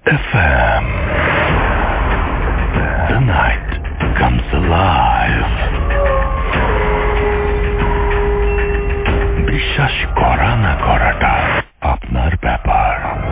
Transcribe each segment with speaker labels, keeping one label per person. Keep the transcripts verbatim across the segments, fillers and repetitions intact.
Speaker 1: F M. The night comes alive. বিশ্বাস করা না করাটা আপনার ব্যাপার।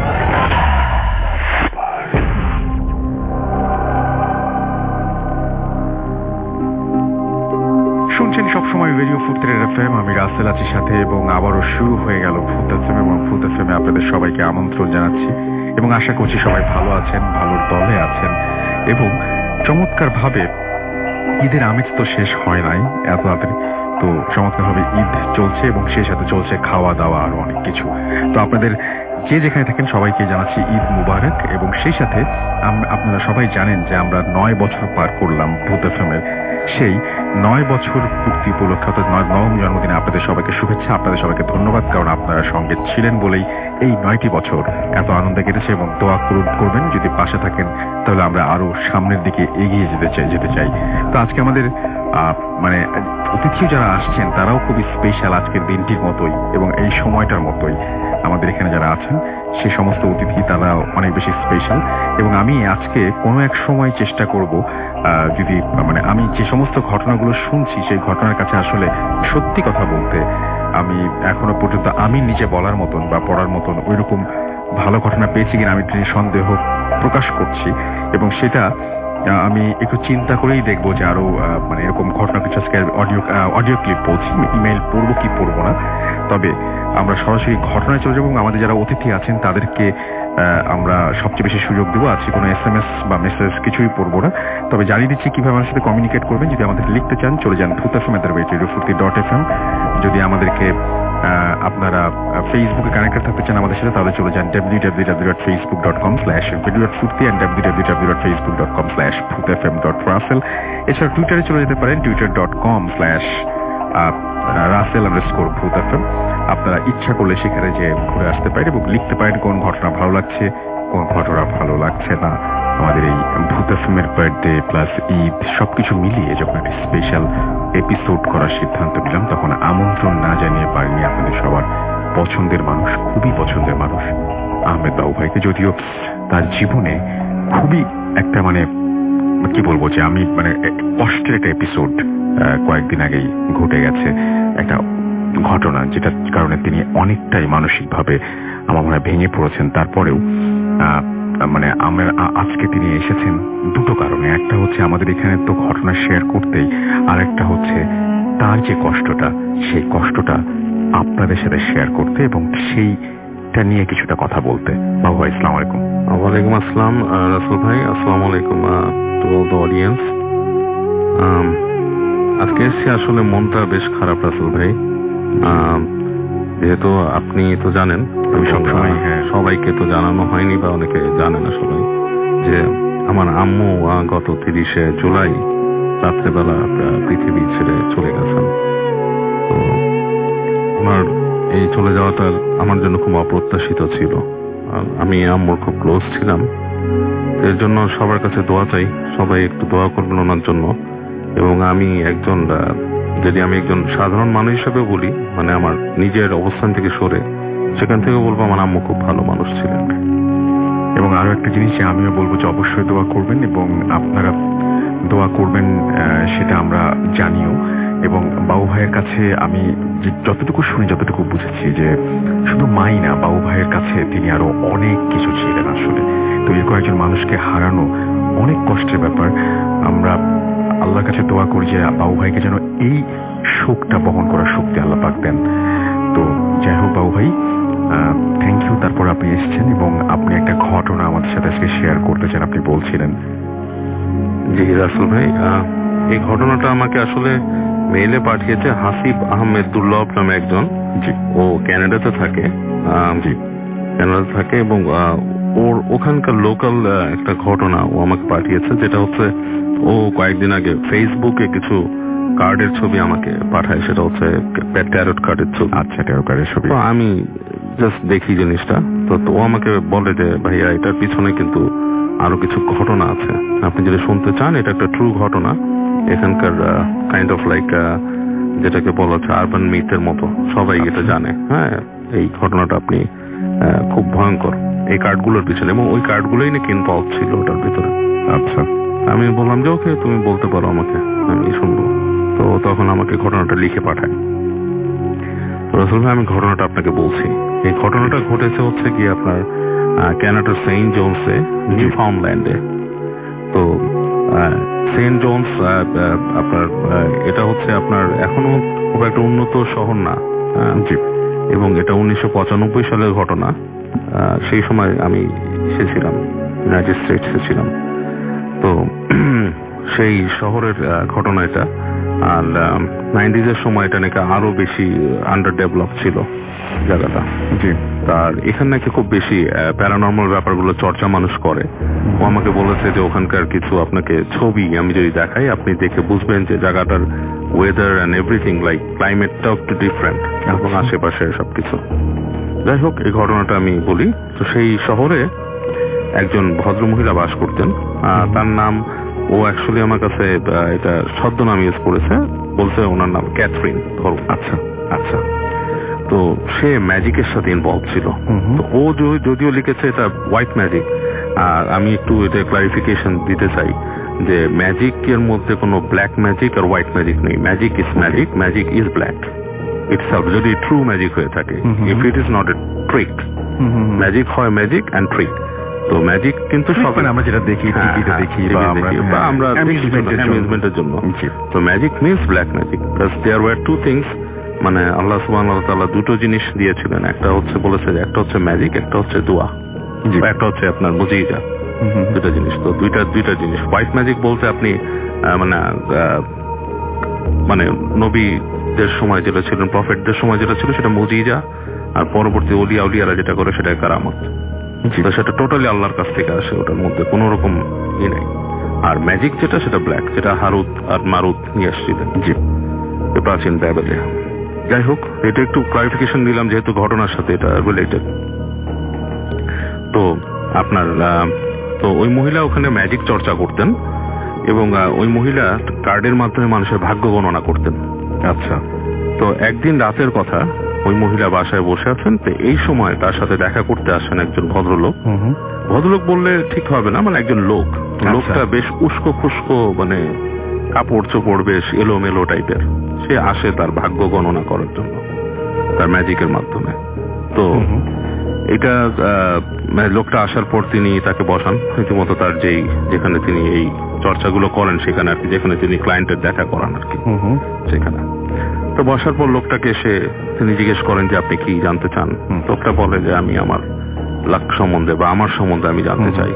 Speaker 2: শুনছেন সবসময় রেডিও ফুর্তির এফ এম। আমি রাসেল আছি সাথে, এবং আবারও শুরু হয়ে গেল ফুর্ত এফ এম, এবং ফুর্ত এফ এম এ আপনাদের সবাইকে আমন্ত্রণ জানাচ্ছি এবং আশা করছি সবাই ভালো আছেন, ভালোর দলে আছেন, এবং চমৎকার ভাবে ঈদের আমেজ তো শেষ হয় নাই এত তাড়াতাড়ি, তো চমৎকার ভাবে ঈদ চলছে এবং সেই সাথে চলছে খাওয়া দাওয়া আরো অনেক কিছু। তো আপনাদের যে যেখানে থাকেন সবাইকে জানাচ্ছি ঈদ মুবারক। এবং সেই সাথে আপনারা সবাই জানেন যে আমরা নয় বছর পার করলাম ভূত এফ এম এর, সেই নয় বছর পূর্তি উপলক্ষে অর্থাৎ নবম জন্মদিনে আপনাদের সবাইকে শুভেচ্ছা, আপনাদের সবাইকে ধন্যবাদ, কারণ আপনারা সঙ্গে ছিলেন বলেই এই নয়টি বছর এত আনন্দে কেটেছে। এবং দোয়া করবেন, যদি পাশে থাকেন তাহলে আমরা আরো সামনের দিকে এগিয়ে যেতে চাই যেতে চাই তো আজকে আমাদের মানে অতিথি যারা আসছেন তারাও খুবই স্পেশাল আজকের দিনটির মতোই এবং এই সময়টার মতোই। আমাদের এখানে যারা আছেন সে সমস্ত অতিথি তারা অনেক বেশি স্পেশাল। এবং আমি আজকে কোনো এক সময় চেষ্টা করব, যদি মানে আমি যে সমস্ত ঘটনাগুলো শুনছি সেই ঘটনার কাছে আসলে সত্যি কথা বলতে আমি এখনো পর্যন্ত আমি নিজে বলার মতন বা পড়ার মতন ওইরকম ভালো ঘটনা পেয়েছি কিনা আমি সন্দেহ প্রকাশ করছি। এবং সেটা আমি একটু চিন্তা করেই দেখবো যে আরো মানে এরকম ঘটনা কিছু আজকে অডিও অডিও ক্লিপ বলছি, ইমেইল পড়বো কি পড়বো না। তবে আমরা সরাসরি ঘটনায় চলে যাবো এবং আমাদের যারা অতিথি আছেন তাদেরকে আমরা সবচেয়ে বেশি সুযোগ দেবো। আজকে কোনো এস এম এস বা মেসেজ কিছুই পড়বো না, তবে জানিয়ে দিচ্ছি কিভাবে আমার সাথে কমিউনিকেট করবেন। যদি আমাদের লিখতে চান চলে যান ফুর্ত এফ এম এর website radio Foorti dot F M. যদি আমাদেরকে আপনারা ফেসবুকে কানেক্টেড থাকতে চান আমাদের সাথে তাহলে চলে যান W W W dot Facebook dot com slash radio dot Foorti and W W W dot Facebook dot com slash Foorti F M dot Russell. এছাড়া টুইটারে চলে যেতে পারেন Twitter dot com slash Russell underscore Bhoot F M. আপনারা ইচ্ছা করলে সেখানে যে ঘুরে আসতে পারেন এবং লিখতে পারেন কোন ঘটনা ভালো লাগছে, কোন ঘটনা ভালো লাগছে না। আমাদের এই ভূত এফ এম এর বার্থডে প্লাস ঈদ সবকিছু মিলিয়ে যখন একটা স্পেশাল এপিসোড করার সিদ্ধান্ত নিলাম তখন আমন্ত্রণ না জানিয়ে পারিনি আপনাদের সবার পছন্দের মানুষ, খুবই পছন্দের মানুষ আহমেদ বাবু ভাইকে। যদিও তার জীবনে খুবই একটা মানে কি বলবো যে আমি মানে কষ্টের একটা এপিসোড কয়েকদিন আগেই ঘটে গেছে, একটা ঘটনা যেটার কারণে তিনি অনেকটাই মানসিকভাবে আমার মনে হয় ভেঙে পড়েছেন। তারপরেও মানে আমার আজকে তিনি এসেছেন দুটো কারণে, একটা হচ্ছে আমাদের এখানে তো ঘটনা শেয়ার করতেই, আর একটা হচ্ছে তার যে কষ্টটা সেই কষ্টটা আপনাদের সাথে শেয়ার করতে এবং সেইটা নিয়ে কিছুটা কথা বলতে। বাবু ভাই আসসালামু আলাইকুম।
Speaker 3: ওয়ালাইকুম আসসালাম রাসেল ভাই, আসসালামু আলাইকুম টু অল দ্য অডিয়েন্স। আজকে এসছি আসলে মনটা বেশ খারাপ রাসেল ভাই, যেহেতু আপনি তো জানেন
Speaker 2: আমি সবসময়
Speaker 3: সবাইকে তো জানানো হয়নি বা অনেকে জানে না সবাই যে আমার আম্মু গত তিরিশে জুলাই রাত্রেবেলা পৃথিবী ছেড়ে চলে গেছেন। তো ওনার এই চলে যাওয়াটা আমার জন্য খুব অপ্রত্যাশিত ছিল। আমি আম্মুর খুব ক্লোজ ছিলাম, এর জন্য সবার কাছে দোয়া চাই, সবাই একটু দোয়া করবেন ওনার জন্য। এবং আমি একজন যদি আমি একজন সাধারণ মানুষ হিসেবে বলি, মানে আমার নিজের অবস্থান থেকে সরে সেখান থেকে বলবো আমার আম্মু খুব ভালো মানুষ ছিলেন।
Speaker 2: এবং আরো একটা জিনিস আমিও বলবো যে অবশ্যই দোয়া করবেন এবং আপনারা দোয়া করবেন সেটা আমরা জানিও। এবং বাবু ভাইয়ের কাছে আমি যতটুকু শুনি যতটুকু বুঝেছি যে শুধু মাই না, বাবু ভাইয়ের কাছে তিনি আরো অনেক কিছু ছিলেন আসলে। তো এরকম একজন মানুষকে হারানো অনেক কষ্টের ব্যাপার। আমরা আল্লাহর কাছে দোয়া করি যে বাবু ভাইকে যেন এই শোকটা বহন করার শক্তি আল্লাহ পাক দেন। তো যাই হোক বাবু ভাই, থ্যাংক ইউ। তারপর আপনি এসেছেন এবং আপনি একটা ঘটনা আমাদের সাথে আজকে শেয়ার করতে চান, আপনি বলছিলেন।
Speaker 3: জি রাসেল ভাই, এই ঘটনাটা আমাকে আসলে মেইলে পাঠিয়েছে হাসিব আহমেদ দুর্লভ নামে একজন।
Speaker 2: জি,
Speaker 3: ও ক্যানাডাতে থাকে।
Speaker 2: জি,
Speaker 3: ক্যানাডাতে থাকে এবং ওর ওখানকার লোকাল একটা ঘটনা ও আমাকে পাঠিয়েছে, যেটা হচ্ছে ও কয়েকদিন আগে ফেসবুকে কিছু কার্ডের ছবি আমাকে পাঠায়, সেটা হচ্ছে ট্যারোট কার্ডের ছবি।
Speaker 2: আচ্ছা, ট্যারোট কার্ডের ছবি।
Speaker 3: তো আমি জাস্ট দেখি জিনিসটা, তো ও আমাকে বলে যে ভাইয়া এটার পিছনে কিন্তু আরো কিছু ঘটনা আছে, আপনি যদি শুনতে চান এটা একটা ট্রু ঘটনা। এখানকার কাইন্ড অফ লাইক যেটাকে বলা হচ্ছে আরবান মিথের মতো, সবাই এটা জানে। হ্যাঁ, এই ঘটনাটা আপনি খুব ভয়ঙ্কর। এই কার্ডগুলোর পিছনে, এবং ওই কার্ডগুলোই নাকি ইনভলভ ছিল ওটার ভিতরে।
Speaker 2: আচ্ছা,
Speaker 3: আমি বললাম যে ওকে, তুমি বলতে পারো আমাকে, আমি শুনবো। তো তখন আমাকে ঘটনাটা লিখে পাঠায়। রাসূল ভাই, আমি ঘটনাটা আপনাকে বলছি। এই ঘটনাটা ঘটেছে হচ্ছে কি আপনার ক্যানাডার সেন্ট জোনসে, নিউ ফাউন্ডল্যান্ডে। তো সেন্ট জোনস আপনার এটা হচ্ছে আপনার এখনো খুব একটা উন্নত শহর না, এবং এটা উনিশশো পঁচানব্বই সালের ঘটনা। সেই সময় আমি এসেছিলাম, ইউনাইটেড স্টেটসে ছিলাম। তো সেই শহরের ঘটনা এটা। আর নাইনটিজ এর সময় এটা নাকি আরো বেশি আন্ডার ডেভেলপ ছিল জায়গাটা। জি, তার এখানে নাকি খুব বেশি প্যারানর্মাল ব্যাপারগুলো চর্চা মানুষ করে। ও আমাকে বলেছে যে ওখানকার কিছু আপনাকে ছবি আমি যদি দেখাই, আপনি দেখে বুঝবেন যে জায়গাটার ওয়েদার অ্যান্ড এভরিথিং, লাইক ক্লাইমেটটা একটু ডিফারেন্ট এবং আশেপাশে সবকিছু। যাই হোক, এই ঘটনাটা আমি বলি। তো সেই শহরে একজন ভদ্রমহিলা বাস করতেন। তার নাম, ও অ্যাকচুয়ালি আমার কাছে এটা ছদ্মনাম ইউজ করেছে, বলছে ওনার নাম ক্যাথরিন ধরো। আচ্ছা আচ্ছা তো সে ম্যাজিকের সাথে ইনভলভ ছিল। তো ও যদিও লিখেছে এটা হোয়াইট ম্যাজিক, আর আমি একটু এটা ক্লারিফিকেশন দিতে চাই যে ম্যাজিক এর মধ্যে কোনো ব্ল্যাক ম্যাজিক আর হোয়াইট ম্যাজিক নেই। Magic is magic, magic is black itself, যদি ট্রু ম্যাজিক হয়ে থাকে। If it is not a trick, magic হয় ম্যাজিক অ্যান্ড ট্রিক। তো ম্যাজিক কিন্তু সব আমরা যেটা দেখি দেখি বা আমরা অ্যামিউজমেন্টের জন্য। তো magic means black magic, there were two things, মানে আল্লাহ সুবহানাহু ওয়া তাআলা দুটো জিনিস দিয়েছিলেন। একটা হচ্ছে বলেছে যে একটা হচ্ছে ম্যাজিক, একটা হচ্ছে দোয়া, একটা হচ্ছে আপনার মুজিজা, দুটা জিনিস। তো দুইটা দুইটা জিনিস। হোয়াইট ম্যাজিক বলতে আপনি মানে মানে নবীদের সময় যেটা ছিলেন, প্রফেটদের সময় যেটা ছিল সেটা মুজিজা, আর পরবর্তী ওলিয়া উলিয়ারা যেটা করে সেটা কারামত। সেটা টোটালি আল্লাহর কাছ থেকে আসে, ওটার মধ্যে কোন রকম ই নাই। আর ম্যাজিক যেটা সেটা ব্ল্যাক, যেটা হারুত আর মারুত নিয়ে আসছিলেন জি প্রাচীন বাইবেলে। যাই হোক, এটা একটু ক্লারিফিকেশন দিলাম যেহেতু ঘটনার সাথে এটা রিলেটেড। তো আপনার তো ওই মহিলা ওখানে ম্যাজিক চর্চা করতেন, এবং ওই মহিলা কার্ডের মাধ্যমে মানুষের ভাগ্য গণনা করতেন। আচ্ছা, তো একদিন রাতের কথা, ওই মহিলা বাসায় বসে আছেন। তো এই সময় তার সাথে দেখা করতে আসেন একজন ভদ্রলোক। ভদ্রলোক বললে ঠিক হবে না, মানে একজন লোক। লোকটা বেশ উস্কো খুস্কো, মানে কাপড় চোপড় বেশ এলোমেলো টাইপের। সে আসে তার ভাগ্য গণনা করার জন্য তার ম্যাজিকের মাধ্যমে। তো এটা লোকটা আসার পর তিনি তাকে বসান রীতিমতো তার যেই যেখানে তিনি এই চর্চাগুলো করেন সেখানে আর কি, যেখানে তিনি ক্লায়েন্টের দেখা করান আর কি সেখানে। তো বসার পর লোকটাকে এসে তিনি জিজ্ঞেস করেন যে আপনি কি জানতে চান। লোকটা বলে যে আমি আমার লাক সম্বন্ধে বা আমার সম্বন্ধে আমি জানতে চাই।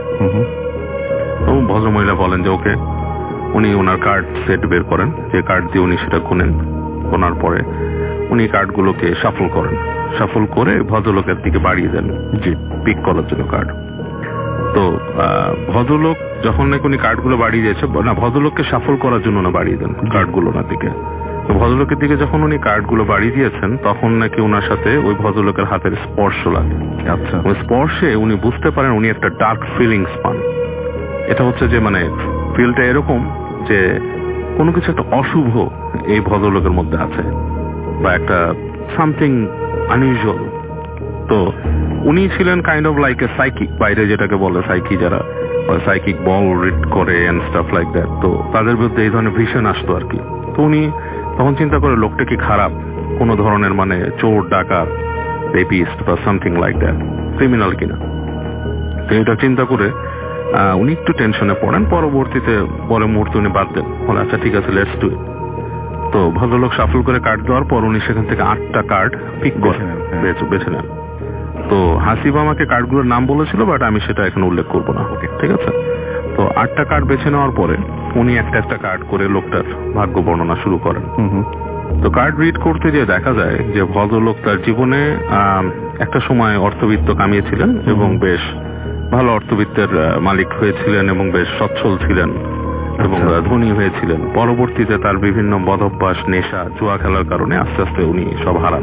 Speaker 3: তো ভদ্রমহিলা বলেন যে ওকে। উনি ওনার কার্ড সেট বের করেন, যে কার্ড দিয়ে উনি সেটা গুনেন। গোনার পরে উনি কার্ডগুলোকে শাফল করেন, শাফল করে ভদ্রলোকের দিকে বাড়িয়ে দেন যে পিক করার জন্য কার্ড। তো ভদ্রলোক যখন নাকি উনি কার্ডগুলো বাড়িয়ে দিয়েছে, না ভদ্রলোককে শাফল করার জন্য না বাড়িয়ে দেন কার্ডগুলো ওনার দিকে। তো ভদ্রলোকের দিকে যখন উনি কার্ডগুলো বাড়িয়ে দিয়েছেন তখন নাকি ওনার সাথে ওই ভদ্রলোকের হাতের স্পর্শ লাগে। আচ্ছা, ওই স্পর্শে উনি বুঝতে পারেন উনি একটা ডার্ক ফিলিংস পান। এটা হচ্ছে যে মানে ফিলটা এরকম যে কোনো কিছু একটা অশুভ এই ভদ্রলোকের মধ্যে আছে, বা একটা সামথিং আনইউজুয়াল। তো উনি ছিলেন kind of like a psychic, বাইরে যেটাকে বলে সাইকি, যারা সাইকিক বল রিড করে এন্ড স্টাফ লাইক দ্যাট। তো তাদের বিরুদ্ধে এই ধরনের ভিশন আসতো আর কি। তো উনি তখন চিন্তা করে লোকটা কি খারাপ, কোনো ধরনের মানে চোর ডাকাত, রেপিস্ট বা সামথিং লাইক দ্যাট, ক্রিমিনাল কিনা। তো এটা চিন্তা করে উনি একটু টেনশনে পড়েন। পরবর্তীতে পরে মুহূর্তে উনি বাদ দেন, বলে আচ্ছা ঠিক আছে লেটস ডু ইট। তো ভদ্রলোক শাফল করে কার্ড দেওয়ার পর উনি সেখান থেকে আটটা কার্ড পিক করে বেছে নেন। তো হাসিবা আমাকে কার্ডগুলোর নাম বলেছিল, বাট আমি সেটা এখন উল্লেখ করবো না। ওকে, ঠিক আছে। তো আটটা কার্ড বেছে নেওয়ার পরে উনি একটা একটা কার্ড করে লোকটার ভাগ্য বর্ণনা শুরু করেন। তো কার্ড রিড করতে গিয়ে দেখা যায় যে ভদ্রলোক তার জীবনে একটা সময় অর্থবিত্ত কামিয়েছিলেন এবং বেশ ভালো অর্থবিত্তের মালিক হয়েছিলেন এবং বেশ সচ্ছল ছিলেন এবং ধনী হয়েছিলেন। পরবর্তীতে তার বিভিন্ন বদভ্যাস, নেশা, জুয়া খেলার কারণে আস্তে আস্তে উনি সব হারান।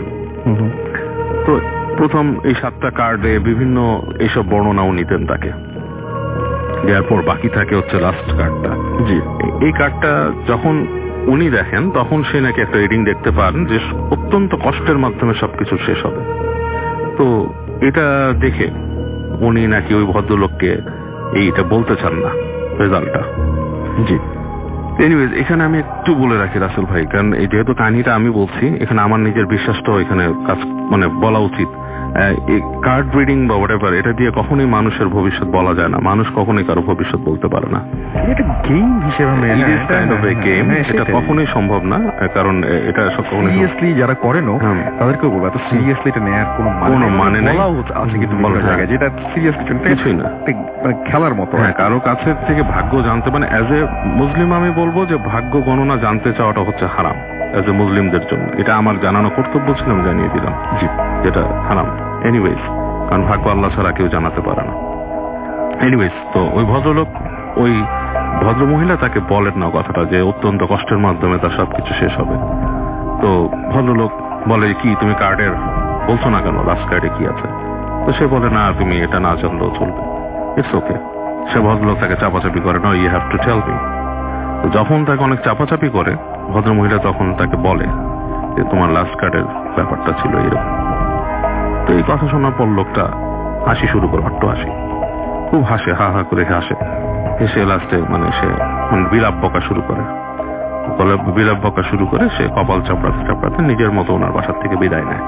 Speaker 3: তো প্রথম এই সাতটা কার্ডে বিভিন্ন এইসব বর্ণনা উনি দেন তাকে, দেওয়ার পর বাকি থাকে হচ্ছে লাস্ট কার্ডটা। জি, এই কার্ডটা যখন উনি দেখেন তখন সে নাকি একটা রিডিং দেখতে পান যে অত্যন্ত কষ্টের মাধ্যমে সবকিছু শেষ হবে। তো এটা দেখে উনি নাকি ওই ভদ্রলোককে এইটা বলতে চান না রেজাল্টটা। জি, এনিওয়েজ এখানে আমি একটু বলে রাখি রাসেল ভাই, কারণ এই যেহেতু কাহিনীটা আমি বলছি, এখানে আমার নিজের বিশ্বাসটাও এখানে কাজ মানে বলা উচিত। কার্ড রিডিং বা হোয়াটএভার, এটা দিয়ে কখনোই মানুষের ভবিষ্যৎ বলা যায় না। মানুষ কখনোই কারো ভবিষ্যৎ বলতে পারে না।
Speaker 2: এটা গেম হিসেবে
Speaker 3: গেম, এটা কখনোই সম্ভব না, কারণ এটা
Speaker 2: সিরিয়াসলি যারা করে না তাদেরকেও বলবো এত সিরিয়াসলি এটা নেওয়ার কোনো
Speaker 3: কোনো মানে নেই
Speaker 2: আছে কিন্তু বলার জায়গায়, যেটা সিরিয়াসলি
Speaker 3: কিছুই না,
Speaker 2: মানে খেলার মতো।
Speaker 3: হ্যাঁ, কারো কাছে থেকে ভাগ্য জানতে, মানে অ্যাজ এ মুসলিম আমি বলবো যে ভাগ্য গণনা জানতে চাওয়াটা হচ্ছে হারাম অ্যাজ এ মুসলিমদের জন্য। এটা আমার জানানো কর্তব্য ছিল, আমি জানিয়ে দিলাম জি, যেটা হারাম। এনিওয়েজ, কারণ ভাগ্য আল্লাহ ছাড়া কেউ জানাতে পারে না। এনিওয়েজ, তো ওই ভদ্রলোক, ওই ভদ্র মহিলা তাকে বলেন না কথাটা যে অত্যন্ত কষ্টের মাধ্যমে তার সবকিছু শেষ হবে। তো ভদ্রলোক বলে, কি তুমি কার্ডের বলছো না কেন, লাস্ট কার্ডে কি আছে? তো সে বলে, না তুমি এটা না জানলেও চলবে, ইটস ওকে। সে ভদ্রলোক তাকে চাপাচাপি করে, না you have to tell me. তো যখন তাকে অনেক চাপাচাপি করে, ভদ্র মহিলা তখন তাকে বলে যে তোমার লাস্ট কার্ডের ব্যাপারটা ছিল এরকম। তো এই কথা শোনার পর লোকটা হাসি শুরু করে, হট্ট হাসি, খুব হাসে, হা হা করে হাসে। সে লাস্টে মানে সে মানে বিলাপ বকা শুরু করে, বিলাপ বকা শুরু করে সে কপাল চাপড়াতে চাপড়াতে নিজের মতো ওনার বাসার থেকে বিদায় নেয়।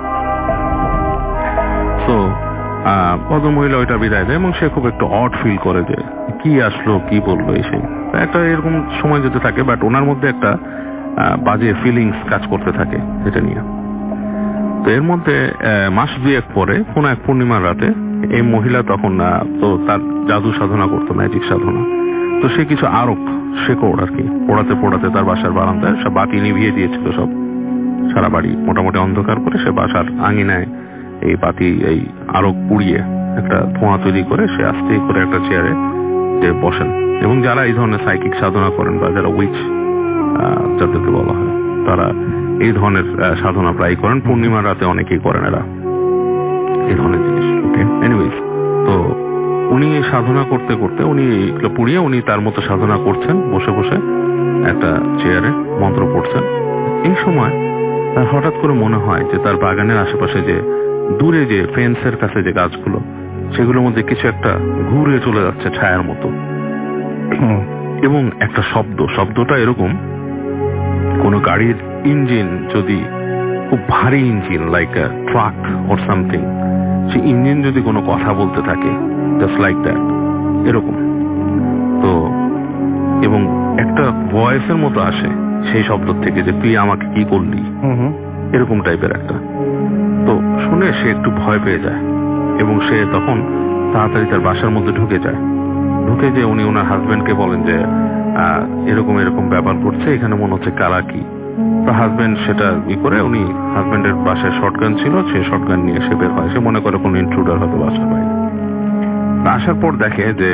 Speaker 3: তো ভদ্র মহিলা ওইটা বিদায় দেয় এবং সে খুব একটু অড ফিল করে যে কি আসলো, কি বললো, এই সেই একটা এরকম সময় যেতে থাকে। বাট ওনার মধ্যে একটা বাজে ফিলিংস কাজ করতে থাকে এটা নিয়ে। তো এর মধ্যে মাস দুয়েক পরে কোন এক পূর্ণিমার রাতে এই মহিলা তখন তো তার জাদু সাধনা করতো, ম্যাজিক সাধনা। তো সে কিছু আরক শেকড় আর কি পোড়াতে পোড়াতে তার বাসার বারান্দায় সব বাতি নিভিয়ে দিয়েছিল, সব সারা বাড়ি মোটামুটি অন্ধকার করে সে বাসার আঙিনায় এই বাতি এই আরক পুড়িয়ে একটা ধোঁয়া তৈরি করে সে আস্তে করে একটা চেয়ারে যে বসেন। এবং যারা এই ধরনের সাইকিক সাধনা করেন বা যারা উইচ যাদেরকে বলা হয়, তারা এই ধরনের সাধনা প্রায় করেন। পূর্ণিমার রাতে অনেকেই করেন এরা এই ধরনের জিনিস। ওকে, এনিওয়েজ, তো উনি সাধনা করতে করতে উনি পুড়িয়ে উনি তার মতো সাধনা করছেন বসে বসে একটা চেয়ারে, মন্ত্র পড়ছেন। এই সময় তার হঠাৎ করে মনে হয় যে তার বাগানের আশেপাশে যে দূরে যে ফেন্সের কাছে যে গাছগুলো, সেগুলোর মধ্যে কিছু একটা ঘুরে চলে যাচ্ছে ছায়ার মতো। এবং একটা শব্দ, শব্দটা এরকম কোন গাড়ির ইঞ্জিন যদি খুব ভারী engine like a truck or something, সেই ইঞ্জিন যদি কোনো কথা বলতে থাকে জাস্ট লাইক দ্যাট, এরকম। তো এবং একটা ভয়েসের মতো আসে সেই শব্দ থেকে যে তুই আমাকে কি করলি, এরকম টাইপের একটা। তো শুনে সে একটু ভয় পেয়ে যায় এবং সে তখন তাড়াতাড়ি তার বাসার মধ্যে ঢুকে যায়। ঢুকে যে উনি ওনার হাজবেন্ডকে বলেন যে এরকম এরকম ব্যাপার করছে, এখানে মনে হচ্ছে কারা কি। তো হাজবেন্ড সেটা ই করে, উনি হাজবেন্ডের বাসায় শটগান ছিল, সে শটগান নিয়ে সে বের হয়। সে মনে করে কোন ইন্ট্রুডার হয়তো বাসার বাইরে। আসার পর দেখে যে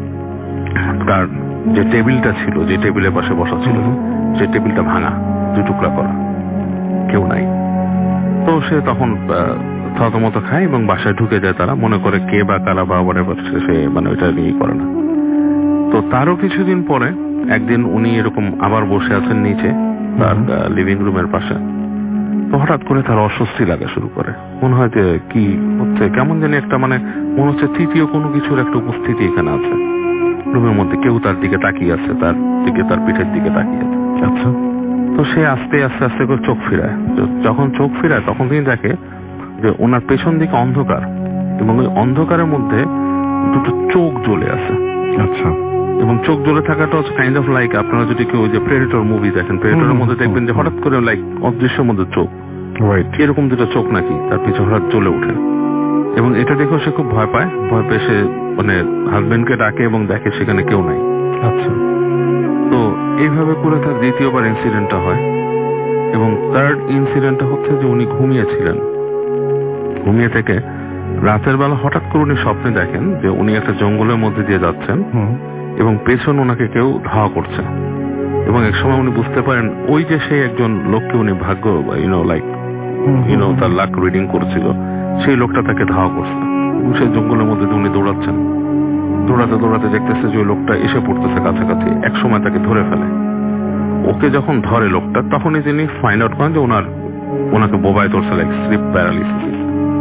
Speaker 3: তার যে টেবিলটা ছিল, যে টেবিলের পাশে বসা ছিল, সেই টেবিলটা ভাঙা, দুই টুকরা করা, কেউ নাই। তো সে তখন থতমত খায় এবং বাসায় ঢুকে যায়। তারা মনে করে কে বা কারা বা whatever, সে মানে ওইটা নিয়ে করে না। তো তারও কিছুদিন পরে একদিন উনি এরকম আবার বসে আছেন নিচে তার লিভিং রুমের পাশে। তো হঠাৎ করে তার অস্বস্তি লাগা শুরু করে, মনে হয় যে কি হচ্ছে, কেমন জানি একটা মানে মনে হচ্ছে তৃতীয় কোনো কিছুর একটা উপস্থিতি এখানে আছে রুমের মধ্যে। কেউ তার দিকে তাকিয়ে আছে, তার দিকে, তার পিঠের দিকে তাকিয়ে আছে। আচ্ছা, তো সে আস্তে আস্তে আস্তে করে চোখ ফিরায়। যখন চোখ ফিরায় তখন তিনি দেখে যে ওনার পেছন দিকে অন্ধকার এবং ওই অন্ধকারের মধ্যে দুটো চোখ জ্বলে আছে। আচ্ছা, এবং চোখ জ্বলে থাকাটা হচ্ছে কাইন্ড অফ লাইক আপনারা যদি কেউ যে প্রেডেটর মুভি দেখেন, প্রেডেটরের মধ্যে দেখবেন যে হঠাৎ করে লাইক অদৃশ্যের মধ্যে চোখ, এরকম দুটো চোখ নাকি তার পিছনে হঠাৎ জ্বলে ওঠে। এবং এটা দেখেও সে খুব ভয় পায়। ভয় পেয়ে সে মানে হাজবেন্ডকে ডাকে এবং দেখে সেখানে কেউ নাই। আচ্ছা, তো এইভাবে করে তার দ্বিতীয়বার ইনসিডেন্টটা হয়। এবং থার্ড ইনসিডেন্টটা হচ্ছে যে উনি ঘুমিয়েছিলেন। ঘুমিয়ে থেকে রাতের বেলা হঠাৎ করে উনি স্বপ্নে দেখেন যে উনি একটা জঙ্গলের মধ্যে দিয়ে যাচ্ছেন এবং পেছন ওনাকে কেউ ধাওয়া করছে। এবং এক সময় উনি বুঝতে পারেন ওই যে সেই একজন লোককে উনি ভাগ্য ইউনো লাইক ইউনো তার লাক রিডিং করছিল, সেই লোকটা তাকে ধাওয়া করছে। এবং সেই জঙ্গলের মধ্যে উনি দৌড়াচ্ছেন, দৌড়াতে দৌড়াতে দেখতেছে যে ওই লোকটা এসে পড়তেছে কাছাকাছি। এক সময় তাকে ধরে ফেলে। ওকে যখন ধরে লোকটা, তখনই তিনি ফাইন্ড আউট করেন যে ওনার ওনাকে বোবায় ধরছে, লাইক স্লিপ প্যারালিসিস।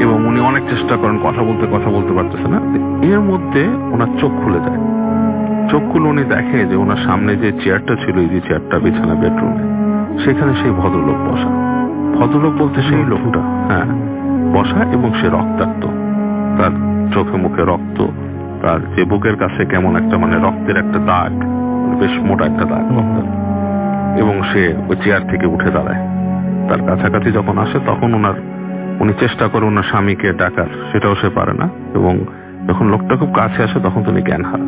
Speaker 3: এবং উনি অনেক চেষ্টা করেন, কথা বলতে কথা বলতে পারতেছে না। এর মধ্যে ওনার চোখ খুলে যায়। চোখ খুলে উনি দেখে যে ওনার সামনে যে চেয়ারটা ছিল, এই যে চেয়ারটা বিছানা বেডরুমে, সেখানে সেই ভদ্রলোক বসা। ভদ্রলোক বলতে সেই লোকটা, হ্যাঁ, বসা, এবং সে রক্তাক্ত, তার চোখে মুখে রক্ত, তার যে বুকের কাছে কেমন একটা মানে রক্তের একটা দাগ, বেশ মোটা একটা দাগ রক্তের। এবং সে ওই চেয়ার থেকে উঠে দাঁড়ায়। তার কাছাকাছি যখন আসে তখন ওনার উনি চেষ্টা করে ওনার স্বামীকে ডাকার, সেটাও সে পারে না। এবং যখন লোকটা খুব কাছে আসে তখন তিনি জ্ঞান হারান।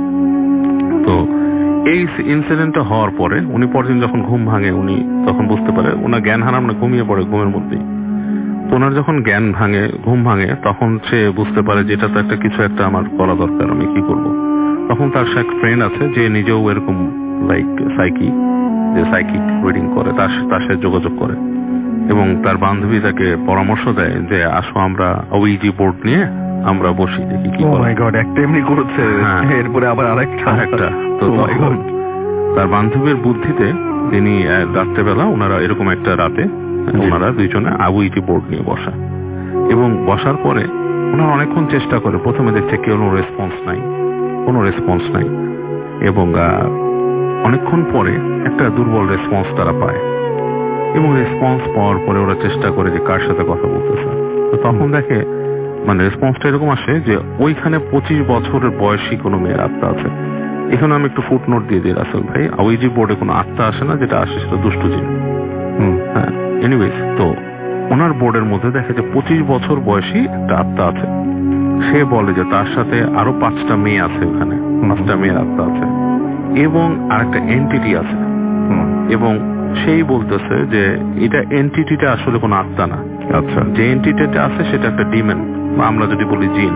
Speaker 3: তো এই ইনসিডেন্টটা হওয়ার পরে উনি পরদিন যখন ঘুম ভাঙে, উনি তখন বুঝতে পারে ওনার জ্ঞান হারান না, ঘুমিয়ে পড়ে ঘুমের মধ্যেই। তো ওনার যখন জ্ঞান ভাঙে, ঘুম ভাঙে, তখন সে বুঝতে পারে যেটা তো একটা কিছু একটা আমার করা দরকার, আমি কি করব। তখন তার সে এক ফ্রেন্ড আছে যে নিজেও এরকম লাইক সাইকি, যে সাইকিক রিডিং করে, তার তার সাথে যোগাযোগ করে এবং তার বান্ধবী তাকে পরামর্শ দেয় যে আসো আমরা ওইজি বোর্ড নিয়ে আমরা বসি, দেখি কি করে।
Speaker 2: ও মাই গড, একটা এমনি করেছে, এরপরে আবার আরেকটা আরেকটা।
Speaker 3: তো তখন তার বান্ধবীর বুদ্ধিতে তিনি রাত্রেবেলা ওনারা এরকম একটা রাতে ওনারা দুইজনে ওইজি বোর্ড নিয়ে বসা। এবং বসার পরে ওনারা অনেকক্ষণ চেষ্টা করে, প্রথমে দেখছে কেউ কোনো রেসপন্স নাই, কোনো রেসপন্স নাই। এবং অনেকক্ষণ পরে একটা দুর্বল রেসপন্স তারা পায়। এবং রেসপন্স পাওয়ার পরে ওরা চেষ্টা করে যে কার সাথে কথা বলতেছে। তো তখন দেখে মানে রেসপন্সটা এরকম আসে যে ওইখানে পঁচিশ বছরের বয়সী কোনো মেয়ের আত্মা আছে। এখানে আমি একটু ফুট নোট দিয়ে দিই রাসেল ভাই, ওইজি বোর্ডে কোনো আত্মা আসে না, যেটা আসে সেটা দুষ্টু জিন। হ্যাঁ, এনিওয়েজ, তো ওনার বোর্ডের মধ্যে দেখে যে পঁচিশ বছর বয়সী একটা আত্মা আছে। সে বলে যে তার সাথে আরো পাঁচটা মেয়ে আছে, ওখানে পাঁচটা মেয়ের আত্মা আছে এবং আরেকটা এন্টিটি আছে। এবং সেই বলতেছে যে এটা এন্টিটিটা আসলে কোনো আত্মা না, আচ্ছা, যে এন্টিটিটা আছে সেটা একটা ডিমেন, বা আমরা যদি বলি জিন,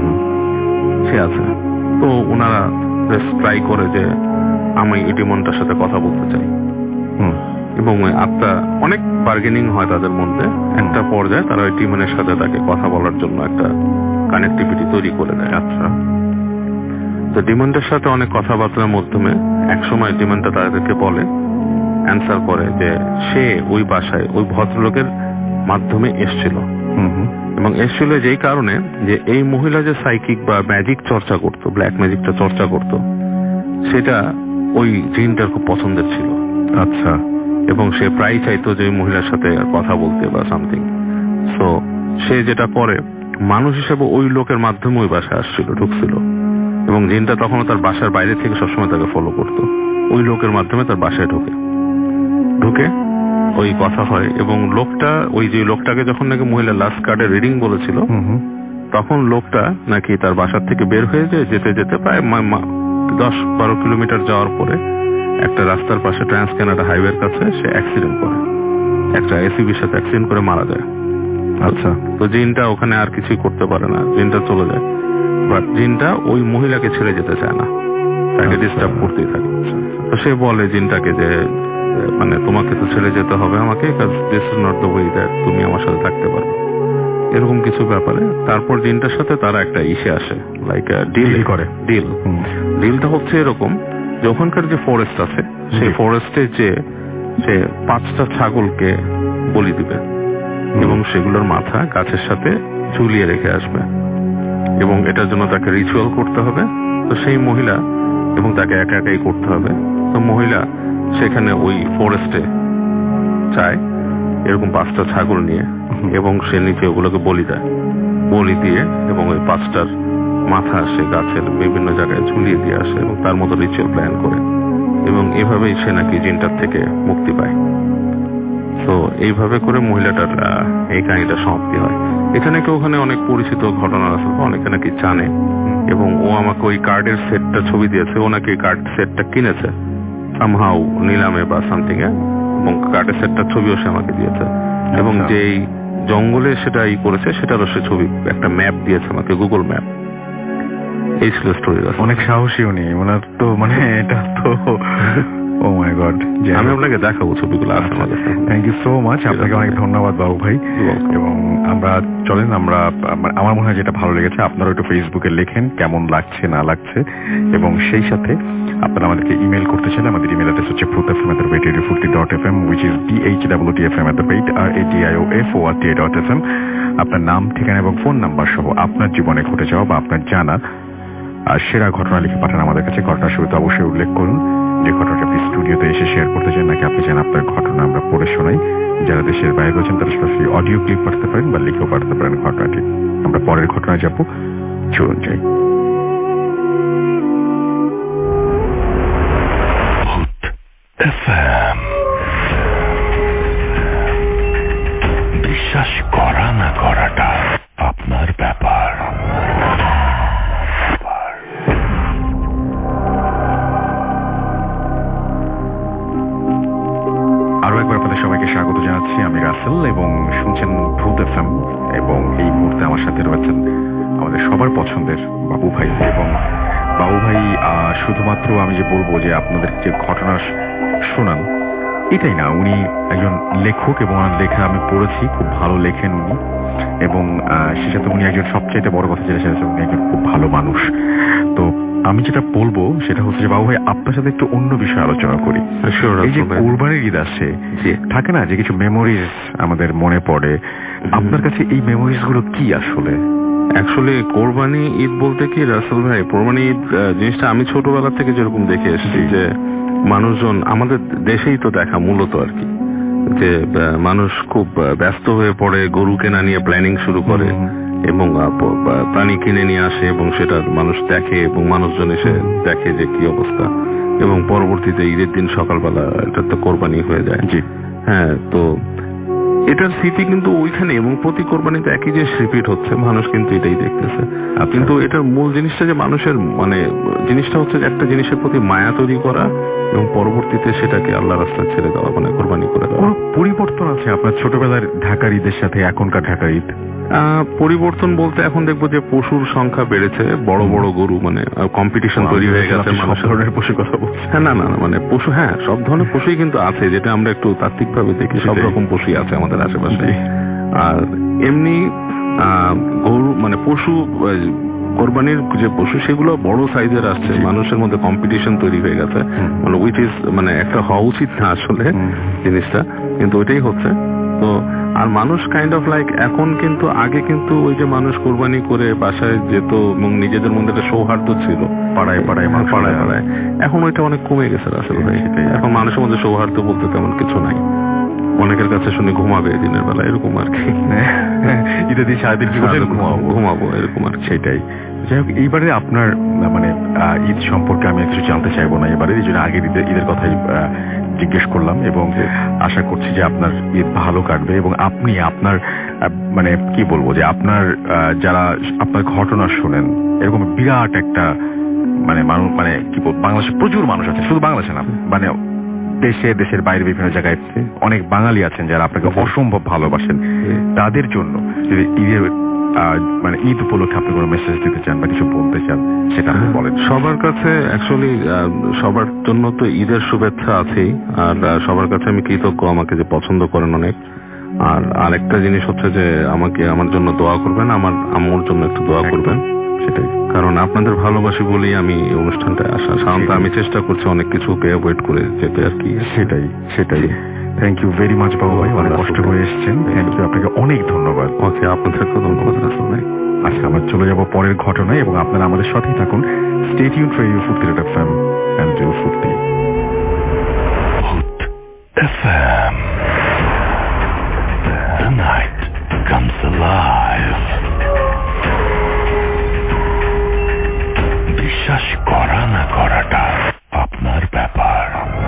Speaker 3: সে আছে। তো ওনারা ট্রাই করে যে আমি এই ডিমনটার সাথে কথা বলতে চাই। এবং ওই আত্মা অনেক বার্গেনিং হয় তাদের মধ্যে। একটা পর্যায়ে তারা ওই ডিমনের সাথে তাকে কথা বলার জন্য একটা কানেক্টিভিটি তৈরি করে দেয়। আচ্ছা, তো ডিমনটার সাথে অনেক কথাবার্তার মাধ্যমে একসময় ডিমনটা তাদেরকে বলে, অ্যান্সার করে যে সে ওই বাসায় ওই ভদ্রলোকের মাধ্যমে এসছিল। এবং এসছিল যেই কারণে যে এই মহিলা যে সাইকিক বা ম্যাজিক চর্চা করতো, ব্ল্যাক ম্যাজিকটা চর্চা করতো, সেটা ওই জিনটার খুব পছন্দের ছিল। আচ্ছা, এবং সে প্রায় চাইতো যে ওই মহিলার সাথে কথা বলতে বা সামথিং। সো সে যেটা করে, মানুষ হিসেবে ওই লোকের মাধ্যমে ওই বাসায় আসছিল, ঢুকছিল। এবং জিনটা তখনও তার বাসার বাইরে থেকে সবসময় তাকে ফলো করতো। ওই লোকের মাধ্যমে তার বাসায় ঢুকে ঢুকে ওই কথা হয়। এবং লোকটা, ওই যে লোকটাকে যখন নাকি মহিলা লাস্ট কার্ডে রিডিং বলেছিল, তখন লোকটা নাকি তার বাসার থেকে বের হয়ে যায়, যেতে যেতে প্রায় দশ বারো কিলোমিটার যাওয়ার পরে একটা রাস্তার পাশে ট্রান্স কানাডা হাইওয়ের কাছে সে অ্যাক্সিডেন্ট করে, একটা এসইবির সাথে অ্যাক্সিডেন্ট করে মারা যায়। আচ্ছা, তো জিনটা ওখানে আর কিছুই করতে পারে না, জিনটা চলে যায়। বাট জিনটা ওই মহিলাকে ছেড়ে যেতে চায় না, তাকে ডিস্টার্ব করতেই থাকে। তো সে বলে জিনটাকে যে মানে তোমাকে তো ছেড়ে যেতে হবে আমাকে, this is not the way that তুমি আমার সাথে থাকতে পারবে, এরকম কিছু ব্যাপারে। তারপর জিনটার সাথে তারা একটা ইসে আসে, লাইক ডিল করে। ডিল ডিলটা হচ্ছে এরকম যে ওখানকার যে ফরেস্ট আছে, সেই ফরেস্টে যে সে পাঁচটা ছাগলকে বলি দিবে এবং সেগুলোর মাথা গাছের সাথে ঝুলিয়ে রেখে আসবে, এবং এটার জন্য তাকে রিচুয়াল করতে হবে। তো সেই মহিলা, এবং তাকে একা একাই করতে হবে। তো মহিলা সেখানে ওই ফরেস্টে চায় এরকম পাঁচটা ছাগল নিয়ে, এবং সে নিচে ওগুলোকে বলি দেয়, বলি দিয়ে এবং ওই পাঁচটার মাথা সে গাছের বিভিন্ন জায়গায় ঝুলিয়ে দিয়ে আসে এবং তার মতো রিচুয়াল প্ল্যান করে। এবং এভাবেই সে নাকি জিনটার থেকে মুক্তি পায়। তো এইভাবে করে মহিলাটার এই কাহিনীটা সমাপ্তি হয়। এখানে কেউ ওখানে অনেক পরিচিত ঘটনা আছে, অনেকে নাকি জানে। এবং ও আমাকে ওই কার্ডের সেটটা ছবি দিয়েছে, ও নাকি কার্ড সেটটা কিনেছে সামহাউ নিলামে বা সামথিং এ, এবং কার্ডের সেটটার ছবিও সে আমাকে দিয়েছে। এবং যেই জঙ্গলে সেটা ই করেছে সেটারও সে ছবি, একটা ম্যাপ দিয়েছে আমাকে, গুগল ম্যাপ। এই ছিল স্টোরি।
Speaker 2: অনেক সাহসী উনি, ওনার তো মানে এটা তো ও মাই গড,
Speaker 3: আমি আপনাকে দেখাবো ছবিগুলো।
Speaker 2: থ্যাংক ইউ সো মাচ, আপনাকে অনেক ধন্যবাদ বাবু ভাই। এবং আমরা চলেন, আমরা আমার মনে হয় যেটা ভালো লেগেছে আপনারা একটু ফেসবুকে লেখেন কেমন লাগছে না লাগছে, এবং সেই সাথে আপনারা আমাদেরকে ইমেল করতে চাইলে আমাদের ইমেল অ্যাড্রেস হচ্ছে food F M at the rate radio Foorti dot F M, which is B H W T F M at the rate R A T I O F O R T dot F M. আপনার নাম, ঠিকানা এবং phone number সহ আপনার জীবনে ঘটে যাওয়া বা আপনার জানা আর সেরা ঘটনা লিখে পাঠান আমাদের কাছে। ঘটনার শুরুতে অবশ্যই উল্লেখ করুন যে ঘটনাটা আপনি স্টুডিওতে এসে শেয়ার করতে চান, নাকি আপনি চান আপনার ঘটনা আমরা পড়ে শোনাই। যারা দেশের বাইরে রয়েছেন তারা সরাসরি অডিও ক্লিপ পাঠাতে পারেন বা লিখেও পাঠাতে পারেন ঘটনাটি। আমরা পরের ঘটনায় যাব, চলুন যাই।
Speaker 1: বিশ্বাস করা না করাটা আপনার ব্যাপার।
Speaker 2: আরো একবার আপনাদের সবাইকে স্বাগত জানাচ্ছি, আমি রাসেল এবং শুনছেন ভূত এফএম। এবং এই মুহূর্তে আমার সাথে রয়েছেন আমাদের সবার পছন্দের বাবু ভাই। এবং বাবু ভাই শুধুমাত্র আমি যে বলবো যে আপনাদের যে ঘটনা শোনান এটাই না, উনি একজন লেখক এবং ওনার লেখা আমি পড়েছি, খুব ভালো লেখেন উনি। এবং সে সাথে উনি একজন সবচাইতে বড় কথা যেটা সেটা উনি একজন খুব ভালো মানুষ। তো আমি যেটা বলবো সেটা হচ্ছে যে বাবু ভাই আপনার সাথে একটু অন্য বিষয়ে আলোচনা করি। এই যে কোরবানির ঈদ আসছে, থাকে না যে কিছু মেমোরিজ আমাদের মনে পড়ে, আপনার কাছে এই মেমোরিজ গুলো কি আসলে?
Speaker 3: অ্যাকচুয়ালি কোরবানি ঈদ বলতে কি রাসেল ভাই, কোরবানি ঈদ জিনিসটা আমি ছোটবেলা থেকে যেরকম দেখে এসেছি যে মানুষজন আমাদের দেশেই তো দেখা মূলত আর কি, যে মানুষ খুব ব্যস্ত হয়ে পড়ে, গরু কেনা নিয়ে প্ল্যানিং শুরু করে এবং প্রাণী কিনে নিয়ে আসে এবং সেটা মানুষ দেখে এবং মানুষজন এসে দেখে যে কি অবস্থা, এবং পরবর্তীতে ঈদের দিন সকালবেলা এটা তো কোরবানি হয়ে যায়। জি হ্যাঁ, তো এটার স্মৃতি কিন্তু ওইখানে, এবং প্রতি কোরবানিতে একই জিনিস রিপিট হচ্ছে, মানুষ কিন্তু এটাই দেখতেছে। কিন্তু এটার মূল জিনিসটা যে মানুষের মানে জিনিসটা হচ্ছে যে একটা জিনিসের প্রতি মায়া তৈরি করা এবং পরবর্তীতে সেটাকে আল্লাহ রাস্তায় ছেড়ে দেওয়া, মানে কোরবানি করে দেওয়া।
Speaker 2: পরিবর্তন আছে আপনার ছোটবেলার ঢাকার ঈদের সাথে এখনকার ঢাকার ঈদ?
Speaker 3: পরিবর্তন বলতে এখন দেখবো যে পশুর সংখ্যা বেড়েছে, বড় বড় গরু, মানে কম্পিটিশন তৈরি হয়ে গেছে।
Speaker 2: সব ধরনের পশুর কথা বলছি।
Speaker 3: হ্যাঁ না না মানে পশু, হ্যাঁ সব ধরনের পশুই কিন্তু আছে, যেটা আমরা একটু তাত্ত্বিক ভাবে দেখি, সব রকম পশুই আছে আমাদের আশেপাশে। আর এমনি গরু মানে পশু, কোরবানির যে পশু সেগুলো বড় সাইজের আসছে, মানুষের মধ্যে কম্পিটিশন তৈরি হয়ে গেছে, মানে উইচ ইজ মানে একটা হওয়া উচিত না আসলে জিনিসটা, কিন্তু ওইটাই হচ্ছে। তো আর মানুষ কাইন্ড অফ লাইক এখন কিন্তু, আগে কিন্তু ওই যে মানুষ কোরবানি করে বাসায় যেত এবং নিজেদের মধ্যে একটা সৌহার্দ্য ছিল, পাড়ায় পাড়ায় পাড়ায় পাড়ায়, এখন ওইটা অনেক কমে গেছে আসলে ভাই। এখন মানুষের মধ্যে সৌহার্দ্য বলতে তেমন কিছু নাই। অনেকের কাছে শুনে ঘুমাবে দিনের বেলা, এরকম আর কি।
Speaker 2: ঈদের দিন সারাদিন ঘুমাবো
Speaker 3: ঘুমাবো এরকম আর
Speaker 2: সেটাই। যাই হোক, এইবারে আপনার মানে ঈদ সম্পর্কে আমি কিছু জানতে চাইবো না এবারে, এই জন্য আগের ঈদের ঈদের কথাই জিজ্ঞেস করলাম, এবং আশা করছি যে আপনার ঈদ ভালো কাটবে। এবং আপনি আপনার মানে কি বলবো যে আপনার যারা আপনার ঘটনা শোনেন, এরকম বিরাট একটা মানে মানুষ, মানে কি বলবো, বাংলাদেশে প্রচুর মানুষ আছে, শুধু বাংলাদেশে না, মানে দেশে দেশের বাইরে বিভিন্ন জায়গায় অনেক বাঙালি আছেন যারা আপনাকে অসম্ভব ভালোবাসেন। তাদের জন্য যদি ঈদের মানে ঈদ উপলক্ষে আপনি কোনো মেসেজ দিতে চান বা কিছু বলতে চান, সেটা আপনি বলেন।
Speaker 3: সবার কাছে অ্যাকচুয়ালি সবার জন্য তো ঈদের শুভেচ্ছা আছেই, আর সবার কাছে আমি কৃতজ্ঞ আমাকে যে পছন্দ করেন অনেক। আর আরেকটা জিনিস হচ্ছে যে আমাকে আমার জন্য দোয়া করবেন, আমার আম্মুর জন্য একটু দোয়া করবেন, সেটাই। কারণ আপনাদের ভালোবাসি বলেই আমি এই অনুষ্ঠানটায় আসা। সাধারণত আমি চেষ্টা করছি অনেক কিছুকে অ্যাভয়েড করে যেতে আর কি।
Speaker 2: সেটাই সেটাই থ্যাংক ইউ ভেরি মাচ বাবু ভাই, অনেক কষ্ট করে এসেছেন। থ্যাংক ইউ, আপনাকে অনেক ধন্যবাদ।
Speaker 3: ওকে, আপনাদেরকেও ধন্যবাদ রাসেল ভাই।
Speaker 2: আচ্ছা, আমরা চলে যাব পরের ঘটনায়, এবং আপনারা আমাদের সাথেই থাকুন। Stay tuned for radio Foorti FM and radio Foorti
Speaker 1: FM. The night comes alive. বিশ্বাস করা না করাটা আপনার ব্যাপার।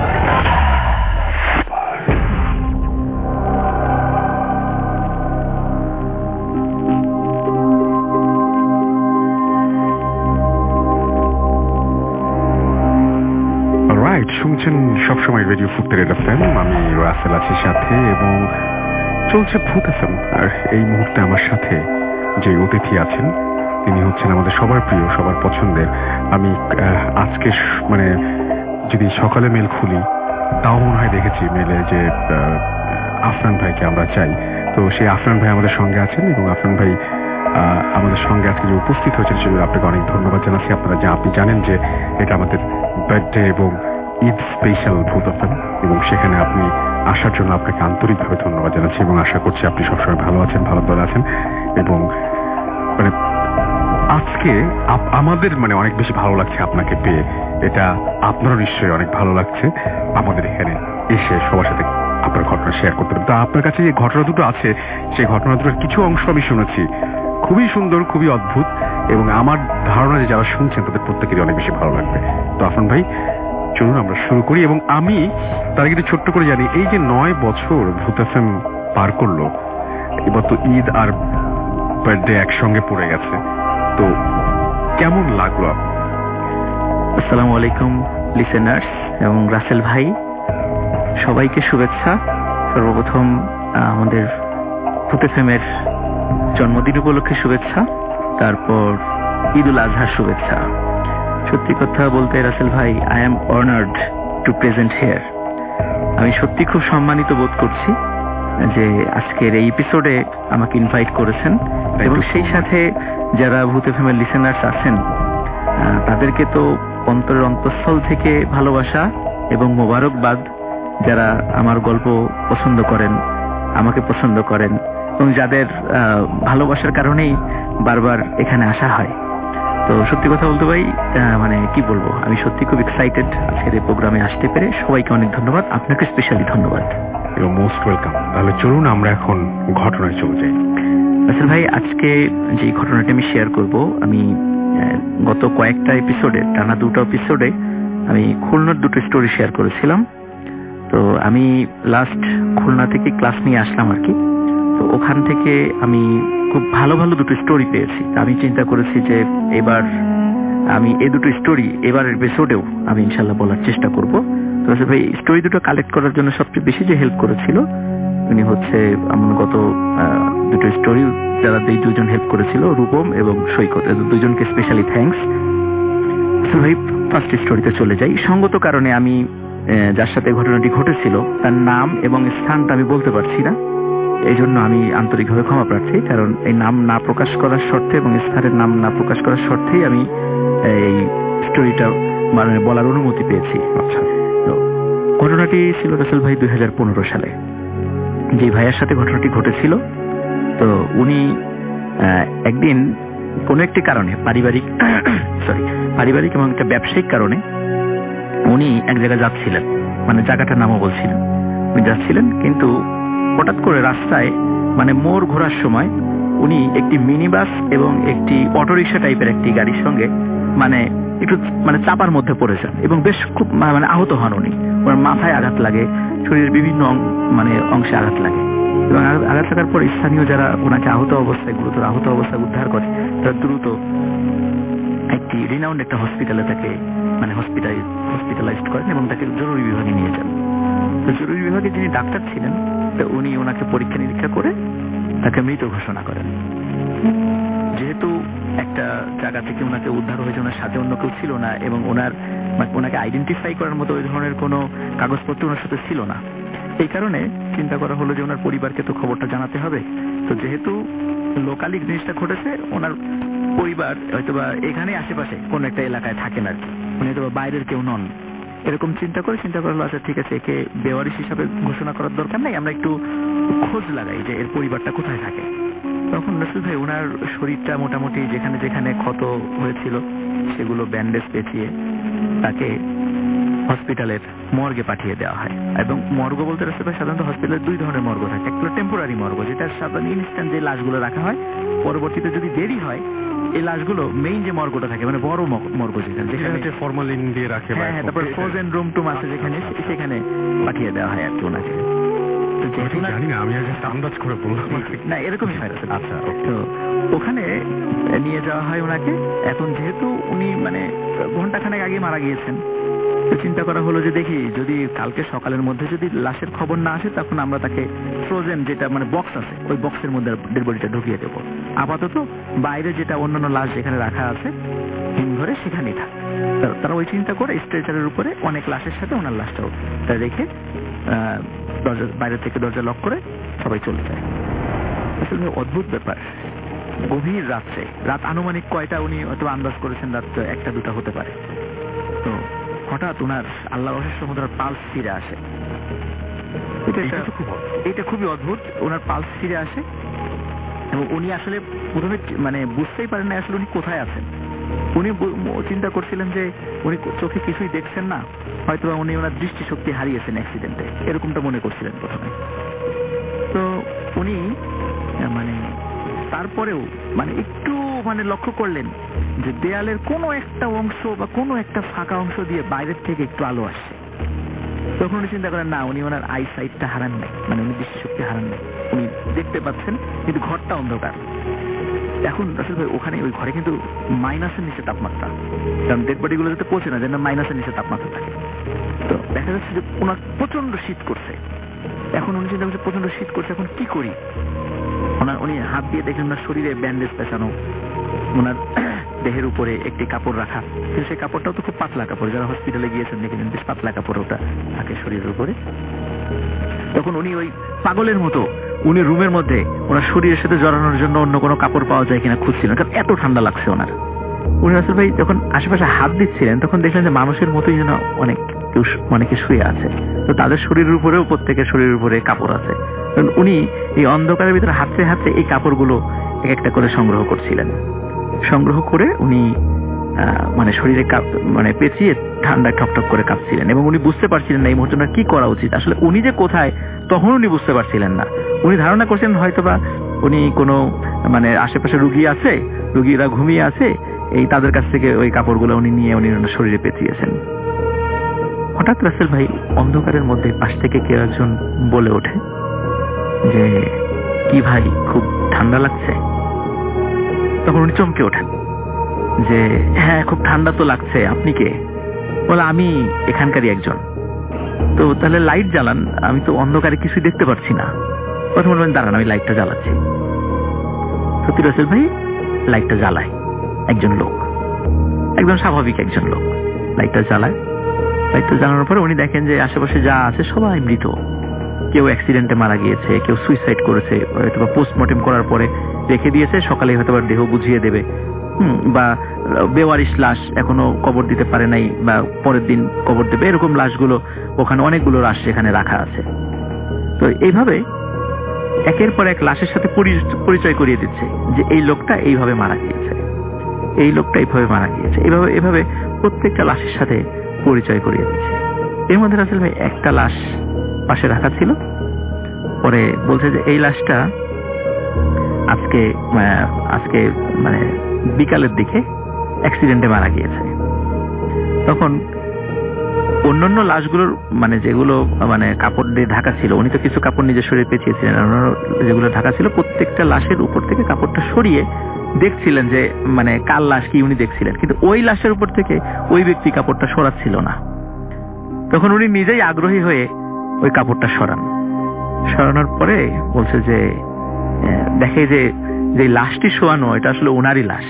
Speaker 2: রাইট, শুনছেন সবসময় রেডিও ফুর্তি এফএম, আমি রাসেল আছি সাথে, এবং চলছে ভূত এফএম। আর এই মুহূর্তে আমার সাথে যে অতিথি আছেন তিনি হচ্ছেন আমাদের সবার প্রিয়, সবার পছন্দের। আমি আজকে মানে যদি সকালে মেল খুলি তাও মনে হয় দেখেছি মেলে যে আফরান ভাইকে আমরা চাই। তো সেই আফরান ভাই আমাদের সঙ্গে আছেন এবং আফরান ভাই আমাদের সঙ্গে আজকে যে উপস্থিত হয়েছেন সেজন্য আপনাকে অনেক ধন্যবাদ জানাচ্ছি। আপনারা যে আপনি জানেন যে এটা আমাদের বার্থডে এবং ঈদ স্পেশাল ভূত এফএম, এবং সেখানে আপনি আসার জন্য আপনাকে আন্তরিকভাবে ধন্যবাদ জানাচ্ছি এবং আশা করছি আপনি সবসময় ভালো আছেন, ভালো দল আছেন। এবং মানে আজকে আমাদের মানে অনেক বেশি ভালো লাগছে আপনাকে পেয়ে, এটা আপনারও নিশ্চয়ই অনেক ভালো লাগছে আমাদের এখানে এসে সবার সাথে আপনার ঘটনা শেয়ার করতে পারেন। তা আপনার কাছে যে ঘটনা দুটো আছে সেই ঘটনা দুটোর কিছু অংশ আমি শুনেছি, খুবই সুন্দর, খুবই অদ্ভুত, এবং আমার ধারণা যে যারা শুনছেন তাদের প্রত্যেকেরই অনেক বেশি ভালো লাগবে। তো আফরান ভাই চলুন আমরা শুরু করি। এবং আমি তার আগে ছোট্ট করে জানি, এই যে নয় বছর ভূত এফএম পার করলো, এবার তো ঈদ আর বার্থডে একসঙ্গে পড়ে গেছে, তো কেমন লাগলো?
Speaker 4: আসসালামু আলাইকুম লিসেনার্স এবং রাসেল ভাই, সবাইকে শুভেচ্ছা। সর্বপ্রথম আমাদের ভূত এফএমের জন্মদিন উপলক্ষে শুভেচ্ছা, তারপর ঈদ উল আজহার শুভেচ্ছা। সত্যি কথা বলতে রাসেল ভাই, I am honoured to present here. আমি সত্যি খুব সম্মানিত বোধ করছি যে আজকের এই এপিসোডে আমাকে ইনভাইট করেছেন, এবং সেই সাথে যারা ভূত এফএমের লিসেনার্স আছেন তাদেরকে তো অন্তরের অন্তঃস্থল থেকে ভালোবাসা এবং মোবারকবাদ, যারা আমার গল্প পছন্দ করেন, আমাকে পছন্দ করেন, এবং যাদের ভালোবাসার কারণেই বারবার এখানে আসা হয়। তো সত্যি কথা বলতে ভাই, মানে কি বলবো, আমি সত্যি খুব এক্সাইটেড আজকের এই প্রোগ্রামে আসতে পেরে। সবাইকে অনেক ধন্যবাদ, আপনাকে স্পেশালি ধন্যবাদ।
Speaker 2: You most welcome. তাহলে চলুন আমরা এখন ঘটনায় চলে যাই।
Speaker 4: আসলে ভাই, আজকে যে ঘটনাটা আমি শেয়ার করব, আমি গত কয়েকটা এপিসোডে, টানা দুটো এপিসোডে আমি খুলনার দুটো স্টোরি শেয়ার করেছিলাম। তো আমি লাস্ট খুলনা থেকে ক্লাস নিয়ে আসলাম আর কি। তো ওখান থেকে আমি খুব ভালো ভালো দুটো স্টোরি পেয়েছি। আমি চিন্তা করেছি যে এবার আমি এই দুটো স্টোরি এবার এপিসোডেও আমি ইনশাল্লাহ বলার চেষ্টা করব। তো ভাই, স্টোরি দুটো কালেক্ট করার জন্য সবচেয়ে বেশি যে হেল্প করেছিল উনি হচ্ছে আমার গত দুটো স্টোরি যারা এই দুজন হেল্প করেছিল, রূপম এবং সৈকত, দুজনকে স্পেশালি থ্যাঙ্কস। তো ভাই, ফার্স্ট স্টোরিতে চলে যাই। সঙ্গত কারণে আমি যার সাথে ঘটনাটি ঘটেছিল তার নাম এবং স্থানটা আমি বলতে পারছি না, এই জন্য আমি আন্তরিকভাবে ক্ষমা প্রার্থী। কারণ এই নাম না প্রকাশ করার শর্তে এবং স্থানের নাম না প্রকাশ করার শর্তেই আমি এই স্টোরিটা মানে বলার অনুমতি পেয়েছি। আচ্ছা, তো ঘটনাটি ছিল রাসেল ভাই দুই হাজার পনেরো সালে। যে ভাইয়ের সাথে ঘটনাটি ঘটেছিল, তো উনি একদিন কোনো একটি কারণে পারিবারিক সরি পারিবারিক এবং একটা ব্যবসায়িক কারণে উনি এক জায়গায় যাচ্ছিলেন, মানে জায়গাটার নামও বলছিলেন। উনি যাচ্ছিলেন, কিন্তু হঠাৎ করে রাস্তায় মানে মোড় ঘোরার সময় উনি একটি মিনি বাস এবং একটি অটোরিকশা টাইপের একটি গাড়ির সঙ্গে মানে একটু মানে চাপার মধ্যে পড়েছেন, এবং বেশ খুব মানে আহত হন উনি। ওনার মাথায় আঘাত লাগে, শরীরের বিভিন্ন মানে অংশে আঘাত লাগে, এবং আঘাত লাগার পর স্থানীয় যারা ওনাকে আহত অবস্থায় গুরুতর আহত অবস্থায় উদ্ধার করে, তারা দ্রুত একটি রিনাউন্ড একটা হসপিটালে তাকে মানে হসপিটাল হসপিটালাইজড করেন এবং তাকে জরুরি বিভাগে নিয়ে যান। তো জরুরি বিভাগে যিনি ডাক্তার ছিলেন, তো উনি ওনাকে পরীক্ষা নিরীক্ষা করে তাকে মৃত ঘোষণা করেন। যেহেতু একটা জায়গা থেকে ওনাকে উদ্ধার হয়েছে, ওনার সাথে অন্য কেউ ছিল না, এবং ওনার ওনাকে আইডেন্টিফাই করার মতো ওই ধরনের কোনো কাগজপত্র ওনার সাথে ছিল না, এই কারণে চিন্তা করা হলো যে ওনার পরিবারকে তো খবরটা জানাতে হবে। তো যেহেতু লোকালি জিনিসটা ঘটেছে, ওনার পরিবার হয়তোবা এখানে আশেপাশে কোন একটা এলাকায় থাকেন আর কি, উনি হয়তো বাইরের কেউ নন, এরকম চিন্তা করে চিন্তা করলো আচ্ছা ঠিক আছে, একে বেওয়ারিশ হিসাবে ঘোষণা করার দরকার নেই, আমরা একটু খোঁজ লাগাই যে এর পরিবারটা কোথায় থাকে। তখন রাসেল ভাই ওনার শরীরটা মোটামুটি যেখানে যেখানে ক্ষত হয়েছিল সেগুলো ব্যান্ডেজ পেঁচিয়ে তাকে হসপিটালের মর্গে পাঠিয়ে দেওয়া হয়। এবং মর্গ বলতে রাসেল ভাই সাধারণত হসপিটালের দুই ধরনের মর্গ থাকে। একটা টেম্পোরারি মর্গ, যেটা সাধারণ ইনস্ট্যান্ট যে লাশগুলো রাখা হয়, পরবর্তীতে যদি দেরি হয় এই লাশগুলো মেইন যে মর্গটা থাকে মানে বড় মর্গ যেখানে যেখানে
Speaker 2: ফরমালিন দিয়ে রাখে,
Speaker 4: হ্যাঁ, তারপর ফ্রোজেন রুম টুম আছে যেখানে, সেখানে পাঠিয়ে দেওয়া হয় আর কি ওনাকে।
Speaker 2: জানি না, আমি আন্দাজ করে বললাম
Speaker 4: না, এরকমই হয়। আচ্ছা, তো ওখানে নিয়ে যাওয়া হয় ওনাকে। এখন যেহেতু উনি মানে ঘন্টাখানেক আগে মারা গিয়েছেন, তো চিন্তা করা হলো যে দেখি যদি কালকে সকালের মধ্যে যদি লাশের খবর না আসে তখন আমরা তাকে ফ্রোজেন যেটা মানে বক্স আছে ওই বক্সের মধ্যে ডেড বডিটা ঢুকিয়ে দেবো, আপাতত বাইরে যেটা অন্যান্য লাশ যেখানে রাখা আছে হিমঘরে সেখানেই থাক। তারা ওই চিন্তা করে স্ট্রেচারের উপরে অনেক লাশের সাথে ওনার লাশটাও রেখে আহ দরজা বাইরে থেকে দরজা লক করে সবাই চলে যায়। আসলে অদ্ভুত ব্যাপার, গভীর রাত্রে, রাত আনুমানিক কয়টা উনি হয়তো আন্দাজ করেছেন রাত একটা দুটা হতে পারে। তো হঠাৎ ওনার আল্লাহ অশেষ ওনার পালস ফিরে আসে। এটা খুবই অদ্ভুত, ওনার পালস ফিরে আসে এবং উনি আসলে প্রথমে মানে বুঝতেই পারেন না আসলে উনি কোথায় আছেন। উনি চিন্তা করছিলেন যে উনি চোখে কিছুই দেখছেন না, হয়তো উনি ওনার দৃষ্টিশক্তি হারিয়েছেন অ্যাক্সিডেন্টে, এরকমটা মনে করছিলেন প্রথমে। তো উনি মানে তারপরেও মানে একটু মানে লক্ষ্য করলেন যে দেয়ালের কোনো একটা অংশ বা কোনো একটা ফাঁকা অংশ দিয়ে বাইরের থেকে একটু আলো আসছে। তখন উনি চিন্তা করেন না উনি ওনার আই সাইটটা হারান নাই, মানে উনি দৃষ্টিশক্তি হারান নাই, উনি দেখতে পাচ্ছেন কিন্তু ঘরটা অন্ধকার। এখন রাসেল ভাই ওখানে ওই ঘরে কিন্তু মাইনাসের নিচে তাপমাত্রা, কারণ ডেড বডি গুলো যাতে পৌঁছে না যেন মাইনাসের নিচে তাপমাত্রা থাকে। তো দেখা যাচ্ছে যে ওনার প্রচন্ড শীত করছে। এখন উনি চিন্তা করছে প্রচন্ড শীত করছে, এখন কি করি। ওনার উনি হাত দিয়ে দেখেন ওনার শরীরে ব্যান্ডেজ পেঁচানো, ওনার দেহের উপরে একটি কাপড় রাখা, কিন্তু সেই কাপড়টাও তো খুব পাতলা কাপড়, যারা হসপিটালে গিয়েছেন দেখেছেন বেশ পাতলা কাপড় ওটা থাকে শরীরের উপরে। তখন উনি ওই পাগলের মতো উনি রুমের মধ্যে ওনার শরীরের সাথে জড়ানোর জন্য অন্য কোনো কাপড় পাওয়া যায় কিনা খুঁজছিলেন, কারণ এত ঠান্ডা লাগছে ওনার। উনি রাসেল ভাই যখন আশেপাশে হাত দিচ্ছিলেন তখন দেখলেন যে মানুষের মতোই যেন অনেক কেউ অনেকে শুয়ে আছে, তো তাদের শরীরের উপরেও প্রত্যেকের শরীরের উপরে কাপড় আছে। উনি এই অন্ধকারের ভিতরে হাতে হাতে এই কাপড়গুলো এক একটা করে সংগ্রহ করছিলেন। সংগ্রহ করে উনি মানে শরীরে মানে পেঁচিয়ে ঠান্ডায় ঠকঠক করে কাঁপছিলেন এবং উনি বুঝতে পারছিলেন না এই মুহূর্তে কি করা উচিত। আসলে উনি যে কোথায় তখন উনি বুঝতে পারছিলেন না। উনি ধারণা করছেন হয়তোবা উনি কোনো মানে আশেপাশে রুগী আছে, রুগীরা ঘুমিয়ে আছে, এই তাদের কাছ থেকে ওই কাপড়গুলো উনি নিয়ে উনি শরীরে পেঁচিয়েছেন। হঠাৎ রাসেল ভাই অন্ধকারের মধ্যে পাশ থেকে কেউ একজন বলে ওঠে যে কি ভাই খুব ঠান্ডা লাগছে। তখন উনি চমকে ওঠেন যে হ্যাঁ খুব ঠান্ডা তো লাগছে, আপনি কে? বলে আমি এখানকারই একজন। তো তাহলে লাইট জ্বালান, আমি তো অন্ধকারে কিছুই দেখতে পাচ্ছি না। প্রথম বলবেন দাঁড়ান আমি লাইটটা জ্বালাচ্ছি। সত্যি রাসেল ভাই লাইটটা জ্বালায় একজন লোক, একদম স্বাভাবিক একজন লোক লাইটটা জ্বালায়। লাইটটা জ্বালানোর পরে উনি দেখেন যে আশেপাশে যা আছে সবাই মৃত, কেউ অ্যাক্সিডেন্টে মারা গিয়েছে, কেউ সুইসাইড করেছে, হয়তো পোস্টমর্টেম করার পরে রেখে দিয়েছে, সকালে হয়তো দেহ বুঝিয়ে দেবে, হম বা বেওয়ারিশ লাশ এখনো কবর দিতে পারে নাই বা পরের দিন কবর দেবে, এরকম লাশগুলো ওখানে অনেকগুলো লাশ সেখানে রাখা আছে। তো এইভাবে একের পর এক লাশের সাথে পরিচয় করিয়ে দিচ্ছে যে এই লোকটা এইভাবে মারা গিয়েছে, এই লোকটা এইভাবে মারা গিয়েছে, এইভাবে এভাবে প্রত্যেকটা লাশের সাথে পরিচয় করিয়ে দিচ্ছে। এর মধ্যে রাসেল ভাই একটা লাশ পাশে রাখা ছিল, পরে বলছে যে এই লাশটা আজকে আজকে মানে বিকালের দিকে অ্যাক্সিডেন্টে মারা গিয়েছে। তখন অন্যান্য লাশগুলোর মানে যেগুলো মানে কাপড় দিয়ে ঢাকা ছিল, উনি তো কিছু কাপড় নিজের শরীরে পেঁচিয়েছিলেন, অন্যান্য যেগুলো ঢাকা ছিল প্রত্যেকটা লাশের উপর থেকে কাপড়টা সরিয়ে দেখছিলেন যে মানে কার লাশ কি উনি দেখছিলেন, কিন্তু ওই লাশের উপর থেকে ওই ব্যক্তি কাপড়টা সরাচ্ছিল না। তখন উনি নিজেই আগ্রহী হয়ে ওই কাপড়টা সরান। সরানোর পরে বলছে যে দেখে যে যে লাশটি শোয়ানো এটা আসলে ওনারই লাশ।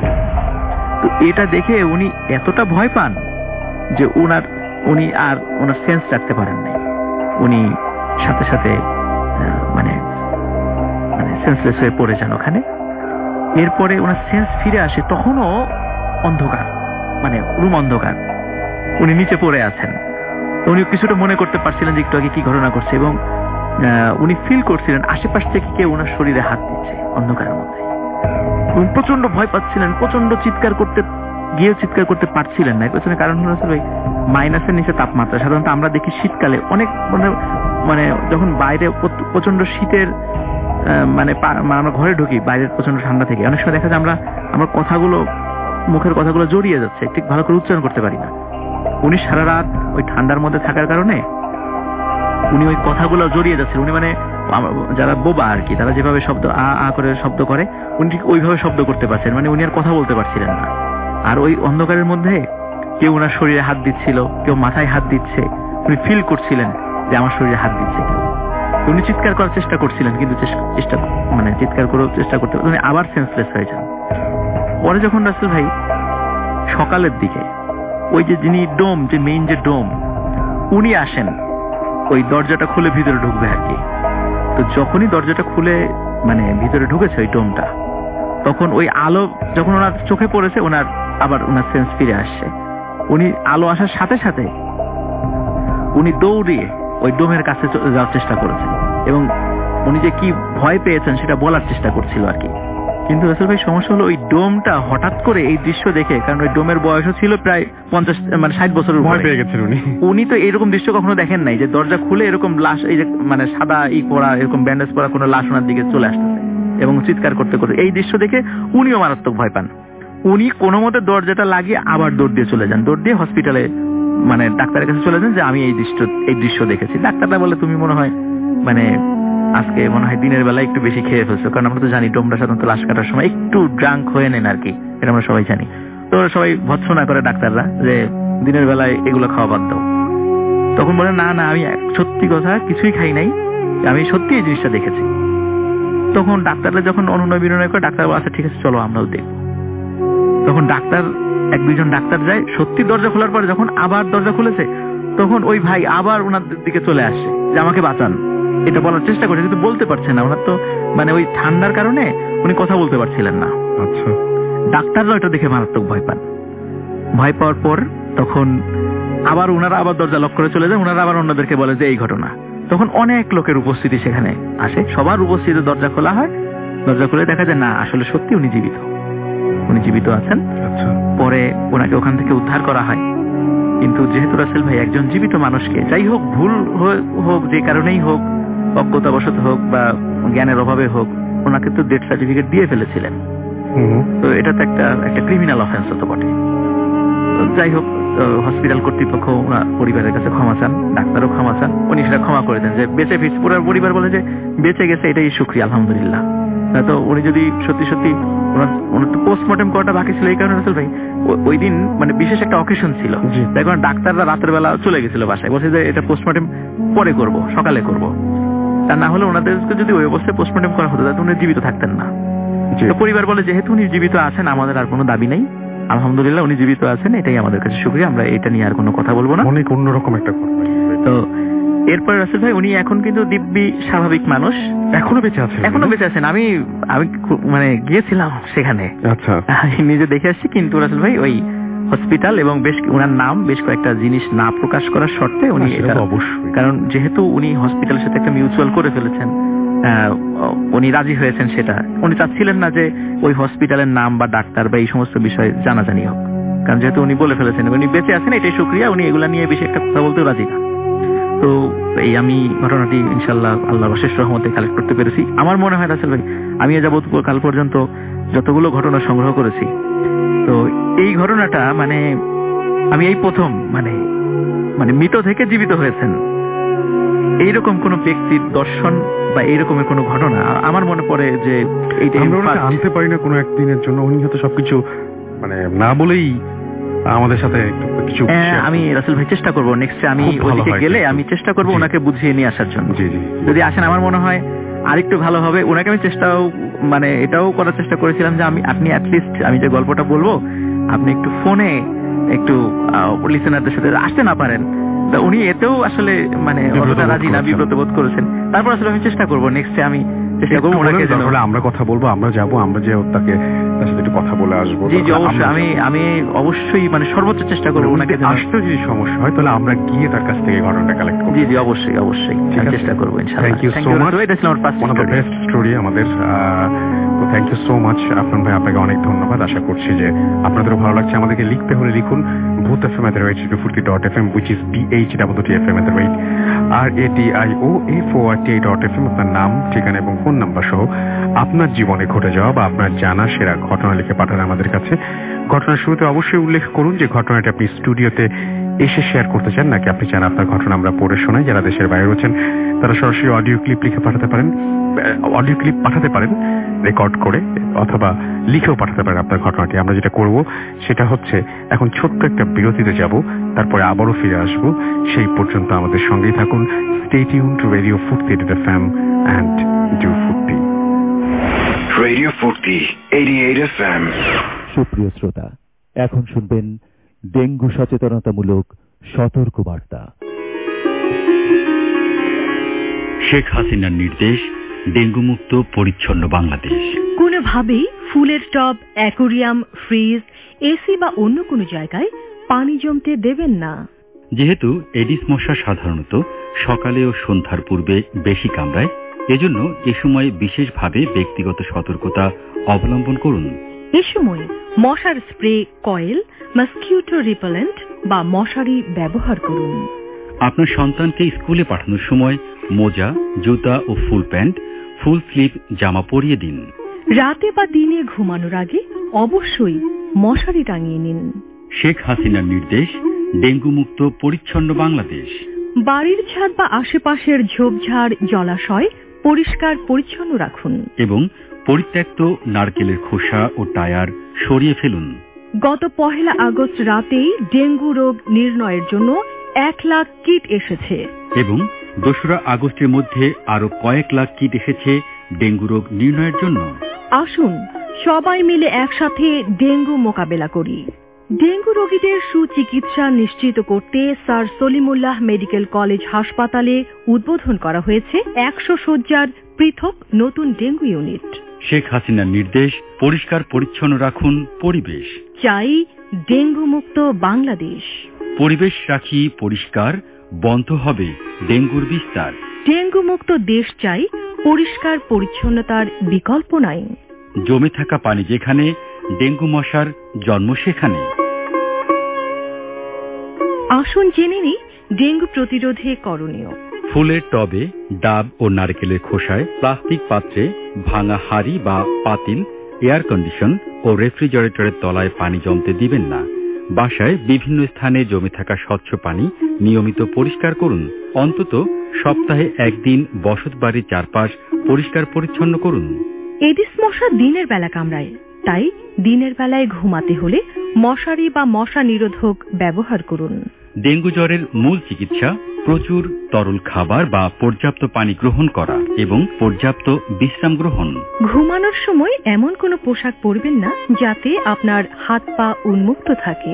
Speaker 4: তো এটা দেখে উনি এতটা ভয় পান যে উনার উনি আর ওনার সেন্স রাখতে পারেন নাই। উনি সাথে সাথে মানে মানে সেন্সলেস হয়ে পড়ে যান ওখানে। এরপরে ওনার সেন্স ফিরে আসে, তখনও অন্ধকার, মানে রুম অন্ধকার, উনি নিচে পড়ে আছেন। উনি কিছুটা মনে করতে পারছিলেন যে একটু আগে কি ঘটনা করছে এবং উনি ফিল করছিলেন আশেপাশ থেকে কেউ ওনার শরীরে হাত দিচ্ছে অন্ধকারের মধ্যে। উনি প্রচন্ড ভয় পাচ্ছিলেন, প্রচন্ড চিৎকার করতে গিয়েও চিৎকার করতে পারছিলেন না। এর পেছনে কারণ হলো ভাই মাইনাসের নিচে তাপমাত্রা। সাধারণত আমরা দেখি শীতকালে অনেক মানে মানে যখন বাইরে প্রচন্ড শীতের মানে আমরা ঘরে ঢুকি, বাইরে প্রচন্ড ঠান্ডা থেকে অনেক সময় দেখা যায় আমরা আমার কথাগুলো মুখের কথাগুলো জড়িয়ে যাচ্ছে, ঠিক ভালো করে উচ্চারণ করতে পারি না। উনি সারা রাত ওই ঠান্ডার মধ্যে থাকার কারণে উনি ওই কথাগুলো জড়িয়ে যাচ্ছেন। উনি মানে যারা বোবা আর কি, তারা যেভাবে শব্দ আ আ করে শব্দ করে উনি ঠিক ওইভাবে শব্দ করতে পারছেন, মানে উনি আর কথা বলতে পারছিলেন না। আর ওই অন্ধকারের মধ্যে কেউ ওনার শরীরে হাত দিচ্ছিল, কেউ মাথায় হাত দিচ্ছে, উনি ফিল করছিলেন যে আমার শরীরে হাত দিচ্ছে কেউ। উনি চিৎকার করার চেষ্টা করছিলেন, কিন্তু চেষ্টা মানে চিৎকার করার চেষ্টা করতে উনি আবার সেন্সলেস হয়ে যান। পরে যখন রাসেল ভাই সকালের দিকে ওই যে যিনি ডোম, যে মেইন যে ডোম, উনি আসেন ওই দরজাটা খুলে ভিতরে ঢুকবে আর কি। তো যখনই দরজাটা খুলে মানে ভিতরে ঢুকেছে ওই ডোমটা, তখন ওই আলো যখন ওনার চোখে পড়েছে, ওনার আবার ওনার সেন্স ফিরে আসছে। উনি আলো আসার সাথে সাথে উনি দৌড়িয়ে ওই ডোমের কাছে যাওয়ার চেষ্টা করেছেন এবং উনি যে কি ভয় পেয়েছেন সেটা বলার চেষ্টা করছিল আর কি। কিন্তু রাসেল ভাই সমস্যা হলো ওই ডোমটা হঠাৎ করে এই দৃশ্য দেখে, কারণ ওই ডোমের বয়সও ছিল প্রায় পঞ্চাশ মানে ষাট বছরের,
Speaker 2: ভয় পেয়ে গেছেন উনি।
Speaker 4: উনি তো এরকম দৃশ্য কখনো দেখেন নাই যে দরজা খুলে এরকম লাশ, এই যে মানে সাদা ই পরা এরকম ব্যান্ডেজ পরা কোনো লাশ ওনার দিকে চলে আসতেছে এবং চিৎকার করতে করতে। এই দৃশ্য দেখে উনিও মারাত্মক ভয় পান। উনি কোনো মতে দরজাটা লাগিয়ে আবার দৌড় দিয়ে চলে যান, দৌড় দিয়ে হসপিটালে মানে ডাক্তারের কাছে চলে যান যে আমি এই দৃশ্য এই দৃশ্য দেখেছি। ডাক্তারটা বলে তুমি মনে হয় মানে আজকে মনে হয় দিনের বেলা একটু বেশি খেয়ে ফেলছো, কারণ আমরা তো জানি ডোমরা সাধারণত লাশ কাটার সময় একটু ড্রাঙ্ক হয়ে নেন আর কি, এটা আমরা সবাই জানি। তো সবাই ভৎসনা করে ডাক্তাররা যে দিনের বেলায় এগুলো খাওয়া বাদ দাও। তখন বলে না না আমি সত্যি কথা কিছুই খাই নাই, আমি সত্যি এই জিনিসটা দেখেছি। তখন ডাক্তাররা যখন অনুনয় বিনয় করে, ডাক্তার বলে আচ্ছা ঠিক আছে চলো আমরাও দেখবো। তখন ডাক্তার এক দুইজন ডাক্তার যায়, সত্যি দরজা খোলার পরে যখন আবার দরজা খুলেছে তখন ওই ভাই আবার ওনাদের দিকে চলে আসছে যে আমাকে বাঁচান, এটা বলার চেষ্টা করছে কিন্তু বলতে পারছে না। ওনার তো মানে ওই ঠান্ডার কারণে উনি কথা বলতে পারছিলেন না।
Speaker 2: আচ্ছা,
Speaker 4: ডাক্তাররা ওটা দেখে মারাত্মক ভয় পান। ভয় পাওয়ার পর তখন আবার ওনারা আবার দরজা লক করে চলে যায়। ওনারা আবার অন্যদেরকে বলে যে এই ঘটনা। তখন অনেক লোকের উপস্থিতি সেখানে আসে, সবার উপস্থিতি দরজা খোলা হয়। দরজা খুলে দেখা যায় না আসলে সত্যি উনি জীবিত, উনি জীবিত আছেন।
Speaker 2: আচ্ছা,
Speaker 4: পরে ওনাকে ওখান থেকে উদ্ধার করা হয়। কিন্তু যেহেতু রাসেল ভাই একজন জীবিত মানুষকে, যাই হোক ভুল হোক যে কারণেই হোক, অজ্ঞতাবশত হোক বা জ্ঞানের অভাবে হোক, ওনাকে তো ডেথ সার্টিফিকেট দিয়ে ফেলেছিলেন। তো এটা তো একটা একটা ক্রিমিনাল অফেন্স হতো বটে। যাই হোক হসপিটাল কর্তৃপক্ষ ওনার পরিবারের কাছে ক্ষমা চান, ডাক্তারও ক্ষমা চান, উনি সেটা ক্ষমা করে দেন যে বেঁচে ফিরছে। পুরো পরিবার বলে যে বেঁচে গেছে, এটাই শুকরিয়া আলহামদুলিল্লাহ। তো উনি যদি সত্যি সত্যি ওনার তো পোস্টমর্টম করাটা বাকি ছিল, এই কারণে রাসেল ভাই ওই দিন মানে বিশেষ একটা অকেশন ছিল। তাই কারণ ডাক্তাররা রাতের বেলা চলে গেছিল বাসায়, বলছে যে এটা পোস্টমর্টম পরে করব, সকালে করব। তা না হলে ওনাদেরকে যদি ওই অবস্থায় পোস্টমর্টম করা হতো তাহলে উনি জীবিত থাকতেন না। তো পরিবার বলে যেহেতু উনি জীবিত আছেন আমাদের আর কোনো দাবি নেই, আলহামদুলিল্লাহ উনি জীবিত আছেন, এটাই আমাদের কাছে শুকরিয়া, আমরা এটা নিয়ে আর কোনো কথা বলবো না।
Speaker 2: অনেক অন্যরকম একটা ঘটনা।
Speaker 4: তো এরপর রাসেল ভাই উনি এখন কিন্তু দিব্যি স্বাভাবিক মানুষ,
Speaker 2: এখনো বেঁচে আছেন।
Speaker 4: এখনো বেঁচে আছেন। আমি আমি মানে গিয়েছিলাম সেখানে,
Speaker 2: আচ্ছা
Speaker 4: নিজে দেখে আসছি। কিন্তু রাসেল ভাই ওই হসপিটাল এবং বেশ ওনার নাম বেশ কয়েকটা জিনিস না প্রকাশ করার শর্তে উনি এটা অবশ্যই, কারণ যেহেতু উনি হসপিটালের সাথে একটা মিউচুয়াল করে ফেলেছেন, উনি রাজি হয়েছেন সেটা। উনি চাচ্ছিলেন না যে ওই হসপিটালের নাম বা ডাক্তার বা এই সমস্ত বিষয়ে জানাজানি হোক, কারণ যেহেতু উনি বলে ফেলেছেন উনি বেঁচে আছেন, এটাই শুকরিয়া, উনি এগুলা নিয়ে বেশি একটা কথা বলতেও রাজি না। তো এই আমি ঘটনাটি ইনশাল্লাহ আল্লাহর অশেষ রহমতে কালেক্ট করতে পেরেছি। আমার মনে হয় রাসেল ভাই আমি যাবত কাল পর্যন্ত যতগুলো ঘটনা সংগ্রহ করেছি, তো এই ঘটনাটা মানে আমি এই প্রথম মানে মানে মৃত থেকে জীবিত হয়েছেন এইরকম কোন ব্যক্তির দর্শন বা এইরকমের কোন ঘটনা আমার মনে পড়ে যে এইটা
Speaker 2: আমরা আনতে পারি না কোনো একদিনের জন্য। উনি হয়তো সবকিছু মানে না বলেই আমাদের সাথে কিছু।
Speaker 4: আমি রাসেল ভাই চেষ্টা করবো নেক্সট আমি ওইদিকে গেলে আমি চেষ্টা করবো ওনাকে বুঝিয়ে নিয়ে আসার জন্য। যদি আসেন আমার মনে হয় আরেকটু ভালো হবে। ওনাকে আমি চেষ্টাও মানে এটাও করার চেষ্টা করেছিলাম যে আমি আপনি অ্যাটলিস্ট আমি যে গল্পটা বলবো আপনি একটু ফোনে একটু লিসেনারদের সাথে আসতে না পারেন, উনি এতেও আসলে মানে রাজি না, বিব্রত বোধ করেছেন। তারপর আসলে আমি চেষ্টা করবো নেক্সটে আমি চেষ্টা করবো ওনাকে
Speaker 2: আমরা কথা বলবো, আমরা যাবো, আমরা যে তাকে তার সাথে একটু কথা বলে আসবো।
Speaker 4: জি জি অবশ্যই, আমি আমি অবশ্যই মানে সর্বোচ্চ চেষ্টা করবো ওনাকে।
Speaker 2: আসতে যদি সমস্যা হয় তাহলে আমরা গিয়ে তার কাছ থেকে ঘটনাটা কালেক্ট করবো।
Speaker 4: জি জি অবশ্যই অবশ্যই চেষ্টা করবো ইনশাআল্লাহ।
Speaker 2: থ্যাংক ইউ সো মাচ, এটা ছিল আমার ফার্স্ট বেস্ট স্টোরি আমাদের। তো thank you so much Afnan ভাই, আপনাকে অনেক ধন্যবাদ। আশা করছি যে আপনাদেরও ভালো লাগছে। আমাদেরকে লিখতে হলে লিখুন Bhoot F M at rate Foorti dot F M which is B H double T F M at rate R A T I O F O R T dot F M. আপনার নাম, ঠিকানা এবং ফোন নাম্বার সহ আপনার জীবনে ঘটে যাওয়া বা আপনার জানা সেরা ঘটনা লিখে পাঠান আমাদের কাছে। ঘটনার শুরুতে অবশ্যই উল্লেখ করুন যে ঘটনাটি আপনি স্টুডিওতে এসে শেয়ার করতে চান, নাকি আপনি চান আপনার ঘটনা আমরা পড়ে শোনাই? যারা দেশের বাইরে রয়েছেন তারা সরাসরি অডিও ক্লিপ লিখে পাঠাতে পারেন, অডিও ক্লিপ পাঠাতে পারেন রেকর্ড করে, অথবা লিখেও পাঠাতে পারেন আপনার ঘটনাটি। আমরা যেটা করব সেটা হচ্ছে এখন ছোট্ট একটা বিরতিতে যাব, তারপরে আবারও ফিরে আসব। সেই পর্যন্ত আমাদের সঙ্গেই থাকুন। Stay tune to radio Foorti FM and do Foorti.
Speaker 1: Radio Foorti আটাশি এফএম।
Speaker 5: সুপ্রিয় শ্রোতা, এখন শুনবেন ডেঙ্গু সচেতনতামূলক সতর্কবার্তা।
Speaker 6: শেখ হাসিনার নির্দেশ, ডেঙ্গু মুক্ত পরিচ্ছন্ন বাংলাদেশ।
Speaker 7: কোনোভাবেই ফুলের টব, অ্যাকোরিয়াম, ফ্রিজ, এসি বা অন্য কোনো জায়গায় পানি জমতে দেবেন না।
Speaker 6: যেহেতু এডিস মশা সাধারণত সকালে ও সন্ধ্যার পূর্বে বেশি কামড়ায়, এজন্য এ সময় বিশেষভাবে ব্যক্তিগত সতর্কতা অবলম্বন করুন।
Speaker 7: এ সময় মশার স্প্রে, কয়েল, মসকিউটো রিপেলেন্ট বা মশারি ব্যবহার করুন।
Speaker 6: আপনার সন্তানকে স্কুলে পাঠানোর সময় মোজা, জুতা ও ফুল প্যান্ট, ফুল স্লিভ জামা পরিয়ে দিন।
Speaker 7: রাতে বা দিনে ঘুমানোর আগে অবশ্যই মশারি টাঙিয়ে নিন।
Speaker 6: শেখ হাসিনার নির্দেশ, ডেঙ্গু মুক্ত পরিচ্ছন্ন বাংলাদেশ।
Speaker 7: বাড়ির ছাদ বা আশেপাশের ঝোপঝাড়, জলাশয় পরিষ্কার পরিচ্ছন্ন রাখুন
Speaker 6: এবং পরিত্যক্ত নারকেলের খোসা ও টায়ার সরিয়ে ফেলুন।
Speaker 7: গত পহেলা আগস্ট রাতেই ডেঙ্গু রোগ নির্ণয়ের জন্য এক লাখ কিট এসেছে
Speaker 6: এবং দোসরা আগস্টের মধ্যে আরো কয়েক লাখ কিট এসেছে ডেঙ্গু রোগ নির্ণয়ের জন্য।
Speaker 7: আসুন সবাই মিলে একসাথে ডেঙ্গু মোকাবেলা করি। ডেঙ্গু রোগীদের সুচিকিৎসা নিশ্চিত করতে স্যার সলিমুল্লাহ মেডিকেল কলেজ হাসপাতালে উদ্বোধন করা হয়েছে একশো শয্যার পৃথক নতুন ডেঙ্গু ইউনিট।
Speaker 6: শেখ হাসিনার নির্দেশ, পরিষ্কার পরিচ্ছন্ন রাখুন পরিবেশ।
Speaker 7: চাই ডেঙ্গু মুক্ত বাংলাদেশ।
Speaker 6: পরিবেশ রাখি পরিষ্কার, বন্ধ হবে ডেঙ্গুর বিস্তার।
Speaker 7: ডেঙ্গু মুক্ত দেশ চাই, পরিষ্কার পরিচ্ছন্নতার বিকল্প নাই।
Speaker 6: জমে থাকা পানি যেখানে, ডেঙ্গু মশার জন্ম সেখানে।
Speaker 7: আসুন জেনে নিই ডেঙ্গু প্রতিরোধে করণীয়।
Speaker 6: ফুলের টবে, ডাব ও নারকেলের খোসায়, প্লাস্টিক পাত্রে, ভাঙা হাড়ি বা পাতিল, এয়ার কন্ডিশন ও রেফ্রিজারেটরের তলায় পানি জমতে দিবেন না। বাসায় বিভিন্ন স্থানে জমে থাকা স্বচ্ছ পানি নিয়মিত পরিষ্কার করুন। অন্তত সপ্তাহে একদিন বসত বাড়ির চারপাশ পরিষ্কার পরিচ্ছন্ন করুন।
Speaker 7: এডিস মশা দিনের বেলা কামড়ায়, তাই দিনের বেলায় ঘুমাতে হলে মশারি বা মশা নিরোধক ব্যবহার করুন।
Speaker 6: ডেঙ্গু জ্বরের মূল চিকিৎসা প্রচুর তরল খাবার বা পর্যাপ্ত পানি গ্রহণ করা এবং পর্যাপ্ত বিশ্রাম গ্রহণ।
Speaker 7: ঘুমানোর সময় এমন কোনো পোশাক পরবেন না যাতে আপনার হাত পা উন্মুক্ত থাকে।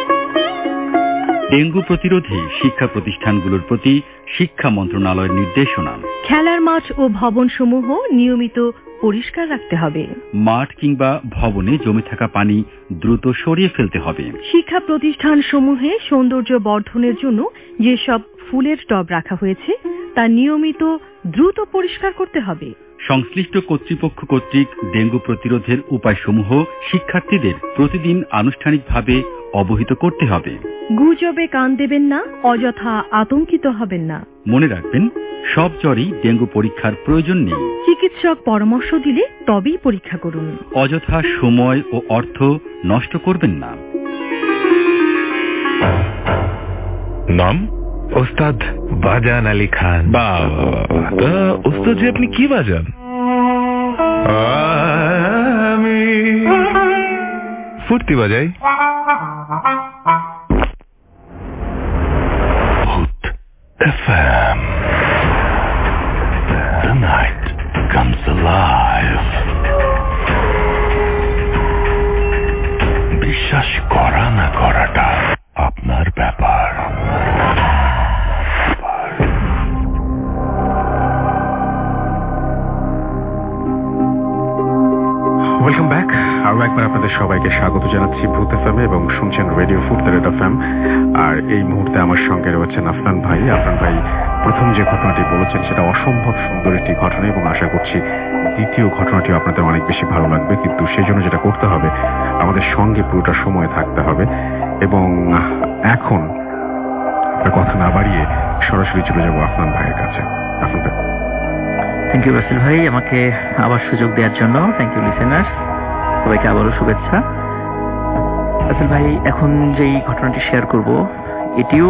Speaker 6: ডেঙ্গু প্রতিরোধে শিক্ষা প্রতিষ্ঠানগুলোর প্রতি শিক্ষা মন্ত্রণালয়ের নির্দেশনা।
Speaker 7: খেলার মাঠ ও ভবনসমূহ নিয়মিত পরিষ্কার রাখতে হবে।
Speaker 6: মাঠ কিংবা ভবনে জমে থাকা পানি দ্রুত সরিয়ে ফেলতে হবে।
Speaker 7: শিক্ষা প্রতিষ্ঠান সমূহে সৌন্দর্য বর্ধনের জন্য যেসব ফুলের টব রাখা হয়েছে তা নিয়মিত দ্রুত পরিষ্কার করতে হবে।
Speaker 6: সংশ্লিষ্ট কর্তৃপক্ষ কর্তৃক ডেঙ্গু প্রতিরোধের উপায়সমূহ শিক্ষার্থীদের প্রতিদিন আনুষ্ঠানিকভাবে অবহিত করতে হবে।
Speaker 7: গুজবে কান দেবেন না, অযথা আতঙ্কিত হবেন না।
Speaker 6: মনে রাখবেন, সব জ্বরই ডেঙ্গু পরীক্ষার প্রয়োজন নেই।
Speaker 7: চিকিৎসক পরামর্শ দিলে তবেই পরীক্ষা করুন।
Speaker 6: অযথা সময় ও অর্থ নষ্ট করবেন না।
Speaker 1: নাম ওস্তাদ বাজান আলী খান। বাবা, ওস্তাদ জি আপনি কি বাজান? আমি ফুর্তি বাজাই। Hoot F M. The night comes alive. বিশ্বাস করা না করাটা আপনার ব্যাপার।
Speaker 2: Welcome back. আরো একবার আপনাদের সবাইকে স্বাগত জানাচ্ছি ভূত এফএম এবং শুনছেন রেডিও ফুর্তি এফএম। আর এই মুহূর্তে আমার সঙ্গে রয়েছেন আফনান ভাই। আফনান ভাই প্রথম যে ঘটনাটি বলেছেন সেটা অসম্ভব সুন্দর একটি ঘটনা এবং আশা করছি দ্বিতীয় ঘটনাটিও আপনাদের অনেক বেশি ভালো লাগবে। কিন্তু সেই জন্য যেটা করতে হবে, আমাদের সঙ্গে পুরোটা সময় থাকতে হবে। এবং এখন আপনার কথা না বাড়িয়ে সরাসরি চলে যাবো আফনান ভাইয়ের কাছে। আফনান ভাই।
Speaker 4: থ্যাংক ইউ রাসেল ভাই, আমাকে আবার সুযোগ দেওয়ার জন্য। থ্যাংক ইউ লিসেনার্স, সবাইকে আবারও শুভেচ্ছা। রাসেল ভাই, এখন যেই ঘটনাটি শেয়ার করব এটিও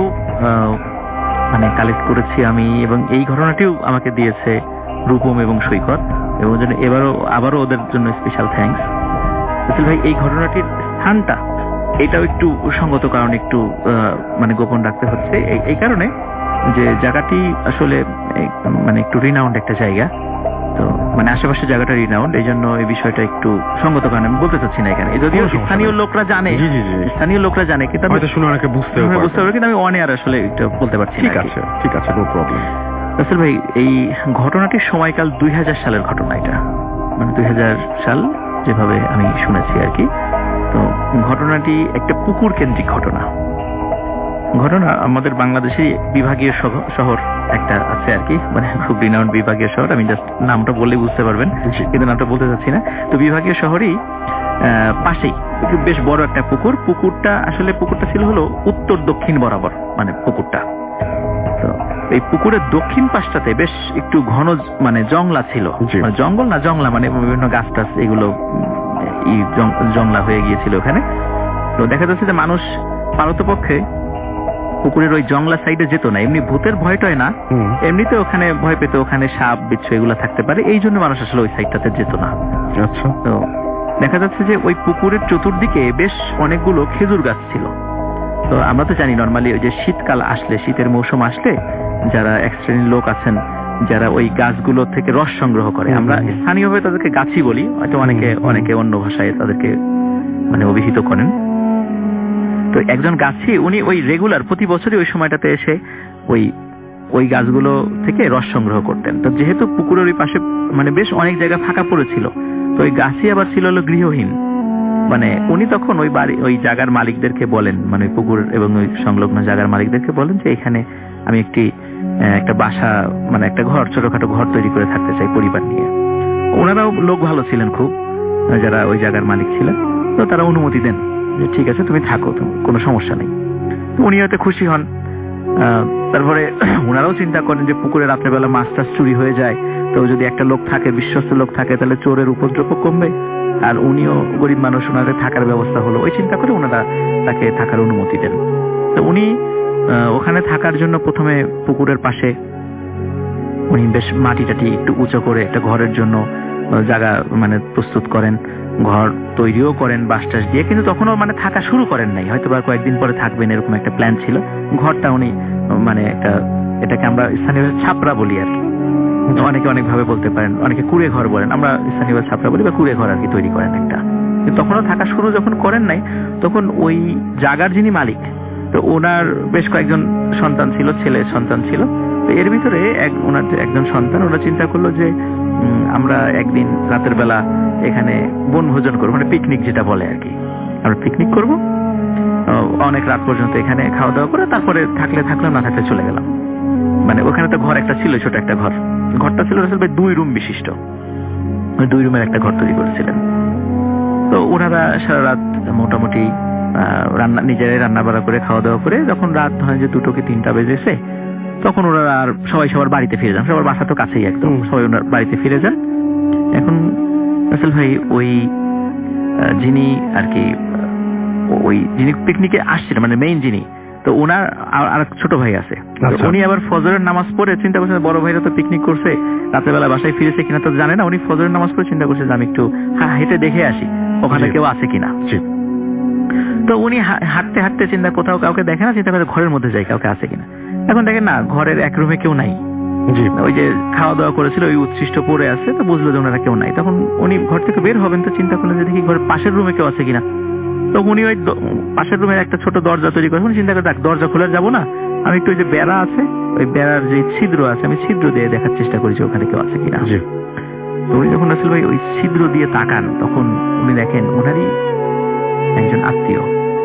Speaker 4: মানে কালেক্ট করেছি আমি, এবং এই ঘটনাটিও আমাকে দিয়েছে রূপম এবং সৈকত, এবং জন্য এবারও আবারও ওদের জন্য স্পেশাল থ্যাঙ্কস। রাসেল ভাই, এই ঘটনাটির স্থানটা এটাও একটু সঙ্গত কারণে একটু মানে গোপন রাখতে হচ্ছে, এই কারণে যে জায়গাটি আসলে মানে একটু রিনাউন্ড একটা জায়গা, তো মানে আশেপাশে জায়গাটা রিনাউন্ড, এই জন্য এই বিষয়টা একটু সঙ্গত কারণে আমি বলতে চাচ্ছি না এখানে। যদিও স্থানীয় লোকরা জানে, স্থানীয় লোকরা জানে, কিন্তু বুঝতে বুঝতে পারবে, কিন্তু আমি অন এয়ার আসলে এটা বলতে পারছি।
Speaker 2: ঠিক আছে, ঠিক আছে, নো প্রবলেম।
Speaker 4: রাসেল ভাই, এই ঘটনাটির সময়কাল দুই হাজার সালের ঘটনা, এটা মানে দুই হাজার সাল যেভাবে আমি শুনেছি আর কি। তো ঘটনাটি একটা পুকুর কেন্দ্রিক ঘটনা। ঘটনা আমাদের বাংলাদেশে বিভাগীয় শহর একটা আছে আর কি, মানে খুব রিনাউন্ড বিভাগীয় শহর, আমি জাস্ট নামটা বললে বুঝতে পারবেন, কিন্তু নামটা বলতে চাচ্ছি না। তো বিভাগীয় শহরেই পাশেই বেশ বড় একটা পুকুর। পুকুরটা আসলে পুকুরটা ছিল হলো উত্তর দক্ষিণ বরাবর, মানে পুকুরটা। তো এই পুকুরের দক্ষিণ পাশটাতে বেশ একটু ঘন মানে জংলা ছিল, জঙ্গল না জংলা মানে বিভিন্ন গাছ টাছ এগুলো জংলা হয়ে গিয়েছিল ওখানে। তো দেখা যাচ্ছে যে মানুষ পারতপক্ষে পুকুরের ওই জংলা সাইডে যেত না, এমনি ভূতের ভয়টাই না, এমনিতে ওখানে ভয় পেত, ওখানে সাপ বিচ্ছু এগুলো থাকতে পারে, এই জন্য মানুষ আসলে ওই সাইডটাতে যেত না।
Speaker 2: আচ্ছা।
Speaker 4: তো দেখা যাচ্ছে যে ওই পুকুরের চতুর্দিকে বেশ অনেকগুলো খেজুর গাছ ছিল। তো আমরা তো জানি নর্মালি ওই যে শীতকাল আসলে, শীতের মৌসুম আসলে যারা এক শ্রেণীর লোক আছেন যারা ওই গাছগুলো থেকে রস সংগ্রহ করে, আমরা স্থানীয়ভাবে তাদেরকে গাছি বলি, হয়তো অনেকে অনেকে অন্য ভাষায় তাদেরকে মানে অভিহিত করেন। তো একজন গাছি উনি ওই রেগুলার প্রতি বছরই ওই সময়টাতে এসে ওই ওই গাছগুলো থেকে রস সংগ্রহ করতেন। তো যেহেতু পুকুরের ওই পাশে মানে বেশ অনেক জায়গা ফাঁকা পড়েছিল, তো ওই গাছি আবার ছিল হলো গৃহহীন, মানে উনি তখন ওই বাড়ি ওই জায়গার মালিকদেরকে বলেন, মানে ওই পুকুর এবং ওই সংলগ্ন জায়গার মালিকদেরকে বলেন যে এখানে আমি একটি একটা বাসা মানে একটা ঘর, ছোটখাটো ঘর তৈরি করে থাকতে চাই পরিবার নিয়ে। ওনারাও লোক ভালো ছিলেন খুব, যারা ওই জায়গার মালিক ছিলেন, তো তারা অনুমতি দেন যে ঠিক আছে তুমি থাকো, কোনো সমস্যা নেই। তো উনি হয়তো খুশি হন। তারপরে ওনারাও চিন্তা করেন যে পুকুরে রাত্রেবেলা মাছ টাছ চুরি হয়ে যায়, তো যদি একটা লোক থাকে, বিশ্বস্ত লোক থাকে, তাহলে চোরের উপদ্রব কমবে, আর উনিও গরিব মানুষ, ওনাদের থাকার ব্যবস্থা হলো, ওই চিন্তা করে ওনারা তাকে থাকার অনুমতি দেন। তো উনি ওখানে থাকার জন্য প্রথমে পুকুরের পাশে উনি বেশ মাটি টাটি একটু উঁচু করে একটা ঘরের জন্য জায়গা মানে প্রস্তুত করেন, ঘর তৈরিও করেন বাঁশ টাস দিয়ে, কিন্তু তখনও মানে থাকা শুরু করেন নাই, হয়তো বা কয়েকদিন পরে থাকবেন এরকম একটা প্ল্যান ছিল। ঘরটা উনি মানে একটা এটাকে আমরা স্থানীয় ছাপরা বলি আর কি, অনেকে অনেক ভাবে বলতে পারেন, অনেকে কুড়ে ঘর বলেন, আমরা স্থানীয় ছাপরা বলি বা কুড়ে ঘর আর কি তৈরি করেন একটা। কিন্তু তখনও থাকা শুরু যখন করেন নাই, তখন ওই জায়গার যিনি মালিক, তো ওনার বেশ কয়েকজন সন্তান ছিল, ছেলে সন্তান ছিল। তো এর ভিতরে এক ওনার একজন সন্তান, ওরা চিন্তা করলো যে আমরা একদিন রাতের বেলা এখানে বনভোজন করবো, মানে পিকনিক যেটা বলে আর কি, আমরা পিকনিক করবো অনেক রাত পর্যন্ত এখানে খাওয়া দাওয়া করে, তারপরে থাকলে থাকলাম, না থাকলে চলে গেলাম। মানে ওখানে তো ঘর একটা ছিল, ছোট একটা ঘর, ঘরটা ছিল আসলে দুই রুম বিশিষ্ট, দুই রুমের একটা ঘর তৈরি করেছিলেন। তো ওনারা সারা রাত মোটামুটি রান্না নিজেরাই রান্না বাড়া করে খাওয়া দাওয়া করে যখন রাত হয় যে দুটো কি তিনটা বেজেছে, তখন ওরা আর সবাই সবার বাড়িতে ফিরে যান, সবার বাসা তো কাছেই একদম, সবাই ওনার বাড়িতে ফিরে যান। এখন রাসেল ভাই ওই যিনি আর কি ওই যিনি পিকনিকে আসছিলেন, মানে মেইন যিনি, তো ওনার আর ছোট ভাই আছে, উনি আবার ফজরের নামাজ পড়ে চিন্তা করছেন বড় ভাইরা তো পিকনিক করছে, রাতের বেলা বাসায় ফিরেছে কিনা তো জানে না, উনি ফজরের নামাজ পড়ে চিন্তা করছে যে আমি একটু হেঁটে দেখে আসি ওখানে কেউ আছে কিনা। তো উনি হাঁটতে হাঁটতে চিন্তা, কোথাও কাউকে দেখে না, চিন্তা করে ঘরের মধ্যে যাই কাউকে আছে কিনা। এখন দেখেন না, ঘরের এক রুমে কেউ নাই, ওই যে খাওয়া দাওয়া করেছিল ওই উচ্ছিষ্ট পড়ে আছে, তো বুঝলো যে ওনারা কেউ নাই। তখন উনি ঘর থেকে বের হবেন, তো চিন্তা করলেন যে দেখি ঘরের পাশের রুমে কেউ আছে কিনা। তো উনি ওই পাশের রুমের একটা ছোট দরজা তৈরি করেন, চিন্তা করে দরজা খোলা যাবো না, আমি একটু ওই যে বেড়া আছে, ওই বেড়ার যে ছিদ্র আছে, আমি ছিদ্র দিয়ে দেখার চেষ্টা করেছি ওখানে কেউ আছে কিনা। তো উনি যখন আসলে ভাই ওই ছিদ্র দিয়ে তাকান, তখন উনি দেখেন ওনারই একজন আত্মীয়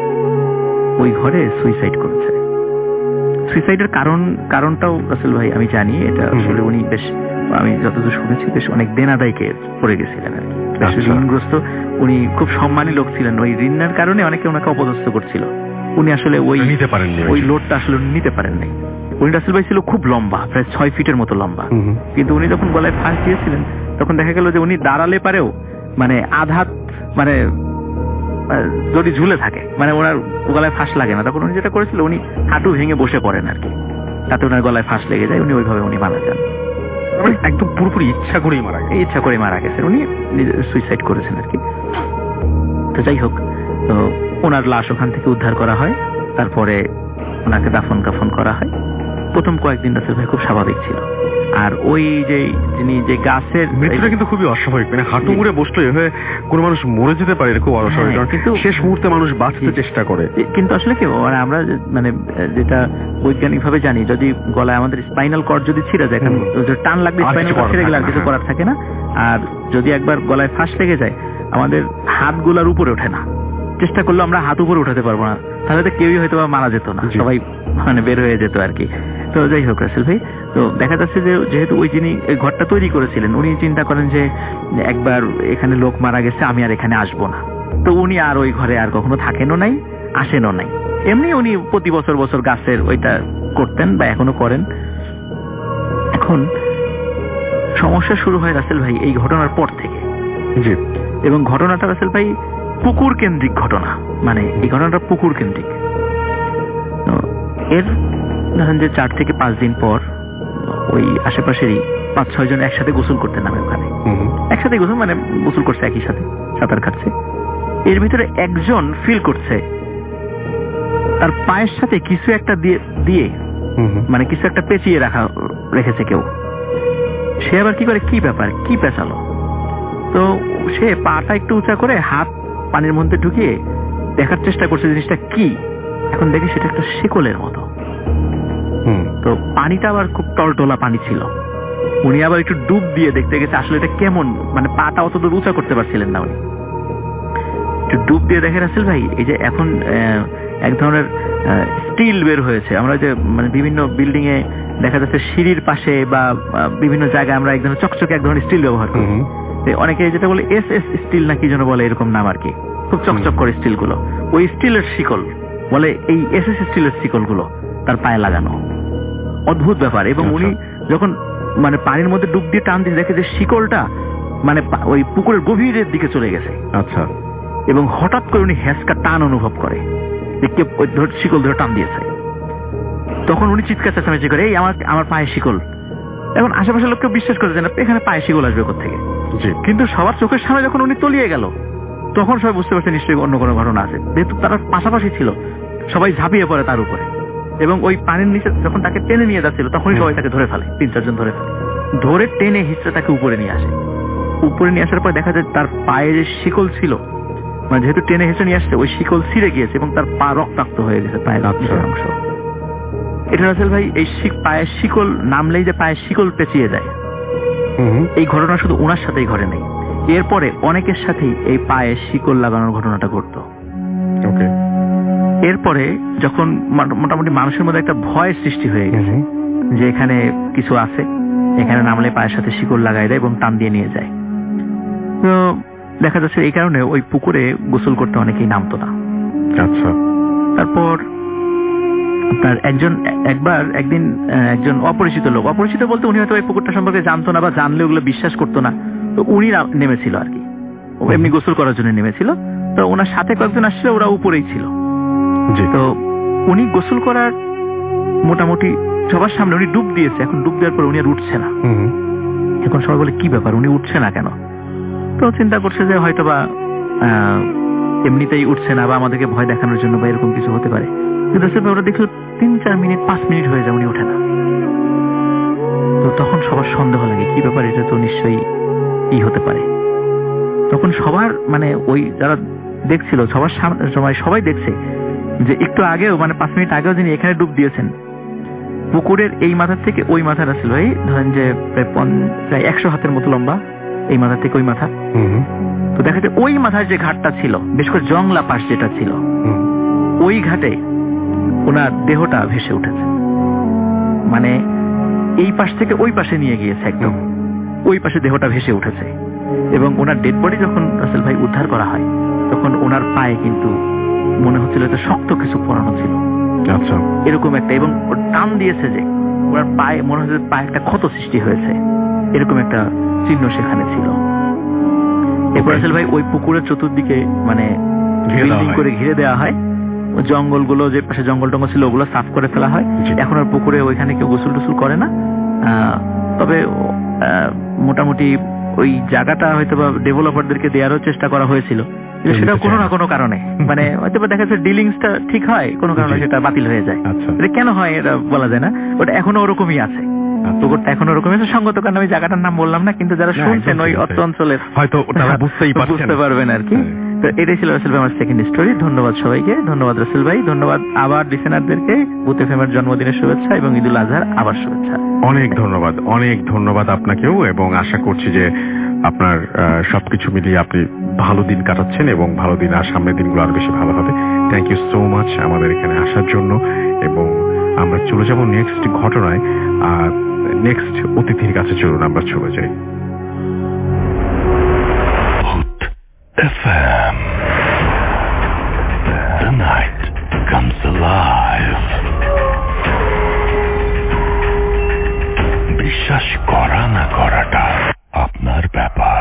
Speaker 4: ওই ঘরে সুইসাইড করেছে। সুইসাইডের কারণ কারণটাও রাসেল ভাই আমি জানি, এটা আসলে উনি বেশ, আমি যতদূর শুনেছি বেশ অনেক দেনাদায়কে পড়ে গেছিলেন আর কি, বেশ ঋণগ্রস্ত। উনি খুব সম্মানী লোক ছিলেন, ওই ঋণের কারণে অনেকে ওনাকে অপদস্থ করছিল, উনি আসলে ওই নিতে পারেন ওই লোডটা আসলে নিতে পারেন নাই। উনি রাসেল ভাই ছিল খুব লম্বা, প্রায় ছয় ফিটের মতো লম্বা, কিন্তু উনি যখন গলায় ফাঁস দিয়েছিলেন তখন দেখা গেল যে উনি দাঁড়ালে পারেও মানে আধাত মানে যদি ঝুলে থাকে, মানে ওনার গলায় ফাঁস লাগে না, তখন উনি যেটা করেছিল উনি হাঁটু ভেঙে বসে পড়েন আর কি, তাতে ওনার গলায় ফাঁস লেগে যায়, উনি ওইভাবে উনি মারা যান।
Speaker 2: একদম পুরোপুরি ইচ্ছা করেই মারা গেছে।
Speaker 4: ইচ্ছা করে মারা গেছেন, উনি সুইসাইড করেছেন আর কি। তো যাই হোক, তো ওনার লাশ ওখান থেকে উদ্ধার করা হয়, তারপরে ওনাকে দাফন কাফন করা হয়। প্রথম কয়েকদিন রাসেল ভাই খুব স্বাভাবিক ছিল। আর ওই যে যিনি যে গাছের
Speaker 2: মৃত্যুটা কিন্তু খুবই অস্বাভাবিক, মানে হাঁটু মুড়ে বসলে এভাবে কোনো মানুষ মরে যেতে পারে, খুব অস্বাভাবিক। কিন্তু শেষ মুহূর্তে মানুষ বাঁচতে চেষ্টা করে।
Speaker 4: কিন্তু আসলে কি আমরা মানে যেটা বৈজ্ঞানিক ভাবে জানি, যদি গলায় আমাদের স্পাইনাল কর্ড যদি ছিঁড়ে যায়, টান লাগলে স্পাইনাল কর্ড ছিঁড়ে গেলে আর কিছু করার থাকে না। আর যদি একবার গলায় ফাঁস লেগে যায়, আমাদের হাতগুলোর উপরে ওঠে না, চেষ্টা করলে আমরা হাত উপরে উঠাতে পারবো না, তাহলে তো কেউই হয়তো মারা যেত না, সবাই মানে বের হয়ে যেত আর কি। তো যাই হোক রাসেল ভাই, তো দেখা যাচ্ছে যে যেহেতু ওই যিনি ঘরটা তৈরি করেছিলেন উনি চিন্তা করেন যে একবার এখানে লোক মারা গেছে, আমি আর এখানে আসবো না। তো উনি আর ওই ঘরে আর কখনো থাকেনও নাই, আসেনও নাই। এমনি উনি প্রতি বছর বছর গাছের ওইটা করতেন বা এখনো করেন। এখন সমস্যা শুরু হয় রাসেল ভাই এই ঘটনার পর থেকে।
Speaker 2: জি।
Speaker 4: এবং ঘটনাটা রাসেল ভাই পুকুর কেন্দ্রিক ঘটনা, মানে এই ঘটনাটা পুকুর কেন্দ্রিক। এর ধরেন যে চার থেকে পাঁচ দিন পর ওই আশেপাশেরই পাঁচ ছয় জন একসাথে গোসল করতে নামে ওখানে, একসাথে গোসল মানে গোসল করছে একই সাথে, সাঁতার কাটছে। এর ভিতরে একজন ফিল করছে তার পায়ের সাথে কিছু একটা দিয়ে দিয়ে মানে কিছু একটা পেঁচিয়ে রাখা রেখেছে কেউ। সে আবার কি করে, কি ব্যাপার, কি পেঁচালো? তো সে পাটা একটু উঁচা করে হাত পানির মধ্যে ঢুকিয়ে দেখার চেষ্টা করছে জিনিসটা কি। এখন দেখি সেটা একটা শিকলের মতো। তো পানিটা আবার খুব টলটলা পানি ছিল। উনি আবার একটু ডুব দিয়ে দেখতে গেছে আসলে এটা কেমন, মানে পাটা অত দূর উঁচা করতে পারছিলেন না উনি। একটু ডুব দিয়ে দেখে রাসেল ভাই এই যে এখন এক ধরনের স্টিল বের হয়েছে। আমরা যে মানে বিভিন্ন বিল্ডিং এ দেখা যাচ্ছে সিঁড়ির পাশে বা বিভিন্ন জায়গায় আমরা এক ধরনের চকচকে এক ধরনের স্টিল ব্যবহার করি। অনেকে যেটা বলে এস এস স্টিল না কি যেন বলে, এরকম নাম আর কি, খুব চকচক করে স্টিল গুলো। ওই স্টিলের শিকল বলে এই এস এস স্টিলের শিকল গুলো তার পায়ে লাগানো। অদ্ভুত ব্যাপার। এবং উনি যখন মানে পানির মধ্যে ডুব দিয়ে টান দিয়ে দেখে যে শিকলটা মানে ওই পুকুরের গভীরের দিকে চলে গেছে।
Speaker 2: আচ্ছা।
Speaker 4: এবং হঠাৎ করে উনি হ্যাঁচকা টান অনুভব করে, দেখতে শিকল ধরে টান দিয়েছে। তখন উনি চিৎকার চেঁচামেচি করে, এই আমার আমার পায়ে শিকল। এখন আশেপাশের লোককে বিশ্বাস করতে না এখানে পায়ে শিকল আসবে কোথেকে। কিন্তু সবার চোখের সামনে যখন উনি তলিয়ে গেল তখন সবাই বুঝতে পারছে নিশ্চয়ই অন্য কোনো ঘটনা আছে। যেহেতু তারা পাশাপাশি ছিল সবাই ঝাঁপিয়ে পড়ে তার উপরে, এবং ওই পানির নিচে যখন তাকে টেনে নিয়ে যাচ্ছিল তখনই সবাই তাকে ধরে ফেলে, তিন চারজন ধরে ফেলে, ধরে টেনে হিঁচড়ে তাকে উপরে নিয়ে আসে। উপরে নিয়ে আসার পর দেখা যায় তার পায়ে যে শিকল ছিল, মানে যেহেতু টেনে হিঁচড়ে নিয়ে আসছে ওই শিকল ছিঁড়ে গিয়েছে এবং তার পা রক্তাক্ত হয়ে গেছে পায়ের অংশ। এটা রাসেল ভাই এই পায়ের শিকল নামলেই যে পায়ের শিকল পেঁচিয়ে যায়, এই ঘটনা শুধু ওনার সাথেই ঘটে নাই, এরপরে অনেকের সাথেই এই পায়ে শিকল লাগানোর ঘটনাটা ঘটতো। এরপরে যখন মোটামুটি মানুষের মধ্যে একটা ভয় সৃষ্টি হয়ে গেছে যে এখানে কিছু আছে, এখানে নামলে পায়ের সাথে শিকল লাগাই দেয় এবং টান দিয়ে নিয়ে যায়, তো দেখা যাচ্ছে এই কারণে ওই পুকুরে গোসল করতে অনেকেই নামতো না।
Speaker 2: আচ্ছা।
Speaker 4: তারপর আপনার একজন একবার একদিন একজন অপরিচিত লোক, অপরিচিত বলতে উনি হয়তো ওই পুকুরটা সম্পর্কে জানতো না বা জানলে ওগুলো বিশ্বাস করতো না, তো উনি নেমেছিল আর কি, এমনি গোসল করার জন্য নেমেছিল। তো ওনার সাথে কয়েকজন আসছিল, ওরা উপরেই ছিল। তো উনি গোসল করার মোটামুটি সবার সামনে উনি ডুব দিয়েছে। এখন ডুব দেওয়ার পর উনি আর উঠছে না। এখন সবাই বলে কি ব্যাপার, উনি উঠছে না কেন? তো চিন্তা করছে যে হয়তো বা এমনিতেই উঠছে না বা আমাদেরকে ভয় দেখানোর জন্য বা এরকম কিছু হতে পারে। কিন্তু ওরা দেখলো তিন চার মিনিট পাঁচ মিনিট হয়ে যায় উনি ওঠে না। তো তখন সবার সন্দেহ লাগে কি ব্যাপার, এটা তো নিশ্চয়ই ই হতে পারে। তখন সবার মানে ওই যারা দেখছিল সবার সময় সবাই দেখছে যে একটু আগেও মানে পাঁচ মিনিট আগেও যিনি এখানে ডুব দিয়েছেন পুকুরের এই মাথার থেকে ওই মাথা রাসেল ভাই ধরেন যে প্রায় একশো হাতের মতো লম্বা, এই মাথা থেকে ওই মাথা। তো দেখা যায় ওই মাথার যে ঘাটটা ছিল, বিশেষ করে জংলা পাশ যেটা ছিল, ওই ঘাটে ওনার দেহটা ভেসে উঠেছে। মানে এই পাশ থেকে ওই পাশে নিয়ে গিয়েছে, একদম ওই পাশে দেহটা ভেসে উঠেছে। এবং ওনার ডেড বডি যখন রাসেল ভাই উদ্ধার করা হয় তখন ওনার পায়ে কিন্তু মনে হচ্ছিল যে শক্ত কিছু পরানো ছিল।
Speaker 2: আচ্ছা।
Speaker 4: এরকম একটা, এবং টান দিয়েছে যে ওনার পায়ে মনে হচ্ছে পায়ে একটা ক্ষত সৃষ্টি হয়েছে, এরকম একটা চিহ্ন সেখানে ছিল। এরপর রাসেল ভাই ওই পুকুরের চতুর্দিকে মানে বিল্ডিং করে ঘিরে দেওয়া হয়, জঙ্গলগুলো যে পাশে জঙ্গল টঙ্গল ছিল ওগুলো সাফ করে ফেলা হয়। এখন আর পুকুরে ওইখানে কেউ গোসল টুসুল করে না। তবে মোটামুটি ওই জায়গাটা হয়তো বা ডেভেলপারদেরকে দেওয়ারও চেষ্টা করা হয়েছিল, সেটা কোনো না কোনো কারণে মানে হয়তো দেখা যাচ্ছে ডিলিংসটা ঠিক হয়, কোনো কারণে সেটা বাতিল হয়ে যায়। এটা কেন হয় এটা বলা যায় না, ওটা এখনো ওরকমই আছে, পুকুরটা এখনো ওরকম আছে। সঙ্গত কারণে আমি জায়গাটার নাম বললাম না, কিন্তু যারা শুনছেন ওই অত্র অঞ্চলের হয়তো বুঝতে পারবেন আর কি। তো এটাই ছিল রাসেল ভাই আমার সেকেন্ড স্টোরি। ধন্যবাদ সবাইকে, ধন্যবাদ রাসেল ভাই, ধন্যবাদ আবার লিসেনারদেরকে। ভূত এফএমের জন্মদিনের শুভেচ্ছা এবং ঈদুল আজহার আবার শুভেচ্ছা।
Speaker 2: অনেক ধন্যবাদ, অনেক ধন্যবাদ আপনাকেও, এবং আশা করছি যে আপনার সবকিছু মিলিয়ে আপনি ভালো দিন কাটাচ্ছেন এবং ভালো দিন আর সামনের দিনগুলো আরো বেশি ভালো হবে। থ্যাংক ইউ সো মাচ আমাদের এখানে আসার জন্য। এবং আমরা চলে যাব নেক্সট ঘটনায়, আর নেক্সট অতিথির কাছে চলুন আমরা চলে যাই।
Speaker 1: F M, the night comes alive. বিশ্বাস করা না করাটা আপনার ব্যাপার।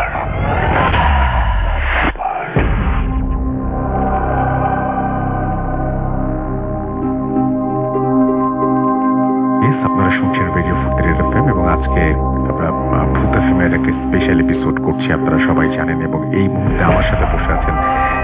Speaker 2: আপনারা শুনছেন রেডিও ফুটত্রিশ এফএম এবং আজকে আমরা ভূত এফএমের একটা স্পেশাল এপিসোড করছি, আপনারা সবাই জানেন। এবং এই মুহূর্তে আমার সাথে বসে আছেন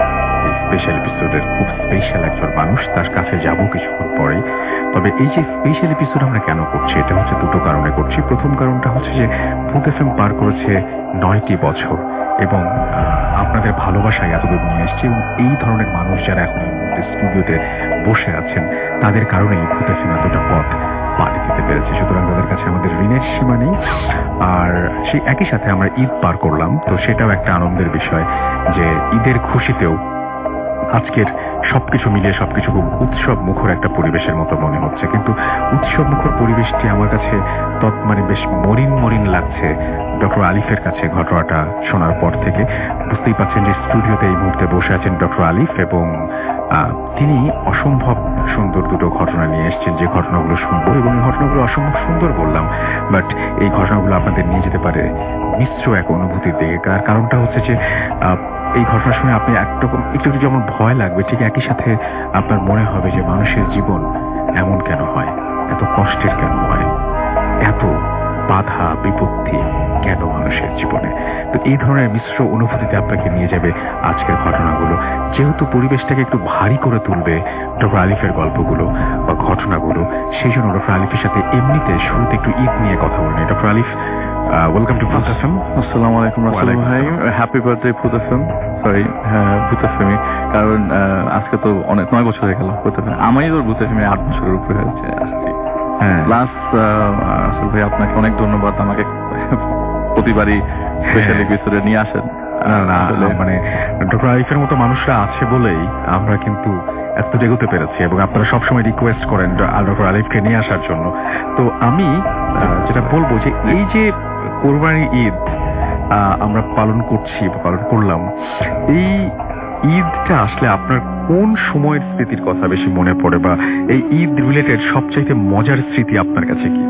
Speaker 2: স্পেশাল এপিসোডের খুব স্পেশাল একজন মানুষ, তার কাছে যাব কিছুক্ষণ পরে। তবে এই যে স্পেশাল এপিসোড আমরা কেন করছি, এটা হচ্ছে দুটো কারণে করছি। প্রথম কারণটা হচ্ছে যে ভূত এফএম পার করেছে নয়টি বছর এবং আপনাদের ভালোবাসায় এতদূর নিয়ে এসছে, এবং এই ধরনের মানুষ যারা এখন এই মুহূর্তে স্টুডিওতে বসে আছেন তাদের কারণেই ভূত এফএম এতটা পথ পাড়ি দিতে পেরেছে। সুতরাং তাদের কাছে আমাদের ঋণের সীমা নেই। আর সেই একই সাথে আমরা ঈদ পার করলাম, তো সেটাও একটা আনন্দের বিষয় যে ঈদের খুশিতেও আজকের সবকিছু মিলিয়ে সবকিছু খুব উৎসব মুখর একটা পরিবেশের মতো মনে হচ্ছে। কিন্তু উৎসব মুখর পরিবেশটি আমার কাছে তৎ মানে বেশ মরিন মরিন লাগছে ডক্টর আলিফের কাছে ঘটনাটা শোনার পর থেকে। বুঝতেই পারছেন যে স্টুডিওতে এই মুহূর্তে বসে আছেন ডক্টর আলিফ, এবং তিনি অসম্ভব সুন্দর দুটো ঘটনা নিয়ে এসেছেন, যে ঘটনাগুলো শুনবো। এবং এই ঘটনাগুলো অসম্ভব সুন্দর বললাম, বাট এই ঘটনাগুলো আপনাদের নিয়ে যেতে পারে মিশ্র এক অনুভূতির দিকে। তার কারণটা হচ্ছে যে এই ঘটনা শুনে আপনি একরকম একটু একটু যেমন ভয় লাগবে, ঠিক একই সাথে আপনার মনে হবে যে মানুষের জীবন এমন কেন হয়, এত কষ্টের কেন হয়, এত বাধা বিপত্তি কেন মানুষের জীবনে। তো এই ধরনের মিশ্র অনুভূতিতে আপনাকে নিয়ে যাবে আজকের ঘটনাগুলো। যেহেতু পরিবেশটাকে একটু ভারী করে তুলবে ডক্টর আলিফের গল্পগুলো বা ঘটনাগুলো, সেই জন্য ডক্টর আলিফের সাথে এমনিতে শুরুতে একটু ঈদ নিয়ে কথা বলি। ডক্টর আলিফ, ওয়েলকাম টু ভূত এফএম।
Speaker 8: আসসালামু আলাইকুম রাসেল ভাই, happy birthday Bhoot FM. Sorry Bhoot FM, কারণ আজকে তো অনেক নয় বছর হয়ে গেল ভূত এফএম। আমি তো ভূত এফএম আট বছরের উপরে হয়েছে আসছি। প্লাস রাসেল ভাই আপনাকে অনেক ধন্যবাদ, আমাকে প্রতিবারই স্পেশাল এপিসোডে নিয়ে আসেন।
Speaker 2: মানে ডক্টর আলিফের মতো মানুষরা আছে বলেই আমরা কিন্তু এত এগোতে পেরেছি, এবং আপনারা সবসময় রিকোয়েস্ট করেন ডক্টর আলিফকে নিয়ে আসার জন্য। তো আমি যেটা বলবো যে এই যে কোরবানি ঈদ আমরা পালন করছি বা পালন করলাম, এই ঈদটা আসলে আপনার কোন সময়ের স্মৃতির কথা বেশি মনে পড়ে, বা এই ঈদ রিলেটেড সবচাইতে মজার স্মৃতি আপনার কাছে কি?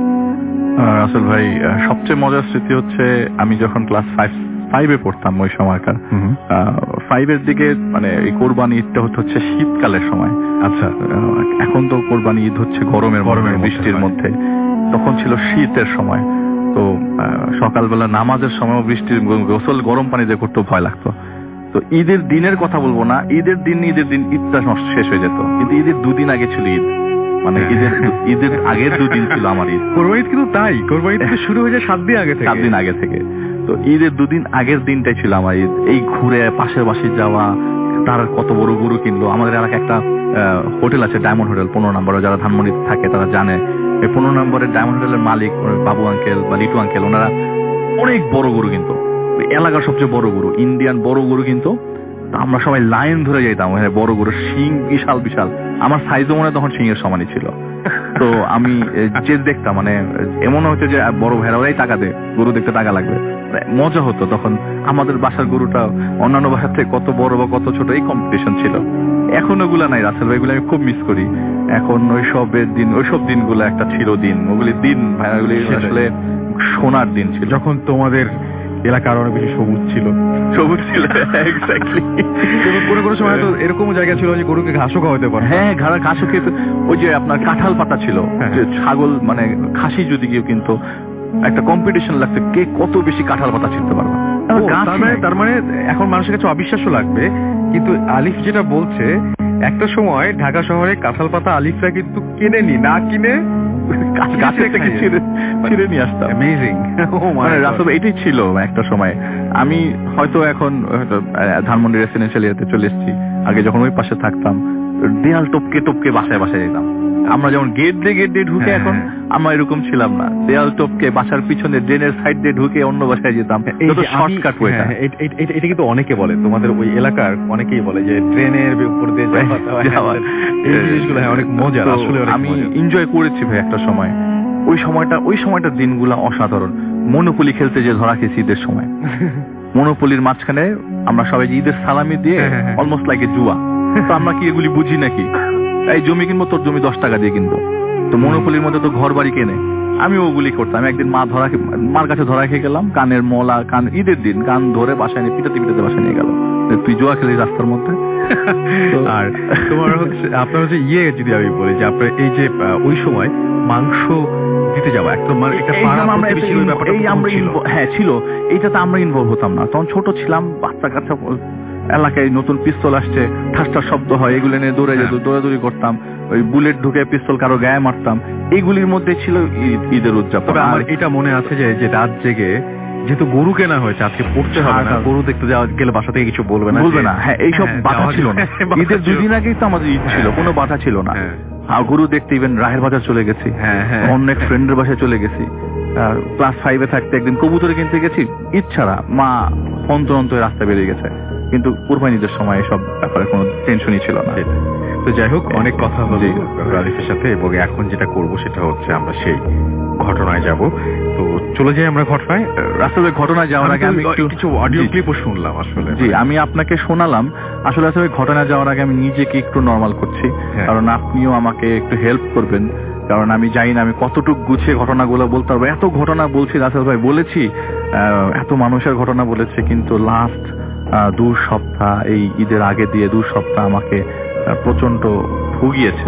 Speaker 8: রাসেল ভাই, সবচেয়ে মজার স্মৃতি হচ্ছে আমি যখন ক্লাস ফাইভ ফাইভে পড়তাম ওই সময়কার, ফাইভের দিকে মানে এই কোরবানি ঈদটা হচ্ছে শীতকালের সময়। আচ্ছা, এখন তো কোরবানি ঈদ হচ্ছে গরমের গরমের বৃষ্টির মধ্যে, তখন ছিল শীতের সময়। তো সকালবেলা নামাজের সময় বৃষ্টির গোসল গরম পানি দিয়ে করতে ভয় লাগতো। তো ঈদের দিনের কথা বলবো না, ঈদের দিন ঈদের দিন ঈদটা শেষ হয়ে যেত, কিন্তু ঈদের দুদিন আগে ছিল ঈদ, মানে ঈদের ঈদের আগের দুদিন ছিল আমার ঈদ।
Speaker 2: কোরবানি কিন্তু তাই, কোরবানি থেকে শুরু হয়ে যায় সাত দিন আগে থেকে,
Speaker 8: সাত দিন আগে থেকে। তো ঈদের দুদিন আগের দিনটাই ছিল আমার ঈদ। এই ঘুরে পাশের বাসে যাওয়া, তার কত বড় গরু কিনলো। আমাদের এলাকায় একটা হোটেল আছে ডায়মন্ড হোটেল পনেরো নম্বরে, যারা ধানমন্ডি থাকে তারা জানে। এই পনেরো নম্বরের ডায়মন্ড হোটেলের মালিক বাবু আঙ্কেল বা লিটু আঙ্কেল, ওনারা অনেক বড় গরু কিনতো, এলাকার সবচেয়ে বড় গরু, ইন্ডিয়ান বড় গরু কিনতো। আমরা সবাই লাইন ধরে যাইতাম, বড় গরু, শিং বিশাল বিশাল, আমার সাইজও মনে তখন শিং এর সমানই ছিল। তো আমি যে দেখতাম, মানে এমন হচ্ছে যে বড় ভেড়াওয়াই টাকা দেয়, গরু দেখতে টাকা লাগবে, মজা হতো তখন। আমাদের বাসার গরুটা অন্যান্য বাসার থেকে কত বড় বা কত ছোট, এই কম্পিটিশন ছিল। এখন ওগুলা নাই রাসেল ভাই, এগুলো আমি খুব মিস করি। এখন ওই সবের দিন, ওইসব দিনগুলো একটা ছিল দিন, ওগুলি দিন ভাই, ওগুলি আসলে সোনার দিন ছিল।
Speaker 2: যখন তোমাদের এলাকার অনেক বেশি সবুজ ছিল
Speaker 8: সবুজ ছিল এক্স্যাক্টলি।
Speaker 2: এবং কোনো কোনো সময় তো এরকম জায়গা ছিল যে গরুকে ঘাসও খাওয়াতে পারে।
Speaker 8: হ্যাঁ ঘাড়া ঘাসও খেতে, ওই যে আপনার কাঁঠাল পাতা ছিল, যে ছাগল মানে খাসি যদি কেউ কিন্তু একটা কম্পিটিশন লাগছে কে কত বেশি কাঁঠাল পাতা ছিলতে পারবে।
Speaker 2: তার মানে এখন মানুষের কাছে অবিশ্বাস্য লাগবে, কিন্তু আলিফ যেটা বলছে একটা সময় ঢাকা শহরে কাঁঠাল পাতা আলিফরা কিন্তু কিনেনি, না কিনে
Speaker 8: গাছের থেকে ছিঁড়ে নিয়ে আসতাম।
Speaker 2: অ্যামেজিং।
Speaker 8: মানে রাসূল এটাই ছিল একটা সময়। আমি হয়তো এখন ধানমন্ডি রেসিডেন্সিয়াল এরিয়াতে চলে এসেছি, আগে যখন ওই পাশে থাকতাম দেয়াল টপকে টপকে বাসায় বাসায় যেতাম। আমরা যেমন গেট দিয়ে গেট দিয়ে ঢুকে, এখন আমরা এরকম ছিলাম না, দেয়াল টপকে বাসার পিছনে ড্রেনের সাইড দিয়ে ঢুকে অন্য বাসায় যেতাম। শর্টকাট ওয়েটা।
Speaker 2: এটা কিন্তু অনেকে বলে, তোমাদের ওই এলাকার অনেকেই বলে যে ট্রেনের উপর দিয়ে যাওয়া, এই জিনিসগুলো অনেক মজা। আসলে
Speaker 8: আমি এনজয় করেছি ভাই একটা সময়। ওই সময়টা ওই সময়টা দিনগুলো অসাধারণ। মনোপলি খেলতে যে ধরা খেয়েছি ঈদের সময়, মনোপলির মাঝখানে আমরা সবাই ঈদের সালামি দিয়ে অলমোস্ট লাইক এ জুয়া। তো আমরা কি এগুলি বুঝি নাকি? এই জমি কিনবো, তোর জমি দশ টাকা দিয়ে কিনবো। তো মনোপলির মধ্যে তো ঘর বাড়ি কেনে, আমি ওগুলি করতাম। একদিন মা ধরা মার কাছে ধরা খেয়ে গেলাম, কানের মলা, কান ঈদের দিন কান ধরে বাসায় নিয়ে পিটাতে পিটাতে বাসায় নিয়ে গেল, তুই জুয়া খেলি রাস্তার মধ্যে।
Speaker 2: আর তোমার হচ্ছে আপনার হচ্ছে ইয়ে, যদি আমি বলি যে আপনার এই যে ওই সময় মাংস দিতে যাওয়া একদম
Speaker 8: হ্যাঁ ছিল, এইটাতে আমরা ইনভলভ হতাম না, তখন ছোট ছিলাম, বাচ্চা কাচ্চা এলাকায় নতুন পিস্তল আসছে, ঠাসটা শব্দ হয়, এগুলো নিয়ে দৌড়ে যেত, দৌড়াদৌড়ি করতাম, ওই বুলেট ঢুকে পিস্তল কারো গায়ে মারতাম, এইগুলির মধ্যে ছিল ঈদের উদযাপন।
Speaker 2: আমার এটা মনে আছে যে যে রাত জেগে, যেহেতু গরু কেনা হয়েছে আজকে পড়তে হবে না, গরু দেখতে যাওয়া গেলে বাসা থেকে কিছু বলবে না
Speaker 8: বলবে না হ্যাঁ এইসব বাধা ছিল না। ঈদের দুদিন আগেই তো আমাদের ঈদ ছিল, কোনো বাধা ছিল না। আর গরু দেখতে ইভেন রাহের বাজার চলে গেছি, অনেক ফ্রেন্ডের বাসায় চলে গেছি। ক্লাস ফাইভে থাকতে একদিন কবুতরে কিনতে গেছি, ঈদ ছাড়া মা অন্তর অন্তর রাস্তায় বেরিয়ে গেছে, কিন্তু কুরবানিদের সময় এসব ব্যাপারে কোনো টেনশনই ছিল না।
Speaker 2: তো যাই হোক, অনেক কথা হলো আলিফের সাথে, এবং এখন যেটা করব সেটা হচ্ছে আমরা সেই ঘটনায় যাব। তো চলে যাই আমরা ঘটনায়।
Speaker 8: আসলে ঘটনায় যাওয়ার আগে আমি
Speaker 2: কিছু অডিও ক্লিপও শুনলাম আসলে।
Speaker 8: জি, আমি আপনাকে শোনালাম। আসলে আসলে ঘটনায় যাওয়ার আগে আমি নিজেকে একটু নর্মাল করছি, কারণ আপনিও আমাকে একটু হেল্প করবেন, কারণ আমি জানি না আমি কতটুকু গুছিয়ে ঘটনাগুলো বলতে পারবো। এত ঘটনা বলছি রাসেল ভাই, বলেছি এত মানুষের ঘটনা বলেছে, কিন্তু লাস্ট দু সপ্তাহ এই ঈদের আগে দিয়ে দু সপ্তাহ আমাকে প্রচন্ড ভুগিয়েছে।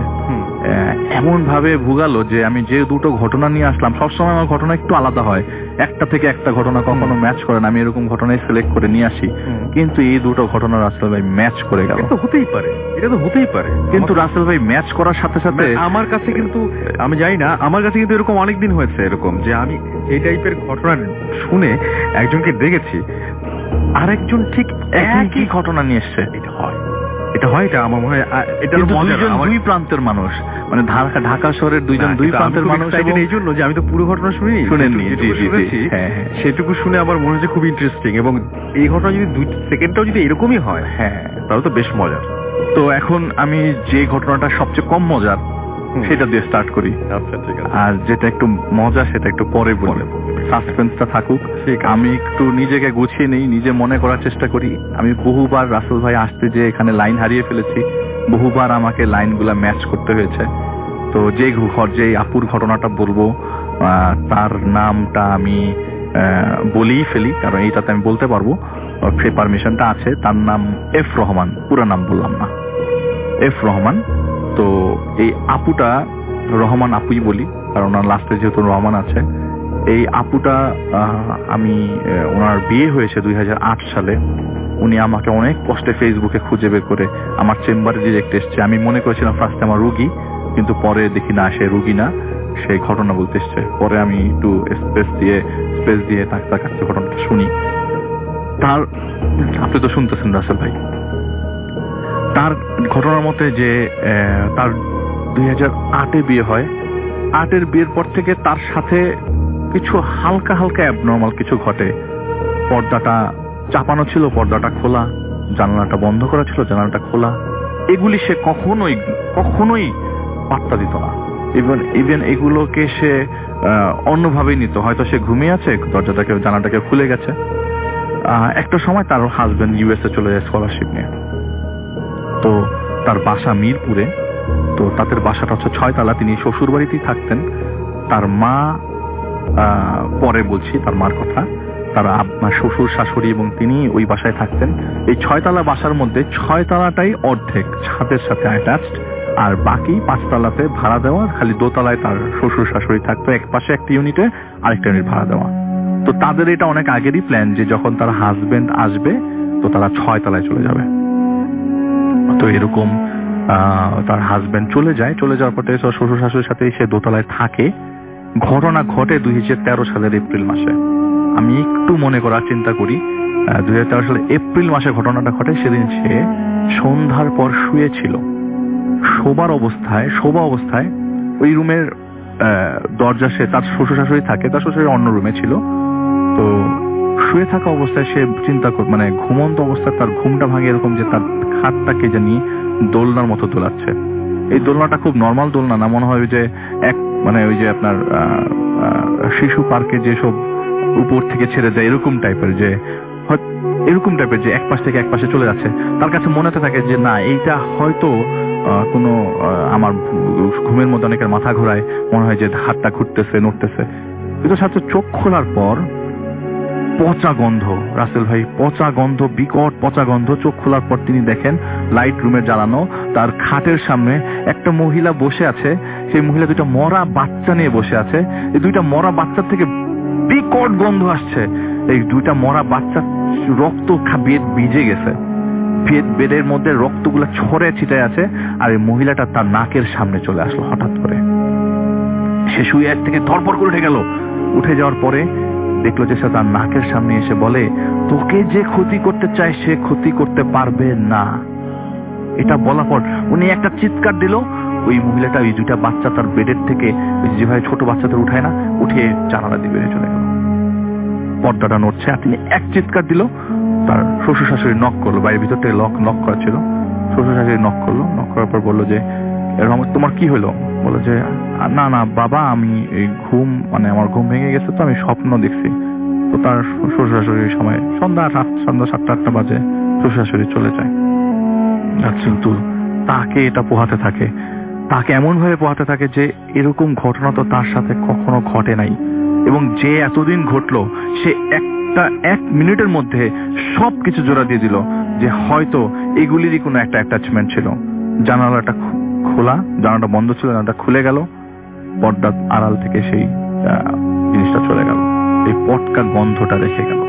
Speaker 8: এমন ভাবে ভুগালো যে আমি যে দুটো ঘটনা নিয়ে আসলাম, সবসময় আমার ঘটনা একটু আলাদা হয়, একটা থেকে একটা ঘটনা কখনো ম্যাচ করে না, আমি এরকম ঘটনায় সিলেক্ট করে নিয়ে আসি, কিন্তু এই দুটো ঘটনা রাসেল ভাই ম্যাচ করে গেল।
Speaker 2: এটা তো হতেই পারে, এটা তো হতেই পারে,
Speaker 8: কিন্তু রাসেল ভাই ম্যাচ করার সাথে সাথে
Speaker 2: আমার কাছে কিন্তু, আমি জানি না, আমার কাছে কিন্তু এরকম অনেকদিন হয়েছে এরকম যে আমি এই টাইপের ঘটনা শুনে একজনকে দেখেছি, আরেকজন ঠিক
Speaker 8: একই ঘটনা নিয়ে এসছে।
Speaker 2: এটা হয়, এটা হয়, এটা আমার মনে হয় এটা
Speaker 8: দুই প্রান্তের মানুষ, মানে ঢাকা ঢাকা শহরের দুইজন দুই প্রান্তের মানুষ।
Speaker 2: এই জন্য যে আমি তো পুরো ঘটনা শুনি
Speaker 8: শুনেননি,
Speaker 2: শুনেছি, সেটুকু শুনে আমার মনে হচ্ছে খুব ইন্টারেস্টিং, এবং এই ঘটনা যদি দুই সেকেন্ডটাও যদি এরকমই হয়, হ্যাঁ তাহলে তো বেশ মজার।
Speaker 8: তো এখন আমি যে ঘটনাটা সবচেয়ে কম মজার সেটা দিয়ে স্টার্ট করি।
Speaker 2: আচ্ছা ঠিক আছে।
Speaker 8: আর যেটা একটু মজা সেটা একটু পরে বলে, সাসপেন্সটা থাকুক। আমি একটু নিজেকে গুছিয়ে নেই, নিজে মনে করার চেষ্টা করি। আমি বহুবার রাসেল ভাই আসতে যে এখানে লাইন হারিয়ে ফেলেছি, বহুবার আমাকে লাইনগুলা ম্যাচ করতে হয়েছে। তো যে ঘর যে আপুর ঘটনাটা বলবো তার নামটা আমি বলেই ফেলি, কারণ এইটাতে আমি বলতে পারবো, সে পারমিশনটা আছে। তার নাম এফ রহমান, পুরো নাম বললাম না, এফ রহমান। তো এই আপুটা রহমান আপুই বলি, কারণ ওনার লাস্টে যেহেতু রহমান আছে। এই আপুটা আমি, ওনার বিয়ে হয়েছে দুই হাজার আট সালে। উনি আমাকে অনেক কষ্টে ফেসবুকে খুঁজে বের করে আমার চেম্বারে ডিরেক্ট এসছে। আমি মনে করেছিলাম ফার্স্টে আমার রুগী, কিন্তু পরে দেখি না সে রুগী না, সেই ঘটনা বলতে এসছে। পরে আমি একটু স্পেস দিয়ে স্পেস দিয়ে তার কাছে ঘটনাটা শুনি। তার, আপনি তো শুনতেছেন রাসেল ভাই, তার ঘটনার মতে যে তার দুই হাজার আটে বিয়ে হয়। আটের বিয়ের পর থেকে তার সাথে কিছু হালকা হালকা অ্যাবনর্মাল কিছু ঘটে। পর্দাটা চাপানো ছিল, পর্দাটা খোলা, জানালাটা বন্ধ করা ছিল, জানালাটা খোলা। এগুলি সে কখনোই কখনোই পাত্তা দিত না। ইভেন ইভেন এগুলোকে সে অন্যভাবেই নিত। হয়তো সে ঘুমিয়ে আছে, দরজাটাকে জানালাটাকে খুলে গেছে। একটা সময় তার হাজবেন্ড ইউএসএ চলে যায় স্কলারশিপ নিয়ে। তো তার বাসা মিরপুরে। তো তাদের বাসাটা হচ্ছে ছয়তলা, তিনি শ্বশুর বাড়িতেই থাকতেন। তার মা, পরে বলছি তার মার কথা, তার শ্বশুর শাশুড়ি এবং তিনি ওই বাসায় থাকতেন। এই ছয়তলা বাসার মধ্যে ছয়তলাটাই অর্ধেক ছাদের সাথে অ্যাটাচড, আর বাকি পাঁচতলাতে ভাড়া দেওয়া, খালি দোতলায় তার শ্বশুর শাশুড়ি থাকতো, এক পাশে একটা ইউনিটে আরেকটা ইউনিট ভাড়া দেওয়া। তো তাদের এটা অনেক আগেরই প্ল্যান যে যখন তার হাজবেন্ড আসবে তো তারা ছয় তলায় চলে যাবে। তো এরকম তার হাজবেন্ড চলে যায়, চলে যাওয়ার পরে শ্বশুর শাশুড়ির সাথে সে দোতলায় থাকে। ঘটনা ঘটে দুই হাজার তেরো সালের এপ্রিল মাসে। আমি একটু মনে করার চিন্তা করি, দুই হাজার তেরো সালের এপ্রিল মাসে ঘটনাটা ঘটে। সেদিন সে সন্ধ্যার পর শুয়েছিল, শোবার অবস্থায় শোবা অবস্থায় ওই রুমের দরজা, সে তার শ্বশুর শাশুড়ি থাকে, তার শ্বশুর অন্য রুমে ছিল। তো শুয়ে থাকা অবস্থায় সে চিন্তা কর মানে ঘুমন্ত অবস্থায় তার ঘুমটা ভাঙে এরকম যে তার খাটটাকে জানি দোলনার মতো দোলাচ্ছে। এই দোলনাটা খুব নর্মাল দোলনা না, মনে হয় যে এক মানে ওই যে আপনার শিশু পার্কে যেসব উপর থেকে ছেড়ে দেয় এরকম টাইপের, যে এরকম টাইপের যে এক পাশ থেকে এক পাশে চলে যাচ্ছে। তার কাছে মনে হতে থাকে যে না, এইটা হয়তো কোনো আমার ঘুমের মধ্যে অনেকের মাথা ঘোরায়, মনে হয় যে হাতটা ঘুরতেছে নড়তেছে। কিন্তু সাথে চোখ খোলার পর পচা গন্ধ, রাসেল ভাই, পচা গন্ধ, বিকট পচা গন্ধ। চোখ খোলার পর তিনি দেখেন লাইট রুমে জ্বালানো, তার খাটের সামনে একটা মহিলা বসে আছে। সেই মহিলা দুইটা মরা বাচ্চা নিয়ে বসে আছে। এই দুইটা মরা বাচ্চার থেকে বিকট গন্ধ আসছে। এই দুইটা মরা বাচ্চা রক্ত বেদ ভিজে গেছে, বেডের মধ্যে রক্তগুলা ছড়ে ছিটে আছে। আর এই মহিলাটা তার নাকের সামনে চলে আসলো হঠাৎ করে। সে শুয়ে এক থেকে ধরপড় করে উঠে গেল। উঠে যাওয়ার পরে দেখলো যে সে তার নাকের সামনে এসে বলে, তোকে যে ক্ষতি করতে চায় সে ক্ষতি করতে পারবে না। এটা বলার পর উনি একটা চিৎকার দিল। ওই মহিলাটা ওই দুইটা বাচ্চা তার বেডের থেকে যেভাবে ছোট বাচ্চাদের উঠায় না, উঠে জানালা দিয়ে বেরিয়ে চলে গেল। পর্দাটা নড়ছে আর তিনি এক চিৎকার দিল। তার শ্বশুর শাশুড়ি নক করলো, বাইরের ভিতর থেকে লক নক করা ছিল। শ্বশুর শাশুড়ি নক করলো, নক করার পর বললো যে তোমার কি হলো? বললো যে না না বাবা, আমি এই ঘুম মানে আমার ঘুম ভেঙে গেছে, তো আমি স্বপ্ন দেখছি। তো তার শ্বশুর শাশুড়ির সময় সন্ধ্যা সাত সন্ধ্যা সাতটা আটটা বাজে শ্বশুর শাশুড়ি চলে যায়। কিন্তু তাকে এটা পোহাতে থাকে, তাকে এমন ভাবে পোহাতে থাকে যে এরকম ঘটনা তো তার সাথে কখনো ঘটে নাই। এবং যে এতদিন ঘটলো সে একটা এক মিনিটের মধ্যে সবকিছু জোড়া দিয়ে দিল যে হয়তো এগুলিরই কোনো একটা অ্যাটাচমেন্ট ছিল। জানালাটা খোলা, জানালাটা বন্ধ ছিল, জানালাটা খুলে গেল, পর্দার আড়াল থেকে সেই জিনিসটা চলে গেল। এই পটকা গন্ধটা রেখে গেল।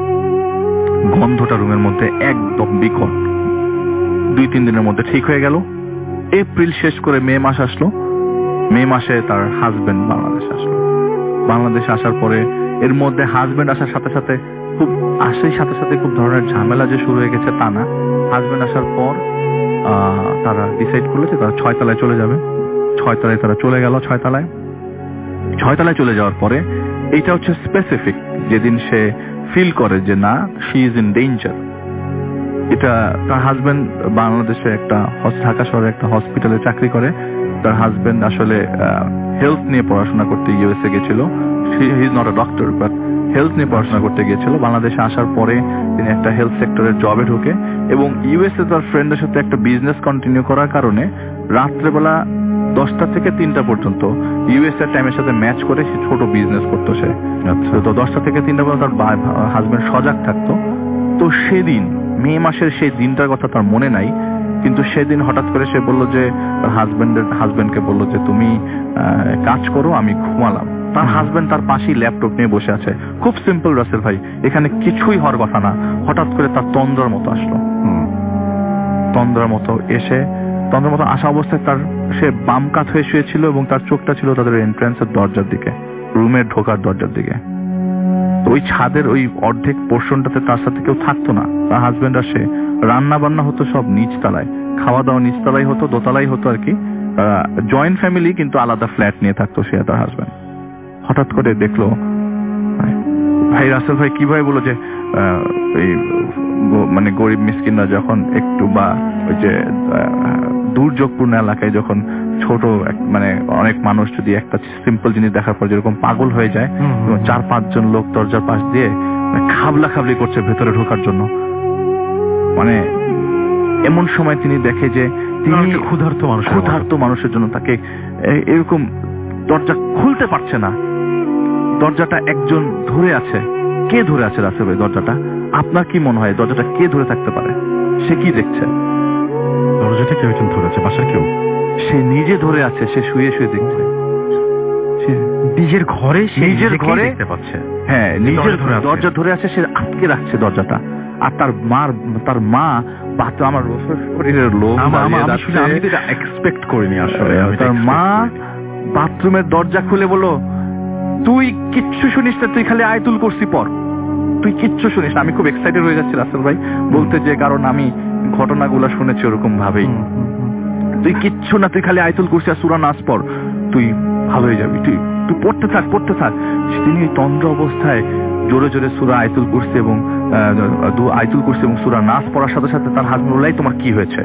Speaker 8: গন্ধটা রুমের মধ্যে একদম বিকট। দুই তিন দিনের মধ্যে ঠিক হয়ে গেল। এপ্রিল শেষ করে মে মাস আসলো। মে মাসে তার হাজবেন্ড বাংলাদেশে আসলো। বাংলাদেশে আসার পরে এর মধ্যে হাজবেন্ড আসার সাথে সাথে খুব আসেই সাথে সাথে খুব ধরনের ঝামেলা যে শুরু হয়ে গেছে তা না। হাজবেন্ড আসার পর তারা ডিসাইড করলো যে তারা ছয় তলায় চলে যাবে। ছয় তলায় তারা চলে গেল। ছয় তলায় ছয় তলায় চলে যাওয়ার পরে এইটা হচ্ছে স্পেসিফিক যেদিন সে ফিল করে যে না, শি ইজ ইন ডেঞ্জার। এটা তার হাজবেন্ড বাংলাদেশে একটা ঢাকা শহরে একটা হসপিটালে চাকরি করে। তার হাজবেন্ড আসলে হেলথ নিয়ে পড়াশোনা করতে ইউএসএ গেছিল। He is not a doctor, but health নিয়ে পড়াশোনা করতে গিয়েছিল। বাংলাদেশে আসার পরে তিনি একটা হেলথ সেক্টরের জবে ঢোকে এবং ইউএসএ তার ফ্রেন্ডের সাথে একটা বিজনেস কন্টিনিউ করার কারণে রাত্রেবেলা দশটা থেকে তিনটা পর্যন্ত ইউএসএ টাইমের সাথে ম্যাচ করে সে ছোট বিজনেস করতো। সে তো দশটা থেকে তিনটা পর্যন্ত তার হাজবেন্ড সজাগ থাকতো। তো সেদিন মে মাসের সেই দিনটার কথা তার মনে নাই, কিন্তু সেদিন হঠাৎ করে সে বলল যে তার হাজবেন্ডের হাজবেন্ডকে বলল যে তুমি কাজ করো, আমি ঘুমালাম। তার হাজবেন্ড তার পাশেই ল্যাপটপ নিয়ে বসে আছে। খুব সিম্পল রাসেল ভাই, এখানে কিছুই হওয়ার কথা না। হঠাৎ করে তার তন্দ্রার মতো আসলো। তন্দ্রার মতো এসে তন্দ্রার মতো আসা অবস্থায় তার সে বাম কাত হয়ে শুয়েছিল এবং তার চোখটা ছিল তাদের এন্ট্রান্সের দরজার দিকে, রুমের ঢোকার দরজার দিকে। তো ওই ছাদের ওই অর্ধেক পোর্শনটাতে তার সাথে কেউ থাকতো না। তার হাজবেন্ড আসে, রান্না বান্না হতো সব নিচতলায়, খাওয়া দাওয়া নিচতলায় হতো, দোতলাই হতো আর কি। জয়েন্ট ফ্যামিলি কিন্তু আলাদা ফ্ল্যাট নিয়ে থাকতো সে তার হাজবেন্ড। হঠাৎ করে দেখলো ভাই রাসেল ভাই কিভাবে বলো যে এই মানে গরিব মিসকিনরা যখন একটু বা ওই যে দুর্যোগপূর্ণ এলাকায় যখন ছোট মানে অনেক মানুষ যদি একটা সিম্পল জিনিস দেখার পর যেরকম পাগল হয়ে যায়, চার পাঁচজন লোক দরজার পাশ দিয়ে খাবলা খাবলি করছে ভেতরে ঢোকার জন্য। মানে এমন সময় তিনি দেখে যে তিনি ক্ষুধার্ত মানুষ, ক্ষুধার্ত মানুষের জন্য তাকে এরকম দরজা খুলতে পারছে না। দরজাটা একজন ধরে আছে, কে ধরে আছে রাসেল ভাই দরজাটা? আপনার কি মনে হয় দরজাটা কে ধরে থাকতে পারে? সে কি দেখছে?
Speaker 2: দরজাটা কেউ একজন ধরে আছে, বাসার কেউ?
Speaker 8: সে নিজে ধরে আছে, সে শুয়ে শুয়ে দেখছে। সে
Speaker 2: নিজের ঘরে,
Speaker 8: নিজের ঘরে
Speaker 2: দেখতে পাচ্ছে।
Speaker 8: হ্যাঁ, নিজের দরজা ধরে আছে, সে আটকে রাখছে দরজাটা। আর তার মার তার মা বাচ্চা, আমার শরীরের লোক
Speaker 2: আমি তো এক্সপেক্ট করিনি আসলে।
Speaker 8: তার মা বাথরুমের দরজা খুলে বলল, তুই কিচ্ছু শুনিস না, তুই খালি আয়াতুল কুরসি পড়, তুই কিচ্ছু শুনিস না। আমি খুব এক্সাইটেড হয়ে যাচ্ছি রাসেল ভাই বলতে, যে কারণ আমি ঘটনাগুলো শুনেছি ওরকম ভাবেই। তুই কিচ্ছু না, তুই খালি আয়াতুল কুরসি আর সূরা নাস পড়, তুই ভালো হয়ে যাবি, তুই তুই পড়তে থাক পড়তে থাক। তিনি তন্দ্র অবস্থায় জোরে জোরে সূরা আয়াতুল কুরসি এবং আয়াতুল কুরসি এবং সূরা নাস পড়ার সাথে সাথে তার হাজবেন্ড বলল, তোমার কি হয়েছে?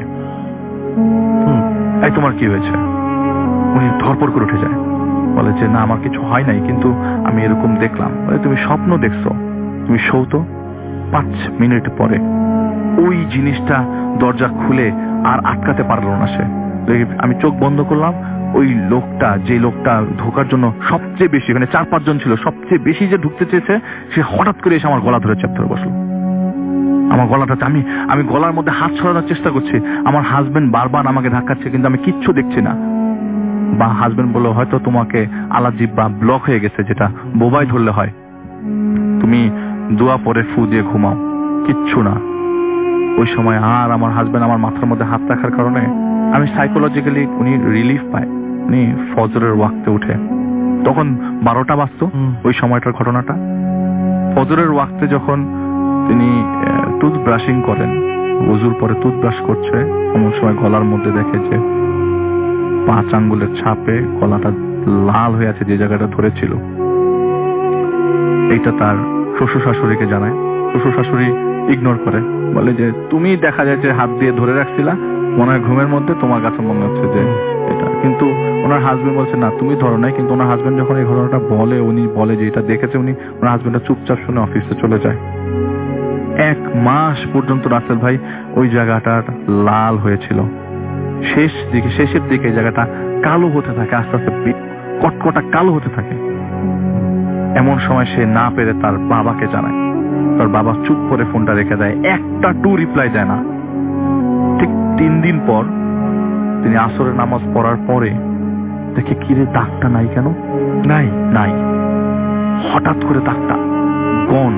Speaker 8: এই তোমার কি হয়েছে? উনি ধরপড় করে উঠে যায়, বলে যে না আমার কিছু হয় নাই, কিন্তু আমি এরকম দেখলাম। বলে তুমি স্বপ্ন দেখছো, তুমি শোও তো। পাঁচ মিনিট পরে ওই জিনিসটা দরজা খুলে আর আটকাতে পারলো না সে। আমি চোখ বন্ধ করলাম, ওই লোকটা, যে লোকটা ঢোকার জন্য সবচেয়ে বেশি, মানে চার পাঁচজন ছিল, সবচেয়ে বেশি যে ঢুকতে চেয়েছে, সে হঠাৎ করে এসে আমার গলা ধরে চেপে ধরে বসলো। আমার গলাটা, আমি আমি গলার মধ্যে হাত ছড়ানোর চেষ্টা করছি, আমার হাজবেন্ড বারবার আমাকে ধাক্কাচ্ছে, কিন্তু আমি কিচ্ছু দেখছি না। বা হাজবেন্ড বললো, হয়তো তোমাকে আলাজিব বা ব্লক হয়ে গেছে, যেটা বোবাই ধরলে হয়, তুমি দোয়া পরে ফু দিয়ে ঘুমাও, কিচ্ছু না। ওই সময় আর আমার হাজবেন্ড আমার মাথার মধ্যে হাত রাখার কারণে আমি সাইকোলজিক্যালি উনি রিলিফ পায়। উনি ফজরের ওয়াক্তে উঠে, তখন বারোটা বাজতো ওই সময়টার ঘটনাটা। ফজরের ওয়াক্তে যখন তিনি টুথ ব্রাশিং করেন, ওযুর পরে টুথ ব্রাশ করছে, এমন সময় গলার মধ্যে দেখে যে পাঁচ আঙ্গুলের ছাপে গলাটা লাল হয়ে আছে, যে জায়গাটা ধরেছিল। এইটা তার শ্বশুর শাশুড়িকে জানায়। শ্বশুর শাশুড়ি ইগনোর করে, বলে যে তুমি দেখা যায় যে হাত দিয়ে ধরে রাখছিলা, মনে হয় ঘুমের মধ্যে তোমার কাছে মনে হচ্ছে যে এটা। কিন্তু ওনার হাজবেন্ড বলছে না তুমি ধরো নাই। কিন্তু ওনার হাজবেন্ড যখন এই ঘটনাটা বলে, উনি বলে যে এটা দেখেছে উনি, ওনার হাজবেন্ডটা চুপচাপ শুনে অফিসে চলে যায়। এক মাস পর্যন্ত রাসেল ভাই ওই জায়গাটার লাল হয়েছিল। শেষ দিকে শেষের দিকে জায়গাটা কালো হতে থাকে, আস্তে আস্তে কটকটা কালো হতে থাকে। এমন সময় সে না পেরে তার বাবাকে জানায়। তার বাবা চুপ করে ফোনটা রেখে দেয়, একটা টু রিপ্লাই দেয় না। ঠিক তিন দিন পর তিনি আসরের নামাজ পড়ার পরে দেখে, কিরে দাগটা নাই কেন? নাই নাই হঠাৎ করে দাগটা গন।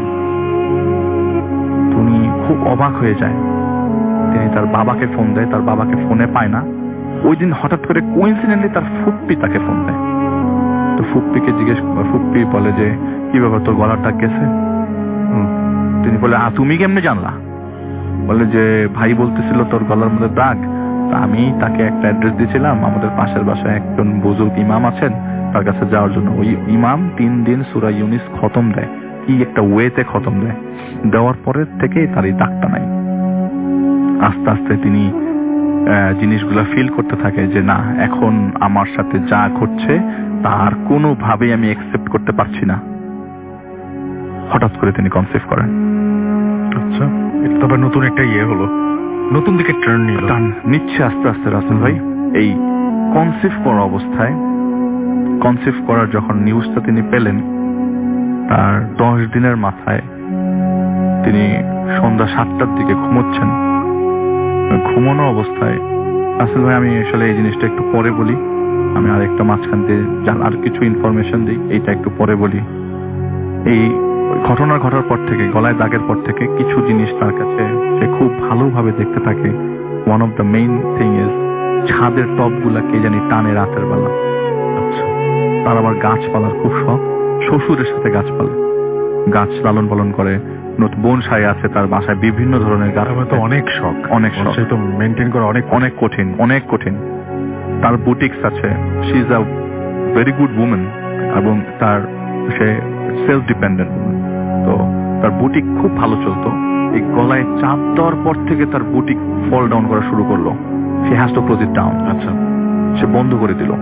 Speaker 8: তিনি খুব অবাক হয়ে যায়। তিনি তার বাবাকে ফোন দেয়, তার বাবাকে ফোনে পায় না। ওই দিন হঠাৎ করে কোইন্সিডেন্টলি তার ফুপ্পি তাকে ফোন দেয়। তো ফুপ্পিকে জিজ্ঞেস, ফুপ্পি বলে যে কি ব্যাপার, তোর গলার দাগ গেছে? তিনি বলে, আ তুমি কেমনে জানলা? বলে যে ভাই বলতেছিল তোর গলার মধ্যে দাগ। আমি তাকে একটা অ্যাড্রেস দিয়েছিলাম, আমাদের পাশের বাসায় একজন বুজুর্গ ইমাম আছেন, তার কাছে যাওয়ার জন্য। ওই ইমাম তিন দিন সূরা ইউনিস খতম দেয়, কি একটা ওয়েতে খতম দেয়। দেওয়ার পরের থেকেই তার এই দাগটা নাই। আস্তে আস্তে তিনি জিনিসগুলা ফিল করতে থাকে যে না, এখন আমার সাথে যা ঘটছে তার কোনোভাবেই আমি অ্যাকসেপ্ট করতে পারছি না। হঠাৎ করে তিনি কনসিভ করেন।
Speaker 2: আচ্ছা, এটা তো আবার নতুন একটা ইয়ে হলো, নতুন দিকে টার্ন নিল,
Speaker 8: টার্ন নিচ্ছে আস্তে আস্তে রাসেল ভাই। এই কনসিভ করা অবস্থায়, কনসিভ করার যখন নিউজটা তিনি পেলেন, তার দশ দিনের মাথায় তিনি সন্ধ্যা সাতটার দিকে ঘুমোচ্ছেন। ঘুমানো অবস্থায় রাসেল ভাই, আমি আসলে এই জিনিসটা একটু পরে বলি, আমি আর একটা মাঝখান দিয়ে আর কিছু ইনফরমেশন দিই, এইটা একটু পরে বলি। এই ঘটনা ঘটার পর থেকে, গলায় দাগের পর থেকে কিছু জিনিস তার কাছে সে খুব ভালোভাবে দেখতে থাকে। One of the main thing is ছাদের টপগুলা কে জানি টানে রাতের বেলা। আচ্ছা, তার আবার গাছপালার খুব শখ, শ্বশুরের সাথে গাছপালা গাছ লালন পালন করে। বনসাই আছে তার বাসায়, বিভিন্ন ধরনের গাছ।
Speaker 2: তো অনেক শখ,
Speaker 8: অনেক শখ,
Speaker 2: সে তো মেনটেন করা অনেক
Speaker 8: অনেক কঠিন, অনেক কঠিন। তার বুটিক্স আছে, she is a very good women, এবং তার সে সেলফ ডিপেন্ডেন্ট। তো তার বুটিক খুব ভালো চলতো। এই গলায় চাপ দেওয়ার পর থেকে তার বুটিক ফল ডাউন করা শুরু করলো। সে has to close it down. আচ্ছা, সে বন্ধ করে দিল,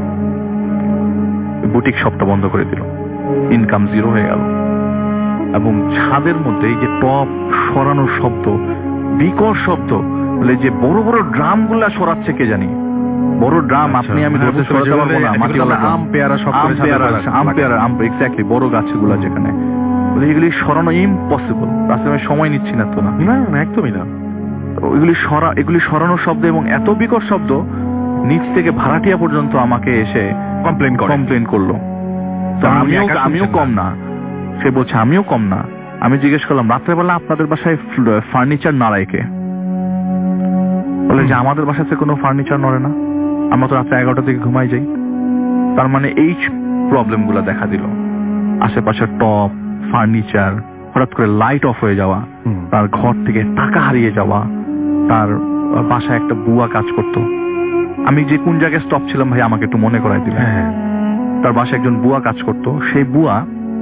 Speaker 8: বুটিক শপটা বন্ধ করে দিল। ইনকাম জিরো হয়ে গেল। এবং ছাদের মধ্যে এই যে টপ সরানোর শব্দ, বিকট শব্দ, বলে যে বড় বড় ড্রাম গুলা সরাচ্ছে কে জানি। বড় ড্রাম, আপনি আমি ধরতে সরাতে পারবো না। মাটিওয়ালা আম পেয়ারা সব করে, আম পেয়ারা, আম পেয়ারা, আম এক্স্যাক্টলি, বড় গাছগুলা যেখানে এগুলি সরানো ইম্পসিবল। রাসেল ভাই সময় নিচ্ছি না তো না
Speaker 2: না না একদমই না।
Speaker 8: এগুলি সরা এগুলি সরানোর শব্দ এবং এত বিকট শব্দ, নিচ থেকে ভাড়াটিয়া পর্যন্ত আমাকে এসে
Speaker 2: কমপ্লেন
Speaker 8: কমপ্লেন করলো। তো আমিও আমিও কম না। সে বলছে আমিও কম না। আমি জিজ্ঞেস করলাম রাত্রেবেলা আপনাদের বাসায় ফার্নিচার নাড়ায় কে? বলে যে আমাদের বাসাতে কোনো ফার্নিচার নড়ে না, আমরা তো রাত্রে এগারোটা থেকে ঘুমাই যাই। তার মানে এই প্রবলেম গুলা দেখা দিল। আশেপাশের টপ, ফার্নিচার, হঠাৎ করে লাইট অফ হয়ে যাওয়া, তার ঘর থেকে টাকা হারিয়ে যাওয়া, তার বাসায় একটা বুয়া কাজ করতো। আমি যে কোন জায়গায় স্টপ ছিলাম ভাই আমাকে একটু মনে করাই দিলেন। তার বাসায় একজন বুয়া কাজ করতো। সেই বুয়া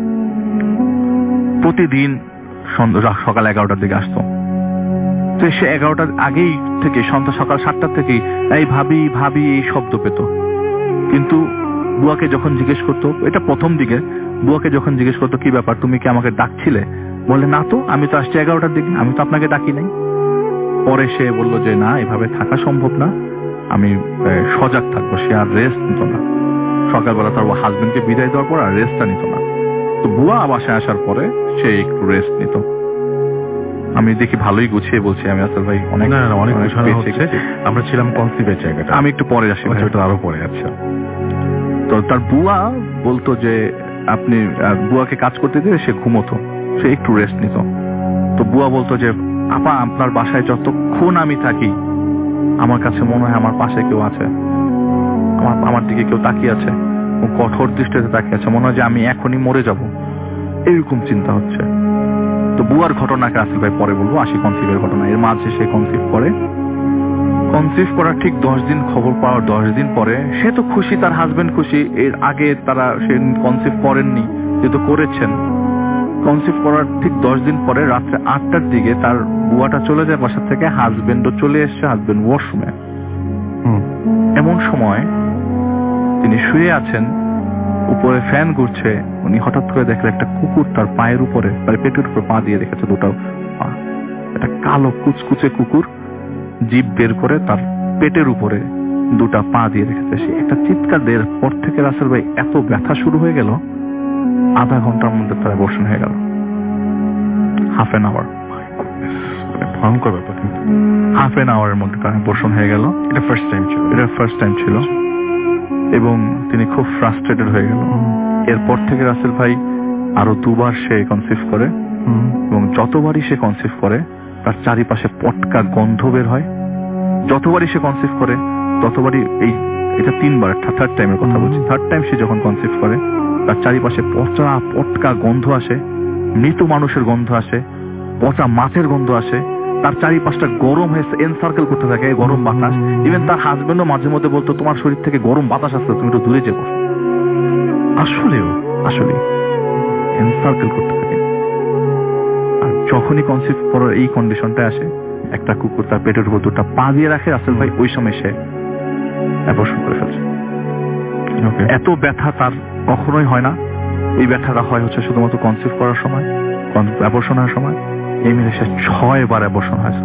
Speaker 8: প্রতিদিন সকাল এগারোটার দিকে আসতো। তো সে এগারোটার আগেই থেকে সন্ধ্যা সকাল সাতটার থেকেই এই ভাবি ভাবি এই শব্দ পেত। কিন্তু বুয়াকে যখন জিজ্ঞেস করতো, এটা প্রথম দিকে, বুয়াকে যখন জিজ্ঞেস করতো কি ব্যাপার তুমি কি আমাকে ডাকছিলে, বলে না তো, আমি তো আসছি এগারোটার দিকে, আমি তো আপনাকে ডাকি নাই। পরে সে বললো যে না, এভাবে থাকা সম্ভব না, আমি সজাগ থাকবো। সে আর রেস্ট নিত না। সকালবেলা তার হাজবেন্ডকে বিদায় দেওয়ার পর আর রেস্টটা নিত না। তো বুয়া বাসায় আসার পরে সে একটু রেস্ট নিত। আমি দেখি ভালোই গুছিয়ে বলছি আমি, আসল ভাই অনেক
Speaker 2: অনেক আমরা ছিলাম কনসিভের জায়গাটা,
Speaker 8: আমি একটু পরে আসি,
Speaker 2: আরো পরে। আচ্ছা।
Speaker 8: তো তার বুয়া বলতো যে আপনি বুয়াকে কাজ করতে দিয়ে সে ঘুমোতো, সে একটু রেস্ট নিত। তো বুয়া বলতো যে আপা আপনার বাসায় যতক্ষণ আমি থাকি আমার কাছে মনে হয় আমার পাশে কেউ আছে, আমার আমার দিকে কেউ তাকিয়ে আছে, কঠোর দৃষ্টিতে তাকিয়ে আছে, মনে হয় যে আমি এখনই মরে যাব, এরকম চিন্তা হচ্ছে। তো বুয়ার ঘটনাকে আসল ভাই পরে বলবো, আসি কনসিভের ঘটনা। এর মাঝে সে কনসিভ করে। কনসিভ করার ঠিক দশ দিন, খবর পাওয়ার দশ দিন পরে সে তো খুশি, তার হাজবেন্ড খুশি। এর আগে তারা সে কনসিভ করেননি, যেহেতু করেছেন। কনসিভ করার ঠিক দশ দিন পরে রাত্রে আটটার দিকে তার বুয়াটা চলে যায় বাসা থেকে, হাজবেন্ডও চলে এসছে, হাজবেন্ড ওয়াশরুমে। এমন সময় তিনি শুয়ে আছেন, উপরে ফ্যান ঘুরছে, উনি হঠাৎ করে দেখলেন একটা কুকুর তার পায়ের উপরে, তার পেটের উপরে পা দিয়ে রেখেছে দুটো পা। একটা কালো কুচকুচে কুকুর জিভ বের করে তার পেটের উপরে দুটা পা দিয়ে রেখেছে। সে একটা চিৎকার দেওয়ার পর থেকে রাসেল ভাই এত ব্যথা শুরু হয়ে গেল, আধা ঘন্টার মধ্যে তার অ্যাবর্শন হয়ে গেল। হাফ এন আওয়ার,
Speaker 2: ভয়ঙ্কর ব্যাপার।
Speaker 8: হাফ এন আওয়ারের মধ্যে তার অ্যাবর্শন হয়ে গেল।
Speaker 2: এটা ফার্স্ট টাইম ছিল,
Speaker 8: এটা ফার্স্ট টাইম ছিল এবং তিনি খুব ফ্রাস্ট্রেটেড হয়ে গেল। এরপর থেকে রাসেল ভাই আরো দুবার সে কনসিভ করে এবং যতবারই সে কনসিভ করে তার চারিপাশে পটকা গন্ধ বের হয়। যতবারই সে কনসিভ করে ততবারই, এই এটা তিনবার, থার্ড টাইমের কথা বলছি, থার্ড টাইম সে যখন কনসিভ করে তার চারিপাশে পচা পটকা গন্ধ আসে, মৃত মানুষের গন্ধ আসে, পচা মাছের গন্ধ আসে। তার চারিপাশটা গরম হয়ে এনসার্কেল করতে থাকে গরম বাতাস। ইভেন তার হাজবেন্ডও মাঝে মধ্যে বলতো তোমার শরীর থেকে গরম বাতাস আসছে, তুমি একটু দূরে যাবো। আসলেও আসলে এনসার্কেল করতে থাকে। আর যখনই কনসিভ করার এই কন্ডিশনটা আসে, একটা কুকুর তার পেটের উপর দুটা পা দিয়ে রাখে, রাসেল ভাই ওই সময় সে অ্যাবর্শন করে ফেলছে। এত ব্যথা তার কখনোই হয় না। এই ব্যথাটা হয় হচ্ছে শুধুমাত্র কনসিভ করার সময়, অ্যাবর্শন হওয়ার সময়। এই মিলে সে ছয় বার অ্যাবর্শন হয়েছে।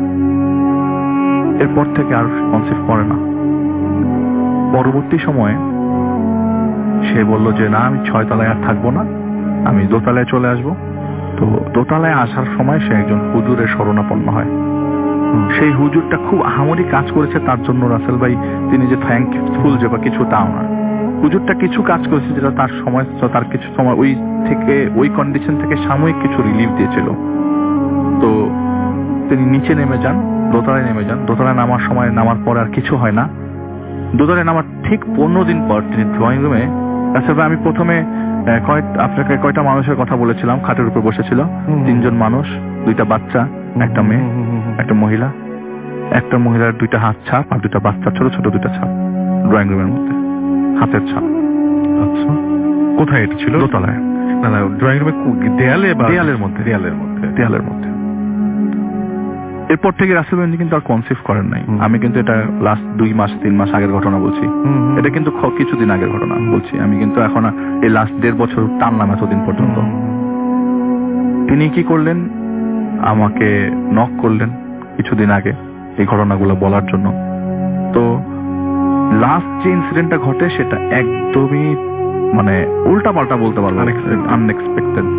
Speaker 8: এরপর থেকে আর কনসিভ করে না। পরবর্তী সময়ে সে বলল যে না, আমি ছয় তলায় আর থাকবো না, আমি দোতলায় চলে আসবো। তো দোতলায় আসার সময় সে একজন হুজুরের শরণাপন্ন হয়। সেই হুজুরটা খুব আহামরি কাজ করেছে তার জন্য রাসেল ভাই, তিনি যে থ্যাঙ্কফুল যে বা কিছু তাও না। হুজুরটা কিছু কাজ করেছে যেটা তার সময়, তার কিছু সময় ওই থেকে, ওই কন্ডিশন থেকে সাময়িক কিছু রিলিফ দিয়েছিল। তো তিনি নিচে নেমে যান, দোতলায় নেমে যান। দোতলায় নামার সময়, নামার পর আর কিছু হয় না। দোতলায় নামার ঠিক পনেরো দিন পর তিনি ড্রয়িং রুমে, রাসেল ভাই আমি প্রথমে আপনাকে কয়টা মানুষের কথা বলেছিলাম, খাটের উপর বসেছিল তিনজন মানুষ, দুইটা বাচ্চা, একটা মেয়ে, একটা মহিলা। একটা মহিলার দুইটা হাত ছাপ আর দুইটা বাচ্চা, ছোট ছোট দুইটা ছাপ ড্রয়িং রুমের মধ্যে, হাতের ছাপ।
Speaker 2: আচ্ছা, কোথায় এটা ছিল?
Speaker 8: দোতলায়।
Speaker 2: না না, ড্রয়িং রুমে দেয়ালে বা
Speaker 8: দেয়ালের মধ্যে,
Speaker 2: দেয়ালের মধ্যে,
Speaker 8: দেয়ালের মধ্যে। এরপর থেকে রাসেল ভাই কিন্তু আর কনসিভ করেন নাই। আমি কিন্তু এটা লাস্ট দুই মাস তিন মাস আগের ঘটনা বলছি, এটা কিন্তু কিছুদিন আগের ঘটনা বলছি। আমি কিন্তু এখন এই লাস্ট দেড় বছর টানলাম এতদিন পর্যন্ত। তিনি কি করলেন, আমাকে নক করলেন কিছুদিন আগে এই ঘটনাগুলো বলার জন্য। তো লাস্ট যে ইনসিডেন্টটা ঘটে সেটা একদমই মানে উল্টা পাল্টা বলতে পারলাম, আনএক্সপেক্টেড।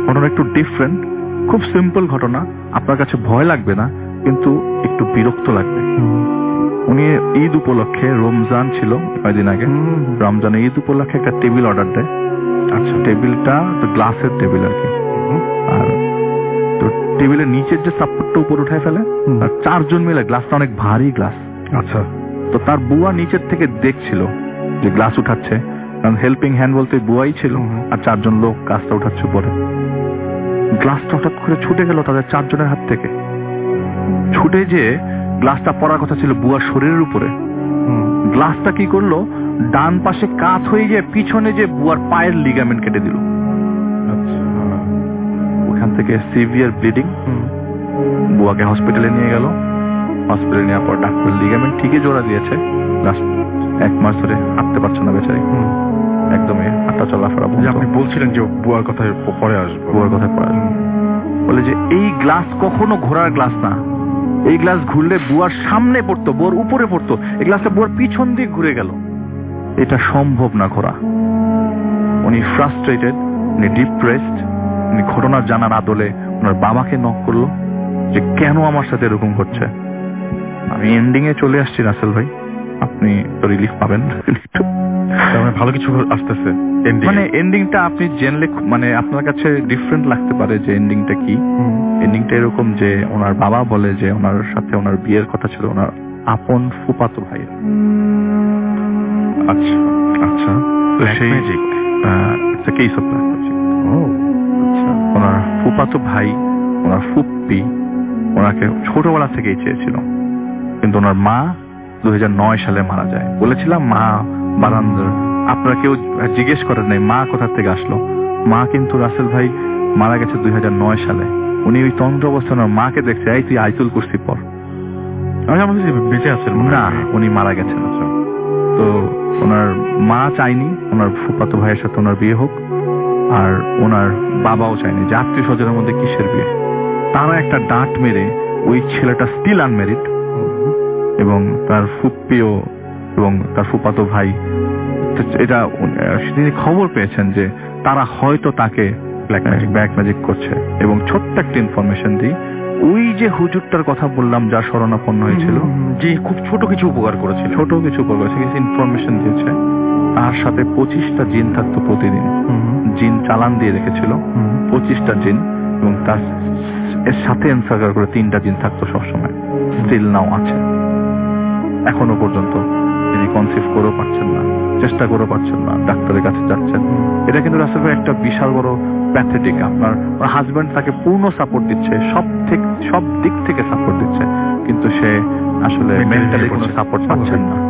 Speaker 8: ঘটনা একটু ডিফারেন্ট, খুব সিম্পল ঘটনা, আপনার কাছে ভয় লাগবে না কিন্তু একটু বিরক্ত লাগবে। উনি ঈদ উপলক্ষে, রমজান ছিল কয়েকদিন আগে, রমজানে ঈদ উপলক্ষে একটা টেবিল অর্ডার দেয়। আচ্ছা, টেবিলটা গ্লাসের টেবিল আর কি, আর তো টেবিলের নিচের যে সাপোর্টটা উপর উঠায় ফেলে, আর চারজন মিলে, গ্লাসটা অনেক ভারী গ্লাস। আচ্ছা, তো তার বুয়া নিচের থেকে দেখছিল যে গ্লাস উঠাচ্ছে, কারণ হেল্পিং হ্যান্ড বলতে বুয়াই ছিল, আর চারজন লোক গ্লাসটা উঠাচ্ছে উপরে। গ্লাসটা হঠাৎ করে ছুটে গেল তাদের চারজনের হাত থেকে। ছুটে যে গ্লাসটা পড়ার কথা ছিল বুয়ার শরীরের উপরে, গ্লাসটা কি করলো, ডান পাশে কাত হয়ে গিয়ে পিছনে যে বুয়ার পায়ের লিগামেন্ট কেটে দিল। ওখান থেকে সিভিয়ার ব্লিডিং, বুয়াকে হসপিটালে নিয়ে গেল। হসপিটালে নেওয়ার পর ডাক্তার লিগামেন্ট ঠিকই জোড়া দিয়েছে, এক মাস ধরে হাঁটতে পারছে না বেচারি, একদমই হাঁটা চলাফেরা। আপনি বলছিলেন যে বুয়ার কথায় পরে আসবো, বুয়ার কথায় পরে আসবো বলে যে এই গ্লাস কখনো ঘোরার গ্লাস না, এই গ্লাস ঘুরলে বুয়ার সামনে পড়তো, বুয়ার উপরে পড়তো, এই গ্লাসটা বুয়ার পিছন দিয়ে ঘুরে গেল, এটা সম্ভব না ঘোরা। উনি ফ্রাস্ট্রেটেড, উনি ডিপ্রেসড, উনি ঘটনার জানার আদলে ওনার বাবাকে নক করলো যে কেন আমার সাথে এরকম হচ্ছে। আমি এন্ডিং এ চলে আসছি রাসেল ভাই, আপনি তো রিলিফ পাবেন, ভালো কিছু আসতেছে। মানে এন্ডিংটা আপনি জেনলে মানে আপনার কাছে ডিফারেন্ট লাগতে পারে যে এন্ডিংটা কি। এন্ডিংটা এরকম যে ওনার বাবা বলে যে ওনার সাথে ওনার বিয়ের কথা ছিল ওনার আপন ফুফাতো ভাই। আচ্ছা আচ্ছা, সেই কেস অফ ব্ল্যাক ম্যাজিক। আচ্ছা, ওনার ফুফাতো ভাই, ওনার ফুপ্পি ওনাকে ছোটবেলা থেকেই চেয়েছিল, কিন্তু ওনার মা দুই হাজার নয় সালে মারা যায়। বলেছিলাম মা বারান্দার, আপনারা কেউ জিজ্ঞেস করেন নাই মা কোথা থেকে আসলো। মা কিন্তু রাসেল ভাই মারা গেছে দুই হাজার নয় সালে। উনি ওই তন্ত্র অবস্থায় ওনার মাকে দেখছে, এই তুই আইতুল কুরসি পর। বেঁচে আছেন না, উনি মারা গেছেন। তো ওনার মা চাইনি ওনার ফুফাতো ভাইয়ের সাথে ওনার বিয়ে হোক, আর ওনার বাবাও চাইনি যে আত্মীয় স্বজনের মধ্যে কিসের বিয়ে। তারা একটা ডাঁট মেরে ওই ছেলেটা স্টিল আনমেরিড, এবং তার ফুপ্পিও এবং তার ফুফাতো ভাই এটা তিনি খবর পেয়েছেন যে তারা হয়তো তাকে ব্ল্যাক ম্যাজিক ব্ল্যাক ম্যাজিক করছে। এবং ছোট্ট একটা ইনফরমেশন দিই, ওই যে হুজুরটার কথা বললাম যার শরণাপন্ন হয়েছিল, যে খুব ছোট কিছু উপকার করেছে, ছোট কিছু উপকার করেছে, কিছু ইনফরমেশন দিয়েছে, তার সাথে পঁচিশটা জিন থাকতো প্রতিদিন। জিন চালান দিয়ে রেখেছিল পঁচিশটা জিন, এবং তার এর সাথে এনসার্কার করে তিনটা জিন থাকতো সবসময়, স্টিল নাও আছে এখনো পর্যন্ত। তিনি কনসিভ করেও পারছেন না, চেষ্টা করেও পারছেন না, ডাক্তারের কাছে যাচ্ছেন। এটা কিন্তু রাসেল ভাই একটা বিশাল বড় প্যাথেটিক। আপনার হাজব্যান্ড তাকে পূর্ণ সাপোর্ট দিচ্ছে, সব থেকে সব দিক থেকে সাপোর্ট দিচ্ছে, কিন্তু সে আসলে মেন্টালি কোনো সাপোর্ট পাচ্ছেন না।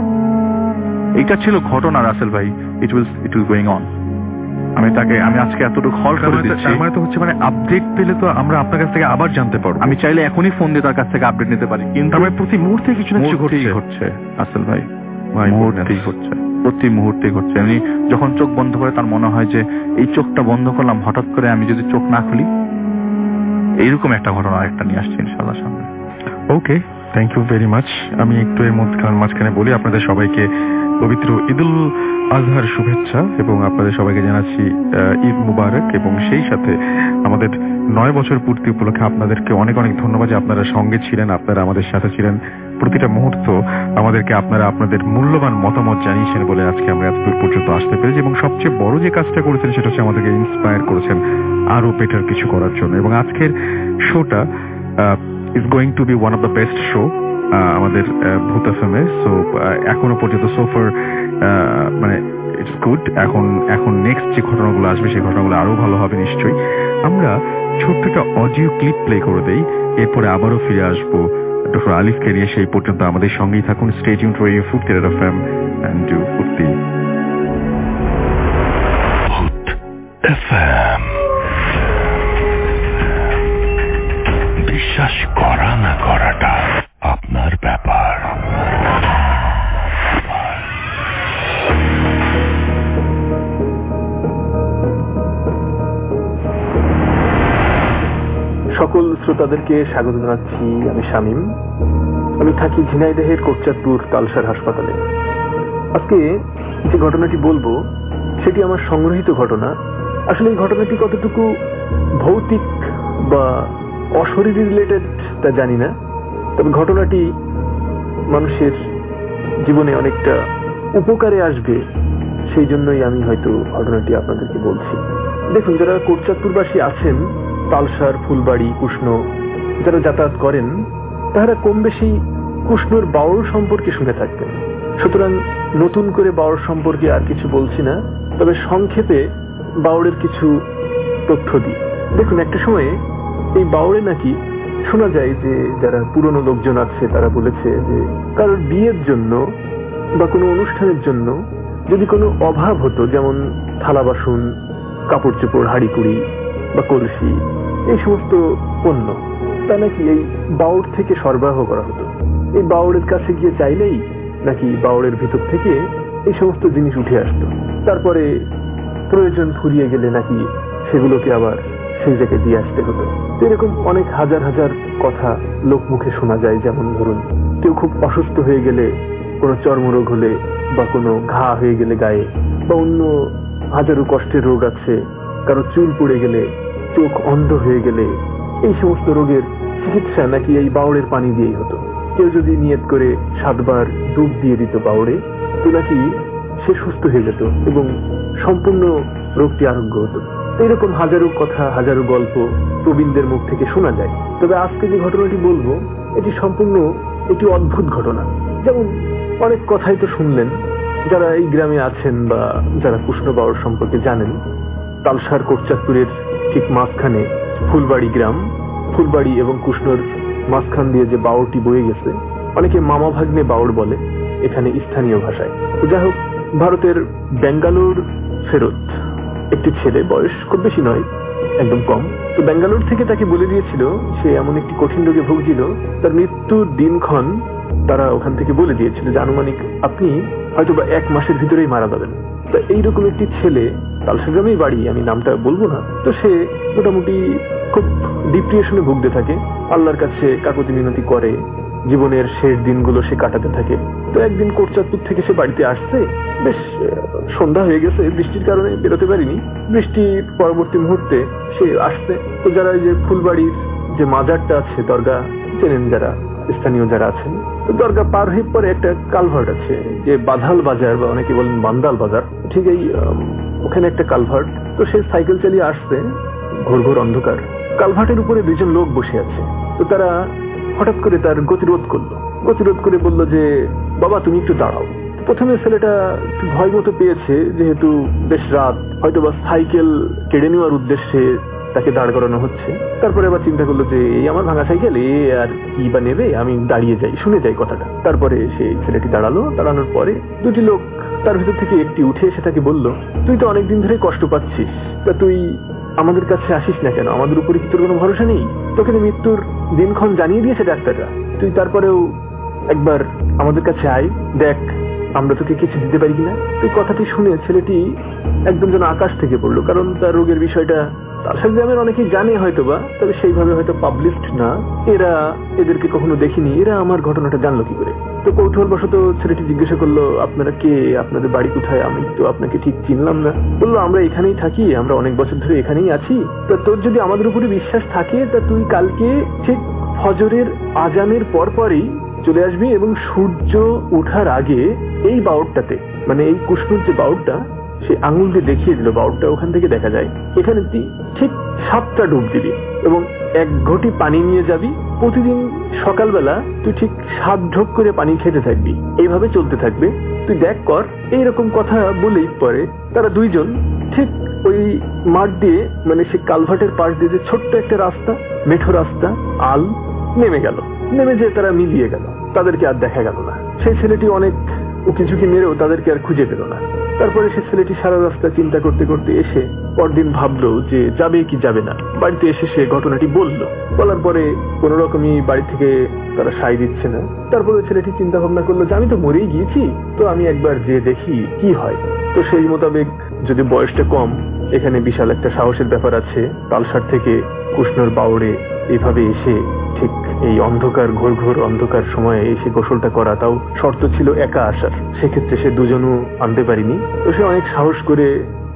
Speaker 8: এইটা ছিল ঘটনা রাসেল ভাই, it will it will going on. আমি তাকে আমি আজকে এতটুকু হল করে দিচ্ছি, মানে তো হচ্ছে মানে আপডেট পেলে তো আমরা আপনার কাছ থেকে আবার জানতে পারবো। আমি চাইলে এখনই ফোন দিয়ে তার কাছ থেকে আপডেট নিতে পারি, কিন্তু আমার প্রতি মুহূর্তে কিছু না কিছু ঘটছে রাসেল ভাই, মুহূর্তেই ঘটছে, প্রতি মুহূর্তে ঘটছে। আমি যখন চোখ বন্ধ করে তার মনে হয় যে এই চোখটা বন্ধ করলাম, হঠাৎ করে আমি যদি চোখ না খুলি, এইরকম একটা ঘটনা একটা নিয়ে আসছি ইনশাআল্লাহ সামনে। Okay, thank you very much. আমি একটু এর মাঝখানে বলি আপনাদের সবাইকে পবিত্র ঈদুল আজহার শুভেচ্ছা, এবং আপনাদের সবাইকে জানাচ্ছি ঈদ মুবারক। এবং সেই সাথে আমাদের নয় বছর পূর্তি উপলক্ষে আপনাদেরকে অনেক অনেক ধন্যবাদ যে আপনারা সঙ্গে ছিলেন, আপনারা আমাদের সাথে ছিলেন প্রতিটা মুহূর্ত, আমাদেরকে আপনারা আপনাদের মূল্যবান মতামত জানিয়েছেন বলে আজকে আমরা এতদূর পর্যন্ত আসতে পেরেছি। এবং সবচেয়ে বড় যে কাজটা করেছেন সেটা হচ্ছে আমাদেরকে ইন্সপায়ার করেছেন আরো বেটার কিছু করার জন্য। এবং আজকের শোটা is going to be one of the best show আমাদের ভূত এফএমএ। সো এখনো পর্যন্ত সোফার মানে ইটস গুড। এখন এখন নেক্সট যে ঘটনাগুলো আসবে সেই ঘটনাগুলো আরো ভালো হবে নিশ্চয়ই। আমরা ছোট্ট একটা অডিও ক্লিপ প্লে করে দেই, এরপরে আবারও ফিরে আসবো ডক্টর আলিফকে নিয়ে। সেই পর্যন্ত আমাদের সঙ্গেই থাকুন। Stay tuned to radio Foorti FM and do Foorti FM. বিশ্বাস করা না করাটা আপনার ব্যাপার।
Speaker 9: সকল শ্রোতাদেরকে স্বাগত জানাচ্ছি। আমি শামীম, আমি থাকি ঝিনাইদহের কোটচাঁদপুর তালসার হাসপাতালে। আজকে যে ঘটনাটি বলবো সেটি আমার সংগৃহীত ঘটনা, আসলে এই ঘটনাটি কতটুকু ভৌতিক বা অশরীরী রিলেটেড তা জানি না, তবে ঘটনাটি মানুষের জীবনে অনেকটা উপকারে আসবে, সেই জন্যই আমি হয়তো ঘটনাটি আপনাদেরকে বলছি। দেখুন, যারা কোটচাঁদপুরবাসী আছেন, তালসার, ফুলবাড়ি, কুষ্ণ যারা যাতায়াত করেন, তারা কম বেশি কুষ্ণর বাউড় সম্পর্কে শুনে থাকবেন। সুতরাং নতুন করে বাউড় সম্পর্কে আর কিছু বলছি না, তবে সংক্ষেপে বাউড়ের কিছু তথ্য দিই। দেখুন, একটা সময়ে এই বাউড়ে নাকি শোনা যায় যে যারা পুরনো লোকজন আছে তারা বলেছে যে কারোর বিয়ের জন্য বা কোনো অনুষ্ঠানের জন্য যদি কোনো অভাব হতো, যেমন থালা বাসন, কাপড় চোপড়, হাড়ি কুড়ি বা কলসি, এই সমস্ত পণ্য, তা নাকি এই বাউড় থেকে সরবরাহ করা হতো। এই বাউড়ের কাছে গিয়ে চাইলেই নাকি বাউড়ের ভিতর থেকে এই সমস্ত জিনিস উঠে আসতো। তারপরে প্রয়োজন ফুরিয়ে গেলে নাকি সেগুলোকে আবার সেই জায়গায় দিয়ে আসতে হতো। এরকম অনেক হাজার হাজার কথা লোকমুখে শোনা যায়। যেমন ধরুন, কেউ খুব অসুস্থ হয়ে গেলে, কোনো চর্মরোগ হলে বা কোনো ঘা হয়ে গেলে গায়ে, বা অন্য হাজারো কষ্টের রোগ আছে, কারো চুল পড়ে গেলে, চোখ অন্ধ হয়ে গেলে, এই সমস্ত রোগের চিকিৎসা নাকি এই বাউড়ের পানি দিয়েই হতো। কেউ যদি নিয়ত করে সাতবার ডুব দিয়ে দিত বাউড়ে, তো নাকি সে সুস্থ হয়ে যেত এবং সম্পূর্ণ রোগটি আরোগ্য হতো। এরকম হাজারো কথা, হাজারো গল্প প্রবীণদের মুখ থেকে শোনা যায়। তবে আজকে যে ঘটনাটি বলবো, এটি সম্পূর্ণ একটি অদ্ভুত ঘটনা। যেমন অনেক কথাই তো শুনলেন, যারা এই গ্রামে আছেন বা যারা কুষ্ণ বাউড় সম্পর্কে জানেন, তালসার কোটচাঁদপুরের ঠিক মাঝখানে ফুলবাড়ি গ্রাম, ফুলবাড়ি এবং কুষ্ণর মাঝখান দিয়ে যে বাউড়টি বয়ে গেছে, অনেকে মামা ভাগ্নে বাউড় বলে এখানে স্থানীয় ভাষায়। যাই হোক, ভারতের বেঙ্গালুর ফেরত একটি ছেলে, বয়স খুব বেশি নয়, একদম কম, তো বেঙ্গালুর থেকে তাকে বলে দিয়েছিল সে এমন একটি কঠিন রোগে ভুগছিল, তার মৃত্যুর দিনক্ষণ তারা ওখান থেকে বলে দিয়েছিল যে আনুমানিক আপনি হয়তো বা এক মাসের ভিতরেই মারা যাবেন। তো এইরকম একটি ছেলে, তালসা গ্রামেই বাড়ি, আমি নামটা বলবো না, তো সে মোটামুটি খুব ডিপ্রেশনে ভুগতে থাকে, আল্লাহর কাছে কাকুতি মিনতি করে, জীবনের শেষ দিনগুলো সে কাটাতে থাকে। তো একদিন কোটচাঁদপুর থেকে সে বাড়িতে আসছে, বেশ সন্ধ্যা হয়ে গেছে, বৃষ্টির কারণে বেরোতে পারিনি। বৃষ্টির পরবর্তী মুহূর্তে সে আসছে, তো যারা এই যে ফুলবাড়ির যে মাজারটা আছে, দরগা চেনেন যারা, স্থানীয় যারা আছেন, তো দরগা পার হয়ে পরে একটা কালভার্ট আছে, যে বাধাল বাজার বা অনেকে বলেন বান্দাল বাজার, ঠিক এই ওখানে একটা কালভার্ট। তো সে সাইকেল চালিয়ে আসছে, ঘোর ঘোর অন্ধকার, কালভার্টের উপরে দুইজন লোক বসে আছে। তো তারা হঠাৎ করে তার গতিরোধ করলো, গতিরোধ করে বলল যে বাবা তুমি একটু দাঁড়াও। প্রথমে ছেলেটা ভয় মতো পেয়েছে, যেহেতু বেশ রাত, হয়তো বা সাইকেল কেড়ে নেওয়ার উদ্দেশ্যে তাকে দাঁড় করানো হচ্ছে। তারপরে আবার চিন্তা করলো যে এই আমার ভাঙা সাইকেল, এ আর কি বা নেবে, আমি দাঁড়িয়ে যাই, শুনে যাই কথাটা। তারপরে সেই ছেলেটি দাঁড়ালো, দাঁড়ানোর পরে দুটি লোক তার ভিতর থেকে একটি উঠে এসে তাকে বলল, তুই তো অনেকদিন ধরে কষ্ট পাচ্ছিস, তা তুই আমাদের কাছে আসিস না কেন? আমাদের উপরে কি তোর কোনো ভরসা নেই? তোকে মৃত্যুর দিনক্ষণ জানিয়ে দিয়েছে ডাক্তাররা, তুই তারপরেও একবার আমাদের কাছে আয়, দেখ আমরা তোকে কিছু দিতে পারি কিনা। এই কথাটি শুনে ছেলেটি একদম যেন আকাশ থেকে পড়লো, কারণ তার রোগের বিষয়টা তালসা গ্রামের অনেকেই জানে হয়তোবা, তবে সেইভাবে হয়তো পাবলিশড না, এরা এদেরকে কখনো দেখিনি, এরা আমার ঘটনাটা জানলো কি করে। তো কৌতূহলবশত ছেলেটি জিজ্ঞাসা করলো, আপনারা কে, আপনাদের বাড়ি কোথায়? আমি তো আপনাকে ঠিক চিনলাম না। বললো আমরা এখানেই থাকি, আমরা অনেক বছর ধরে এখানেই আছি। তো তোর যদি আমাদের উপরে বিশ্বাস থাকে, তা তুই কালকে ঠিক ফজরের আজানের পর পরই চলে আসবি এবং সূর্য ওঠার আগে এই বাউড়টাতে, মানে এই কুষ্ণুর যে বাউড়টা, সে আঙুল দিয়ে দেখিয়ে দিল, বাউড়টা ওখান থেকে দেখা যায়, এখানে তুই ঠিক সাতটা ডুব দিবি এবং এক ঘটি পানি নিয়ে যাবি। প্রতিদিন সকালবেলা তুই ঠিক সাত ঢোক করে পানি খেতে থাকবি, এইভাবে চলতে থাকবে, তুই দেখ কর। এইরকম কথা বলেই পরে তারা দুইজন ঠিক ওই মাঠ দিয়ে, মানে সে কালভার্টের পাশ দিয়ে যে ছোট্ট একটা রাস্তা, মেঠো রাস্তা, আল, নেমে গেল। নেমে যে তারা মিলিয়ে গেল, তাদেরকে আর দেখা গেল না। সেই ছেলেটি অনেক উকি ঝুঁকি মেরেও তাদেরকে আর খুঁজে পেল না। তারপরে সে ছেলেটি সারা রাস্তা চিন্তা করতে করতে এসে পরদিন ভাবলো যে যাবে কি যাবে না। বাড়িতে এসে সে ঘটনাটি বলল, বলার পরে কোন রকমই বাড়ি থেকে তারা সাই দিচ্ছে না। তারপরে ছেলেটি চিন্তা ভাবনা করলো যে আমি তো মরেই গিয়েছি, তো আমি একবার যে দেখি কি হয়। তো সেই মোতাবেক, যদি বয়সটা কম, এখানে বিশাল একটা সাহসের ব্যাপার আছে। তালসার থেকে কুষ্ণর বাউড়ে এইভাবে এসে ঠিক এই অন্ধকার, ঘোর ঘোর অন্ধকার সময়ে এসে গোসলটা করা, তাও শর্ত ছিল একা আসার, সেক্ষেত্রে সে দুজনও আনতে পারিনি। তো সে অনেক সাহস করে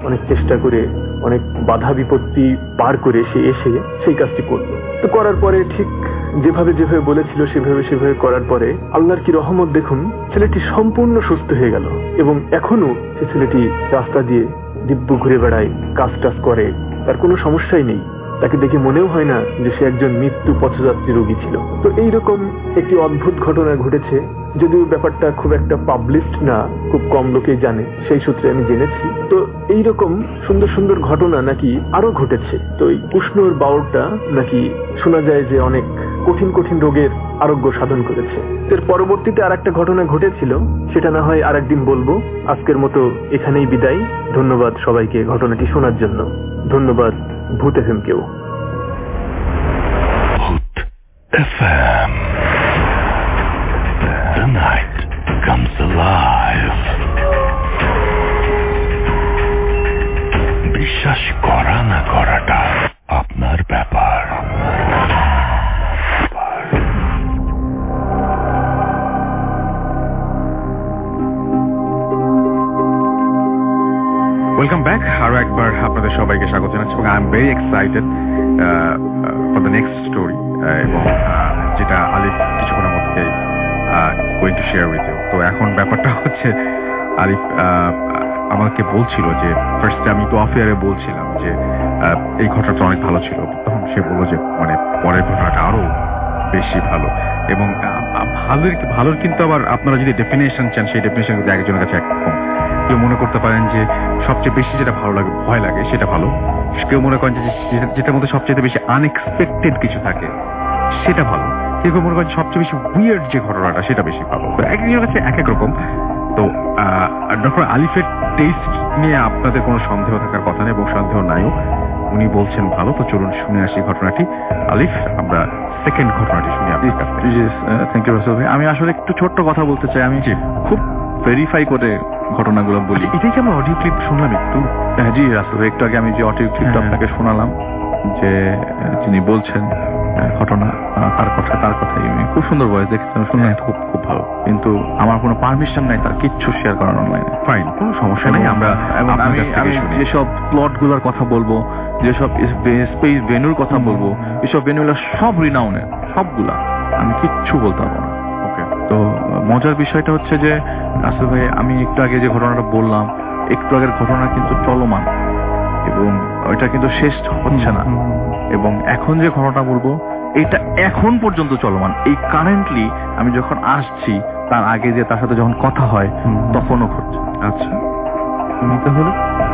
Speaker 9: অনেক চেষ্টা করে অনেক বাধা বিপত্তি পার করে সে এসে সেই কাজটি করলো। তো করার পরে ঠিক যেভাবে যেভাবে বলেছিল সেভাবে সেভাবে করার পরে আল্লাহর কি রহমত, দেখুন ছেলেটি সম্পূর্ণ সুস্থ হয়ে গেল এবং এখনো সে ছেলেটি রাস্তা দিয়ে দিব্য ঘুরে বেড়ায়, কাজ টাজ করে, তার কোনো সমস্যাই নেই। তাকে দেখে মনেও হয় না যে সে একজন মৃত্যু পথযাত্রী রোগী ছিল। তো এইরকম একটি অদ্ভুত ঘটনা ঘটেছে, যদিও ব্যাপারটা খুব একটা পাবলিশড না, খুব কম লোকেই জানে, সেই সূত্রে আমি জেনেছি। তো এইরকম সুন্দর সুন্দর ঘটনা নাকি আরো ঘটেছে। তো এই উষ্ণর বাউলটা নাকি শোনা যায় যে অনেক কঠিন কঠিন রোগের আরোগ্য সাধন করেছে। এর পরবর্তীতে আর একটা ঘটনা ঘটেছিল, সেটা না হয় আর একদিন বলবো। আজকের মতো এখানেই বিদায়। ধন্যবাদ সবাইকে ঘটনাটি শোনার জন্য। ধন্যবাদ ভূত এফ এম কেও।
Speaker 1: Bhoot F M, the night comes alive. বিশ্বাস করা না করাটা আপনার ব্যাপার।
Speaker 2: Welcome back. আরো একবার আপনাদের সবাইকে স্বাগত জানাচ্ছি এবং I am very excited for the next story, এবং যেটা আলিফ কিছুক্ষণের মধ্যে going to share with you. তো এখন ব্যাপারটা হচ্ছে, আলিফ আমাকে বলছিল যে ফার্স্টে আমি তো অফ এয়ারে বলছিলাম যে এই ঘটনাটা অনেক ভালো ছিল, তখন সে বললো যে মানে পরের ঘটনাটা আরো বেশি ভালো। এবং ভালোর ভালোর কিন্তু আবার আপনারা যদি ডেফিনেশন চান, সেই ডেফিনেশন কিন্তু একজনের কাছে একরকম। কেউ মনে করতে পারেন যে সবচেয়ে বেশি যেটা ভালো লাগে, ভয় লাগে, সেটা ভালো। কেউ মনে করেন যে যেটার মধ্যে সবচেয়ে বেশি আনএক্সপেক্টেড কিছু থাকে সেটা ভালো। কেউ মনে করেন সবচেয়ে বেশি উইয়ার্ড যে ঘটনাটা সেটা বেশি ভালো। তো এক একজনের কাছে এক এক রকম। তো ডক্টর আলিফের টেস্ট নিয়ে আপনাদের কোনো সন্দেহ থাকার কথা নেই এবং সন্দেহ নাইও, উনি বলছেন ভালো। তো চলুন শুনে আসি ঘটনাটি। আলিফ, আমরা সেকেন্ড ঘটনাটি শুনি আপনার কাছ থেকে।
Speaker 8: থ্যাংক ইউ রাসেল ভাই। আমি আসলে একটু ছোট্ট কথা বলতে চাই। আমি খুব ভেরিফাই করে ঘটনাগুলো বলি।
Speaker 2: এটাই কি আমরা অডিও ক্লিপ শুনলাম একটু?
Speaker 8: হ্যাঁ জি রাসেল ভাই, একটু আগে আমি যে অডিও ক্লিপটা আপনাকে শোনালাম, যে যিনি বলছেন ঘটনা, তার কথা তার কথাই আমি খুব সুন্দর ভয়েস দেখেছেন, শুনে খুব খুব ভালো। কিন্তু আমার কোনো পারমিশন নাই তার কিচ্ছু শেয়ার করার অনলাইনে।
Speaker 2: ফাইন, কোনো সমস্যা নেই। আমরা
Speaker 8: আমি যেসব প্লট গুলোর কথা বলবো, যেসব স্পেস ভেন্যুর কথা বলবো, এসব ভেন্যুগুলো সব রিনাউনের, সবগুলা আমি কিচ্ছু বলতে পারবো না। ওকে। তো মজার বিষয়টা হচ্ছে যে আসলে ভাই, আমি একটু আগে যে ঘটনাটা বললাম, একটু আগের ঘটনা কিন্তু চলমান এবং ওইটা কিন্তু শেষ হচ্ছে না। এবং এখন যে ঘটনাটা বলবো, এটা এখন পর্যন্ত চলমান। এই কারেন্টলি আমি যখন আসছি, তার আগে যে তার সাথে যখন কথা হয় তখনও ঘটছে।
Speaker 2: আচ্ছা,
Speaker 8: তাহলে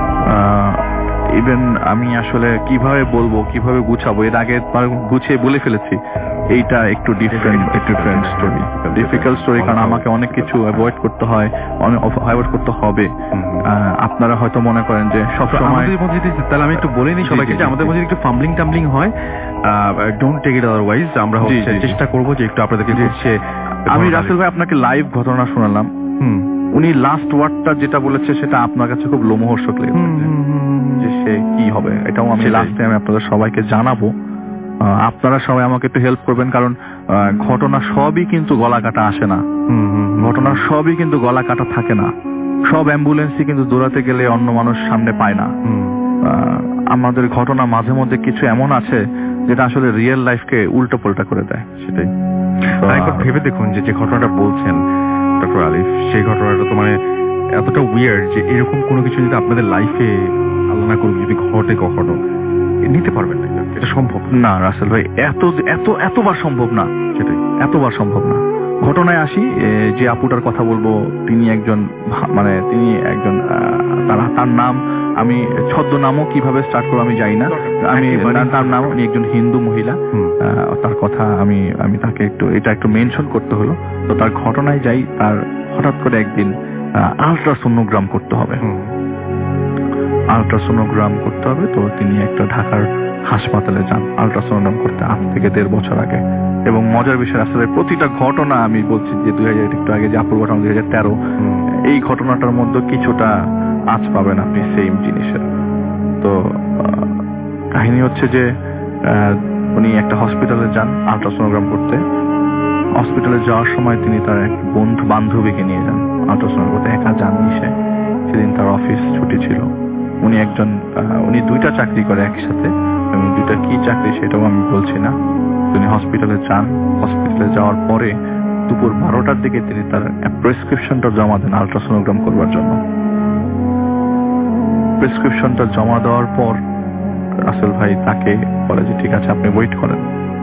Speaker 8: ইভেন আমি আসলে কিভাবে বলবো, কিভাবে গুছাবো, এর আগে গুছিয়ে বলে ফেলেছি। এইটা একটু different different story, difficult story, কারণ আমাকে অনেক কিছু অ্যাভয়েড করতে হয়, অ্যাভয়েড করতে হবে। আপনারা হয়তো মনে করেন যে সবসময়,
Speaker 2: তাহলে আমি একটু বলে নিই সবাইকে যে আমাদের মধ্যে একটু ফাম্বলিং টাম্বলিং হয়, ডোন্ট টেক ইট আদারওয়াইজ। আমরা হচ্ছে চেষ্টা করবো যে একটু আপনাদেরকে হচ্ছে।
Speaker 8: আমি রাসেল ভাই আপনাকে লাইভ ঘটনা শোনালাম, উনি লাস্ট ওয়ার্ডটা যেটা বলেছে সেটা আপনার কাছে খুব লোমহর্ষক লেগেছে, যে সে কি হবে। এটাও আমি লাস্টে আমি আপনাদের সবাইকে জানাবো। আপনারা সবাই আমাকে একটু হেল্প করবেন, কারণ ঘটনা সবই কিন্তু গলা কাটা আসে না, ঘটনা সবই কিন্তু গলা কাটা থাকে না। সব অ্যাম্বুলেন্সই কিন্তু দৌড়াতে গেলে অন্য মানুষ সামনে পায় না। আমাদের ঘটনা মাঝে মধ্যে কিছু এমন আছে যেটা আসলে রিয়েল লাইফকে উল্টো পাল্টা করে দেয়। সেটাই
Speaker 2: একবার ভেবে দেখুন যে যে ঘটনাটা বলছেন ডক্টর আলিফ, সেই ঘটনাটা তো মানে এতটা উইয়ার্ড যে এরকম কোনো কিছু যদি আপনাদের লাইফে আল্লাহ না করুক যদি ঘটে কখনো, নিতে পারবেন না, এটা সম্ভব
Speaker 8: না রাসেল ভাই। এত এত এতবার সম্ভব না, সেটাই এতবার সম্ভব না। ঘটনায় আসি, যে আপুটার কথা বলবো, তিনি একজন মানে তিনি একজন তার তার নাম আমি ছদ্মনামও কিভাবে স্টার্ট করবো আমি জানি না। আমি তার নাম, উনি একজন হিন্দু মহিলা। তার কথা আমি আমি তাকে একটু এটা একটু মেনশন করতে হলো। তো তার ঘটনায় যাই, তার হঠাৎ করে একদিন আলট্রাসোনোগ্রাম করতে হবে, আলট্রাসোনোগ্রাম করতে হবে। তো তিনি একটা ঢাকার হাসপাতালে যান আলট্রাসোনোগ্রাম করতে, আজ থেকে দেড় বছর আগে। এবং মজার বিষয় আসলে প্রতিটা ঘটনা আমি বলছি যে দুই হাজার একটু আগে যে আপুর ঘটনা দুই হাজার তেরো, এই ঘটনাটার মধ্যে কিছুটা আজ পাবেন আপনি সেম জিনিসের। তো কাহিনী হচ্ছে যে উনি একটা হসপিটালে যান আলট্রাসোনোগ্রাম করতে। হসপিটালে যাওয়ার সময় তিনি তার এক বন্ধু বান্ধবীকে নিয়ে যান আলট্রাসোনোগ্রাম করতে। একা যাননি সে, সেদিন তার অফিস ছুটি ছিল। উনি একজন উনি দুইটা চাকরি করে একসাথে, আমি দুইটা কি চাকরি সেটাও আমি বলছি না। তিনি হসপিটালে যান, হসপিটালে যাওয়ার পরে দুপুর বারোটার দিকে তিনি তার প্রেসক্রিপশনটা জমা দেন আলট্রাসোনোগ্রাম করবার জন্য। প্রেসক্রিপশনটা জমা দেওয়ার পর রাসেল ভাই তাকে বলে যে ঠিক আছে আপনি ওয়েট করেন।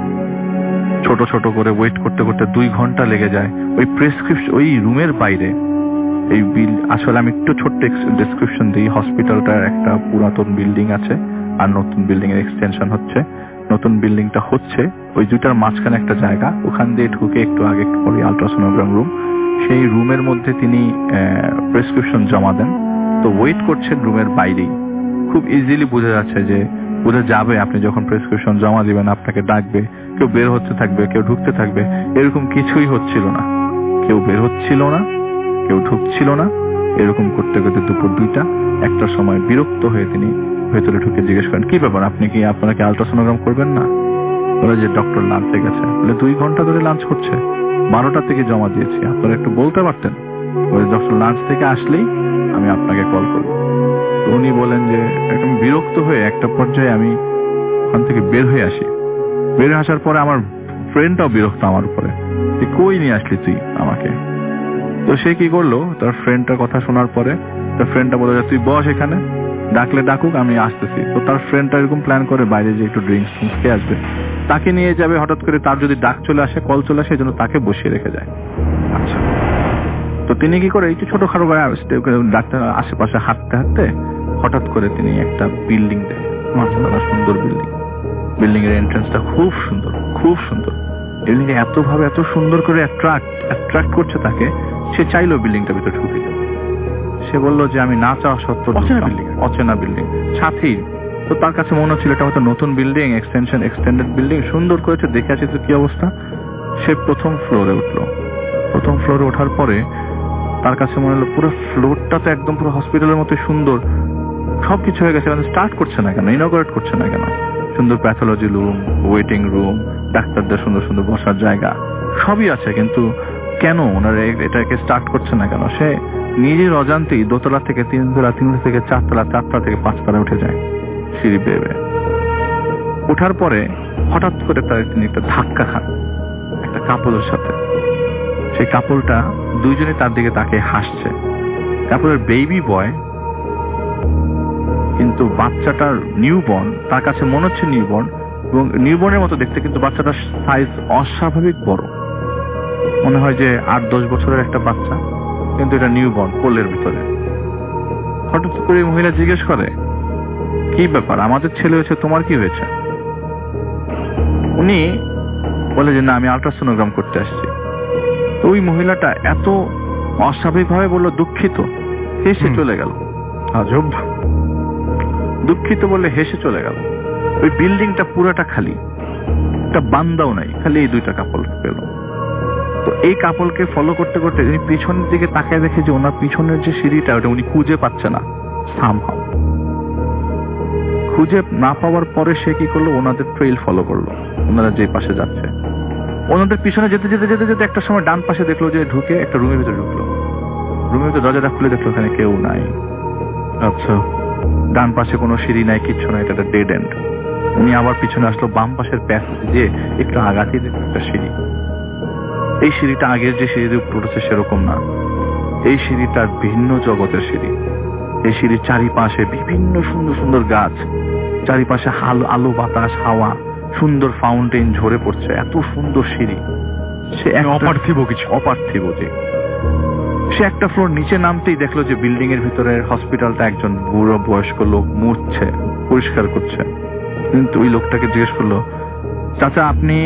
Speaker 8: ছোট ছোট করে ওয়েট করতে করতে দুই ঘন্টা লেগে যায়। ওই প্রেসক্রিপশন ওই রুমের বাইরে এই বিল, আসলে আমি একটু ছোট্ট ডেসক্রিপশন দিই। হসপিটালটার একটা পুরাতন বিল্ডিং আছে আর নতুন বিল্ডিং এর এক্সটেনশন হচ্ছে। নতুন বিল্ডিংটা হচ্ছে ওই দুইটার মাঝখানে একটা জায়গা, ওখান দিয়ে ঢুকে একটু আগে একটু পরে আলট্রাসোনোগ্রাম রুম। সেই রুমের মধ্যে তিনি প্রেসক্রিপশন জমা দেন। তো ওয়েট করছেন রুমের বাইরেই। খুব ইজিলি বোঝা যাচ্ছে যে বোঝা যাবে আপনি যখন প্রেসক্রিপশন জমা দিবেন আপনাকে ডাকবে, কেউ বের হতে থাকবে, কেউ ঢুকতে থাকবে। এরকম কিছুই হচ্ছিল না, কেউ বের হচ্ছিল না, কেউ ঢুকছিল না। এরকম করতে করতে দুপুর দুইটা একটার সময় বিরক্ত হয়ে তিনি ভেতরে ঢুকে জিজ্ঞেস করেন কি ব্যাপার, আপনি কি আপনাকে আলট্রাসোনোগ্রাম করবেন না? বলে যে ডক্টর লাঞ্চে গেছে। বলে দুই ঘন্টা ধরে লাঞ্চ করছে, বারোটা থেকে জমা দিয়েছি, আপনারা একটু বলতে পারতেন। বলে ডক্টর লাঞ্চ থেকে আসলেই আমি আপনাকে কল করবো। তো উনি বলেন যে একদম বিরক্ত হয়ে একটা পর্যায়ে আমি ওখান থেকে বের হয়ে আসি। বের হয়ে আসার পরে আমার ফ্রেন্ডটাও বিরক্ত আমার উপরে, তুই কই নিয়ে আসলি তুই আমাকে। তো সে কি করলো, তার ফ্রেন্ডটার কথা শোনার পরে তার ফ্রেন্ডটা বলে তুই বস এখানে, ডাকলে ডাকুক আমি আসতেছি। তো তার ফ্রেন্ডটা এরকম প্ল্যান করে বাইরে যে একটু ড্রিঙ্কস ফিঙ্কস খেয়ে আসবে, তাকে নিয়ে যাবে। হঠাৎ করে তার যদি ডাক চলে আসে, কল চলে আসে, এই জন্য তাকে বসিয়ে রেখে যায়। আচ্ছা, তো তিনি কি করে একটু ছোটখাটো ডাক্তার আশেপাশে হাঁটতে হাঁটতে হঠাৎ করে তিনি একটা বিল্ডিং দেখে, মাশাআল্লাহ সুন্দর বিল্ডিং। বিল্ডিং এর এন্ট্রান্সটা খুব সুন্দর, খুব সুন্দর। বিল্ডিং এত ভাবে এত সুন্দর করে অ্যাট্রাক্ট অ্যাট্রাক্ট করছে তাকে, সে চাইলো বিল্ডিংটার ভিতরে ঢুকে যেতে। সে বললো যে আমি না চাওয়া সত্ত্বেও অচেনা বিল্ডিং, অচেনা বিল্ডিং সাথেই। তো তার কাছে মনে হচ্ছিল এটা হয়তো নতুন বিল্ডিং, এক্সটেনশন এক্সটেন্ডেড বিল্ডিং, সুন্দর করেছে, দেখে আছে তো কি অবস্থা। সে প্রথম ফ্লোরে উঠলো। প্রথম ফ্লোরে ওঠার পরে তার কাছে মনে হলো পুরো ফ্লোরটা তো একদম পুরো হসপিটালের মতো সুন্দর, সবকিছু হয়ে গেছে, স্টার্ট করছে না কেন, ইনঅগারেট করছে না কেন? সুন্দর প্যাথোলজি রুম, ওয়েটিং রুম, ডাক্তারদের সুন্দর সুন্দর বসার জায়গা সবই আছে, কিন্তু কেন ওনারা এটাকে স্টার্ট করছে না কেন? সে নিজের অজান্তেই দোতলা থেকে তিনতলা, তিনতলা থেকে চারতলা, চারতলা থেকে পাঁচতলা উঠে যায় সিঁড়ি বেয়ে বেয়ে। ওঠার পরে হঠাৎ করে তার তিনি একটা ধাক্কা খান একটা কাপড়ের সাথে। সেই কাপড়টা দুইজনে তার দিকে তাকে হাসছে। কাপড়ের বেবি বয়, কিন্তু বাচ্চাটার নিউবর্ন, তার কাছে মনে হচ্ছে নিউবর্ন এবং নিউবর্নের মতো দেখতে, কিন্তু বাচ্চাটার সাইজ অস্বাভাবিক বড়। মনে হয় যে আট দশ বছরের একটা বাচ্চা, কিন্তু এটা নিউবর্ন, কোলের ভিতরে। হঠাৎ করে মহিলা জিজ্ঞেস করে কি ব্যাপার, আমাদের ছেলে হয়েছে, তোমার কি হয়েছে? উনি বলে যে না আমি আলট্রাসোনোগ্রাম করতে আসছি। তো ওই মহিলাটা এত অস্বাভাবিক ভাবে বললো দুঃখিত, হেসে চলে গেল। আজব, দুঃখিত বলে হেসে চলে গেল। ওই বিল্ডিংটা পুরোটা খালি, একটা বান্দাও নাই, খালি এই দুইটা কাপল পেল। তো এই কাপলকে ফলো করতে করতে উনি পিছনের দিকে তাকায় দেখে যে ওনার পিছনের যে সিঁড়িটা ওটা উনি খুঁজে পাচ্ছে না। সামহাউ খুঁজে না পাওয়ার পরে সে কি করলো, ওনাদের ট্রেইল ফলো করলো, ওনারা যে পাশে যাচ্ছে। ওনাদের পিছনে যেতে যেতে যেতে যেতে একটা সময় ডান পাশে দেখলো যে ঢুকে একটা রুমের ভিতরে ঢুকলো। রুমের ভিতরে দরজাটা খুলে দেখলো ওখানে কেউ নাই। আচ্ছা, ডান পাশে কোনো সিঁড়ি নাই, কিচ্ছু নাই, এটা একটা ডেড এন্ড। উনি আবার পিছনে আসলো, বাম পাশের প্যাসেজে যে একটু আগাতেই দেখলো একটা সিঁড়ি। এই সিঁড়িটা আগের যে সিঁড়ি দিয়ে উপরে উঠেছে সেরকম না, এই সিঁড়িটা ভিন্ন জগতের সিঁড়ি। এই সিঁড়ির চারিপাশে বিভিন্ন সুন্দর সুন্দর গাছ, চারিপাশে আলো আলো বাতাস হাওয়া, সুন্দর ফাউন্টেন ঝরে পড়ছে, এত সুন্দর সিঁড়ি। সে অপার্থিব কিছু, অপার্থিব যে সে একটা ফ্লোর নিচে নামতেই দেখলো যে বিল্ডিং এর ভিতরে হসপিটালটা একজন বুড়ো বয়স্ক লোক মুছছে, পরিষ্কার করছে। কিন্তু ওই লোকটাকে জিজ্ঞেস করলো, চাচা আপনি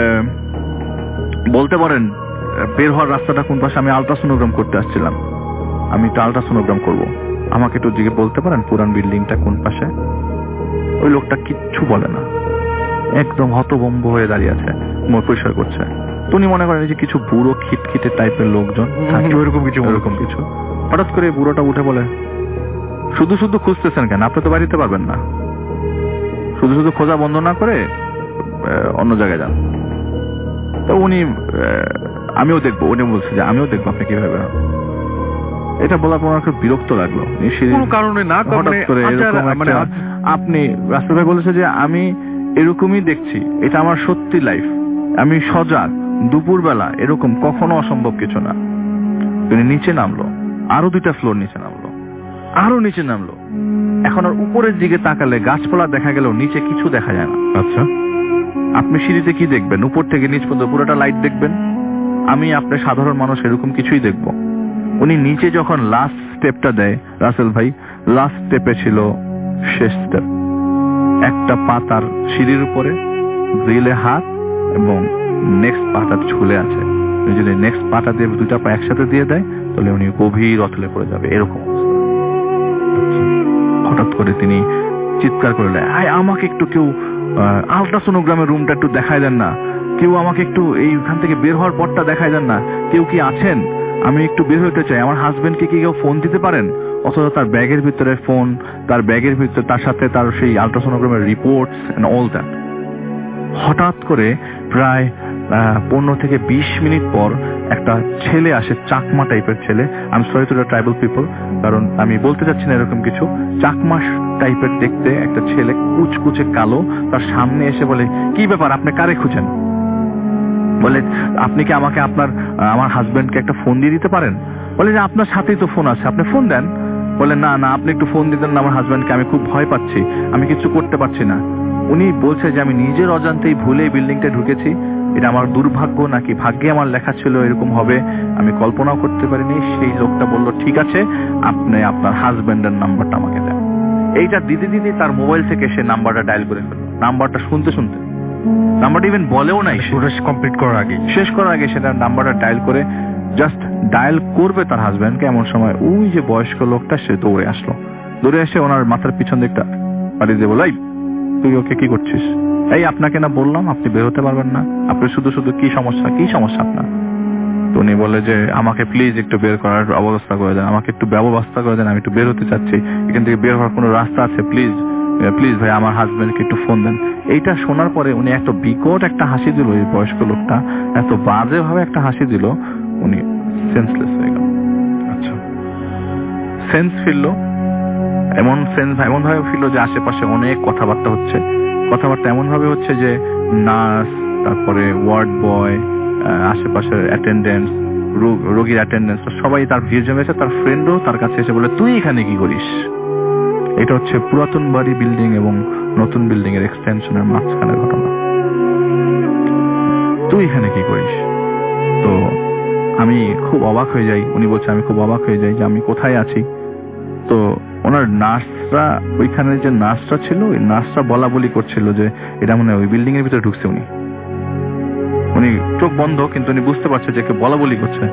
Speaker 8: বলতে পারেন বের হওয়ার রাস্তাটা কোন পাশে? আমি আলট্রাসোনোগ্রাম করতে আসছিলাম, আমি তো আলট্রাসোনোগ্রাম করবো, আমাকে একটু জিজ্ঞেস বলতে পারেন পুরান বিল্ডিংটা কোন পাশে? ওই লোকটা কিচ্ছু বলে না, একদম হতভম্ব হয়ে দাঁড়িয়ে আছে, মুখ পরিষ্কার করছে। উনি মনে করেন যে কিছু বুড়ো খিটখিটে টাইপের লোকজন ওরকম কিছু ওরকম কিছু হঠাৎ করে বুড়োটা উঠে বলে, শুধু শুধু খুঁজতেছেন কেন, আপনি তো বাড়িতে পারবেন না, শুধু শুধু খোঁজা বন্ধ না করে অন্য জায়গায় যান। তো উনি আমিও দেখবো, উনি বলছে যে আমিও দেখবো আপনি কিভাবে। এটা বলার পর আমার খুব বিরক্ত লাগলো।
Speaker 2: কোনো কারণে না,
Speaker 8: হঠাৎ করে মানে আপনি রাসেল ভাই বলেছে যে আমি এরকমই দেখছি, এটা আমার সত্যি লাইফ, আমি সজাগ, দুপুরবেলা এরকম কখনো অসম্ভব কিছু না। তিনি নিচে নামলো, আরো দুইটা ফ্লোর নিচে নামলো, আরো নিচে নামলো। এখন আর উপরের দিকে তাকালে গাছপালা দেখা গেল, নিচে কিছু দেখা যায় না।
Speaker 2: আচ্ছা,
Speaker 8: আপনি সিঁড়িতে কি দেখবেন? উপর থেকে নিচ পর্যন্ত পুরোটা লাইট দেখবেন। আমি আপনি সাধারণ মানুষ এরকম কিছুই দেখবো। উনি নিচে যখন লাস্ট স্টেপটা দেয় রাসেল ভাই, লাস্ট স্টেপে ছিল শেষ স্টেপ, একটা পা তার সিঁড়ির উপরে, গ্রিলে হাত এবং নেক্সট পাটা ঝুলে আছে। যদি নেক্সট পাটা দিয়ে দুইটা পা একসাথে দিয়ে দেয় তাহলে উনি গভীর অতলে পড়ে যাবে, এরকম অবস্থা। হঠাৎ করে তিনি চিৎকার করে দেয়, আয় আমাকে একটু কেউ আলট্রাসোনোগ্রামের রুমটা একটু দেখায় দেন না, কেউ আমাকে একটু এইখান থেকে বের হওয়ার পরটা দেখায় দেন না, কেউ কি আছেন, আমি একটু বের হতে চাই, আমার হাজবেন্ডকে কি কেউ ফোন দিতে পারেন? অথচ তার ব্যাগের ভিতরে ফোন, তার ব্যাগের ভিতরে তার সাথে তার সেই আলট্রাসোনোগ্রামের রিপোর্টস এন্ড অল দ্যাট। হঠাৎ করে প্রায় পনেরো থেকে বিশ মিনিট পর একটা ছেলে আসে, চাকমা টাইপের ছেলে। আমি sorry to the tribal people, কারণ আমি বলতে চাচ্ছি না এরকম কিছু। চাকমা টাইপের দেখতে একটা ছেলে, কুচকুচে কালো, তার সামনে এসে বলে, কি ব্যাপার, আপনি কারে খুঁজেন? বলে, আপনি কি আমাকে আপনার আমার হাজবেন্ডকে একটা ফোন দিয়ে দিতে পারেন? বলে যে আপনার সাথেই তো ফোন আছে, আপনি ফোন দেন। বলে না না, আপনি একটু ফোন দিতেন না আমার হাজবেন্ডকে, আমি খুব ভয় পাচ্ছি, আমি কিছু করতে পারছি না। উনি বলছে যে আমি নিজের অজান্তেই ভুলে এই বিল্ডিংটা ঢুকেছি, এটা আমার দুর্ভাগ্য নাকি ভাগ্যে আমার লেখা ছিল এরকম হবে, আমি কল্পনাও করতে পারিনি। সেই লোকটা বলল, ঠিক আছে, আপনি আপনার হাজবেন্ডের নাম্বারটা আমাকে দেন। এইটা দিদি দিদি তার মোবাইল থেকে সে নাম্বারটা ডায়াল করে ফেলল। নাম্বারটা শুনতে শুনতে, নাম্বারটা ইভেন বলেও নাই,
Speaker 2: কমপ্লিট করার আগে,
Speaker 8: শেষ করার আগে সেটা নাম্বারটা ডায়াল করে জাস্ট ডায়াল করবে তার হাজবেন্ডকে, এমন সময় ওই যে বয়স্ক লোকটা সে দৌড়ে আসলো। দৌড়ে এসে ওনার মাথার পিছন দিকটা পাড়ি দিয়ে বলল, তুই ওকে কি করছিস? এই আপনাকে না বললাম আপনি বের হতে পারবেন না, আপনি শুধু শুধু কি সমস্যা, কি সমস্যা আপনার? তো উনি বলে যে আমাকে প্লিজ একটু বের করার ব্যবস্থা করে দেন, আমাকে একটু ব্যবস্থা করে দেন, আমি একটু বের হতে চাচ্ছি, এখান থেকে বের হওয়ার কোনো রাস্তা আছে? প্লিজ প্লিজ ভাই, আমার হাজবেন্ডকে একটু ফোন দেন। এইটা শোনার পরে উনি একটা বিকট একটা হাসি দিল, এই বয়স্ক লোকটা এত বাজে ভাবে একটা হাসি দিল, উনি সেন্সলেস হয়ে গেল।
Speaker 2: আচ্ছা,
Speaker 8: সেন্স ফিরলো, এমন সেন্স এমন ভাবে ফিরলো যে আশেপাশে অনেক কথাবার্তা হচ্ছে। কথাবার্তা এমন ভাবে হচ্ছে যে নার্স, তারপরে ওয়ার্ড বয়, আশেপাশের অ্যাটেন্ডেন্স, রোগীর অ্যাটেন্ডেন্স সবাই তার ভিড় জমেছে। তার ফ্রেন্ডও তার কাছে এসে বলে, তুই এখানে কি করিস? এটা হচ্ছে পুরাতন বাড়ি বিল্ডিং এবং নতুন বিল্ডিং এর এক্সটেনশনের মাঝখানের ঘটনা। তুই এখানে কি করিস? তো আমি খুব অবাক হয়ে যাই। উনি বলছে আমি খুব অবাক হয়ে যাই যে আমি কোথায় আছি। তো ওনার নার্সরা, ওইখানে যে নার্সরা ছিল, ওই নার্সরা বলা বলি করছিল যে এটা মনে হয় ওই বিল্ডিং এর ভিতরে ঢুকছে। উনি উনি চোখ বন্ধ, কিন্তু উনি বুঝতে পারছে যে কেউ বলা বলি করছে।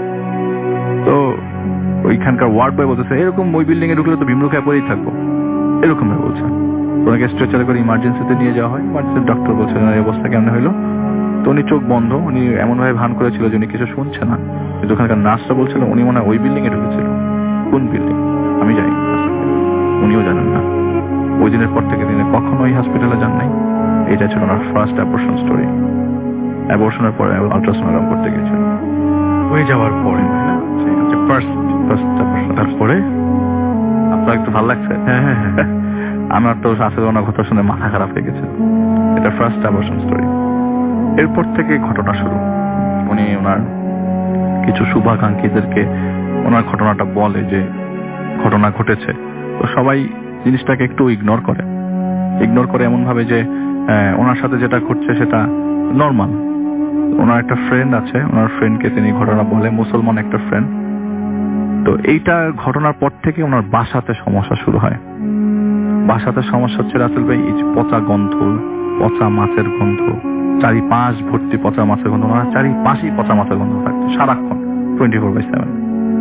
Speaker 8: তো ওইখানকার ওয়ার্ড বয় বলতেছে, এরকম ওই বিল্ডিং এ ঢুকলে তো বিমুখায় পড়েই থাকবো, এরকম ভাবে বলছে। ওনাকে স্ট্রেচারে করে ইমার্জেন্সিতে নিয়ে যাওয়া হয়। ইমার্জেন্সি ডক্টর বলছে এই অবস্থা কেমন হইলো? তো উনি চোখ বন্ধ, উনি এমন ভাবে ভান করেছিল যে উনি কিছু শুনছে না। কিন্তু ওখানকার নার্সরা বলছিল উনি মনে হয় ওই বিল্ডিং এ ঢুকেছিল। কোন বিল্ডিং আমি জানি না, উনিও জানেন না। ওই দিনের পর থেকে তিনি কখনো ওই হসপিটালে যান নাই। এটা ছিল ওনার ফার্স্ট অ্যাবর্শন স্টোরি। অ্যাবর্শনের পরে আলট্রাসোনোগ্রাম করতে গেছিল
Speaker 2: হয়ে যাওয়ার পরে, ফার্স্ট ফার্স্ট অ্যাবর্শন।
Speaker 8: তারপরে আপনার একটু ভালো লাগছে?
Speaker 2: হ্যাঁ হ্যাঁ হ্যাঁ,
Speaker 8: আমার তো আসলে ওনার কথা শুনে মাথা খারাপ হয়ে গেছে। এটা ফার্স্ট অ্যাবর্শন স্টোরি। এরপর থেকে ঘটনা শুরু। উনি ওনার কিছু শুভাকাঙ্ক্ষীদেরকে ওনার ঘটনাটা বলে যে ঘটনা ঘটেছে। তো সবাই জিনিসটাকে একটু ইগনোর করে ইগনোর করে এমন ভাবে যে ওনার সাথে যেটা ঘটছে সেটা নর্মাল। ওনার একটা ফ্রেন্ড আছে, ওনার ফ্রেন্ডকে তিনি ঘটনা বলে, মুসলমান একটা ফ্রেন্ড। তো এইটা ঘটনার পর থেকে ওনার বাসাতে সমস্যা শুরু হয়। বাসাতে সমস্যা হচ্ছে রাসেল ভাই, এই পচা গন্ধ, পচা মাছের গন্ধ, চারিপাশ ভর্তি পচা মাছের গন্ধ। ওনার চারিপাশেই পচা মাছের গন্ধ থাকতো সারাক্ষণ, টোয়েন্টি ফোর বাই সেভেন।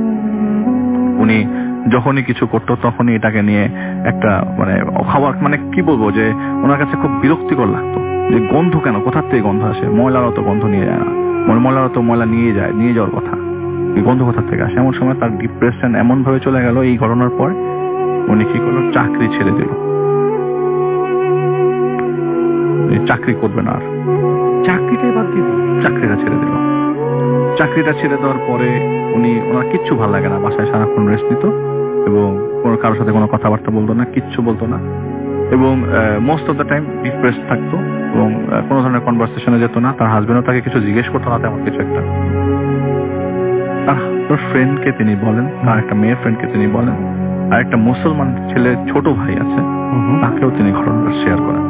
Speaker 8: উনি যখনই কিছু করতো তখনই এটাকে নিয়ে একটা মানে খাবার, মানে কি বলবো, যে ওনার কাছে খুব বিরক্তিকর লাগতো যে গন্ধ কেন, কোথার থেকে গন্ধ আসে? ময়লারও তো গন্ধ নিয়ে যায় না, ময়লারও তো ময়লা নিয়ে যায়, নিয়ে যাওয়ার কথা, এই গন্ধ কোথার থেকে আসে? এমন সময় তার ডিপ্রেশন এমন ভাবে চলে গেল এই ঘটনার পর, উনি কি করলো, চাকরি ছেড়ে দিল। চাকরি করবে না আর,
Speaker 2: চাকরিটাই বাদ দিল,
Speaker 8: চাকরিটা ছেড়ে দিল। চাকরিটা ছেড়ে দেওয়ার পরে উনি ওনার কিচ্ছু ভালো লাগে না, বাসায় সারাক্ষণ রেস্ট নিত এবং কোনো কারোর সাথে কোনো কথাবার্তা বলতো না, কিচ্ছু বলতো না এবং most of the time depress থাকতো এবং কোনো ধরনের কনভারসেশনে যেত না। তার হাজবেন্ডও তাকে কিছু জিজ্ঞেস করতো না তেমন কিছু একটা। তার ফ্রেন্ডকে তিনি বলেন, তার একটা মেয়ে ফ্রেন্ডকে তিনি বলেন, আর একটা মুসলমান ছেলে ছোট ভাই আছে তাকেও তিনি ঘটনাটা শেয়ার করেন।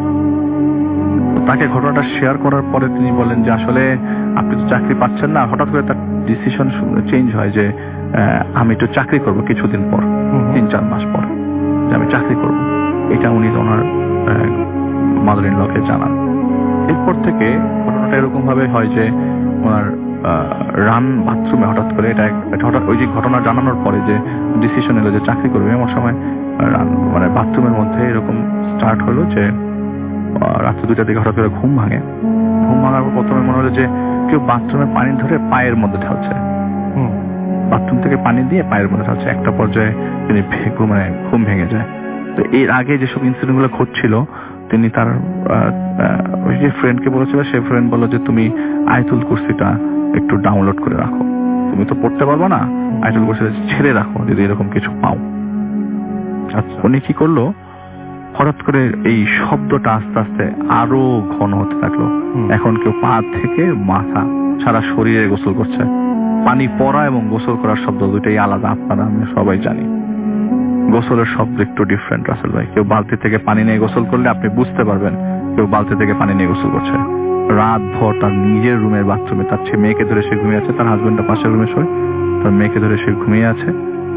Speaker 8: তাকে ঘটনাটা শেয়ার করার পরে তিনি বলেন যে আসলে আপনি তো চাকরি পাচ্ছেন না। হঠাৎ করে তার ডিসিশন চেঞ্জ হয় যে আমি একটু চাকরি করব কিছুদিন পর, তিন চার মাস পর যে আমি চাকরি করব। এটা উনি ওনার মাদার ইন লকে জানান। এরপর থেকে ঘটনাটা এরকম ভাবে হয় যে ওনার রান বাথরুমে হঠাৎ করে এটা হঠাৎ ওই যে ঘটনা জানানোর পরে যে ডিসিশন এলো যে চাকরি করবে, এমন সময় মানে বাথরুমের মধ্যে এরকম স্টার্ট হলো যে রাত্রে দুইটার দিকে হঠাৎ করে ঘুম ভাঙে। ঘুম ভাঙার পর প্রথমে মনে হলো যে কেউ বাথরুমে পানি ধরে পায়ের মধ্যে ঢালছে, বাথরুম থেকে পানি দিয়ে পায়ের মধ্যে ঢালছে। একটা পর্যায়ে তিনি মানে ঘুম ভেঙে যায়। তো এর আগে যেসব ইনসিডেন্ট গুলো ঘটছিল তিনি তার ওই যে ফ্রেন্ডকে বলেছিল, সেই ফ্রেন্ড বলল যে তুমি আয়াতুল কুরসিটা একটু ডাউনলোড করে রাখো, তুমি তো পড়তে পারবো না, আয়াতুল কুরসিটা ছেড়ে রাখো যদি এরকম কিছু পাও। আচ্ছা, উনি কি করলো, হঠাৎ করে এই শব্দটা আস্তে আস্তে আরো ঘন হতে থাকলো। এখন কেউ পা থেকে মাথা সারা শরীরে গোসল করছে। পানি পড়া এবং গোসল করার শব্দ দুটোই আলাদা, আপনারা আমি সবাই জানি। গোসলের শব্দ একটু ডিফারেন্ট রাসেল ভাই। কেউ বালতি থেকে পানি নিয়ে গোসল করলে আপনি বুঝতে পারবেন কেউ বালতি থেকে পানি নিয়ে গোসল করছে। রাত ভর তার নিজের রুমের বাথরুমে তার মেয়েকে ধরে সে ঘুমিয়ে আছে, তার হাজবেন্ডটা পাশের রুমে শোয়, তার মেয়েকে ধরে সে ঘুমিয়ে আছে।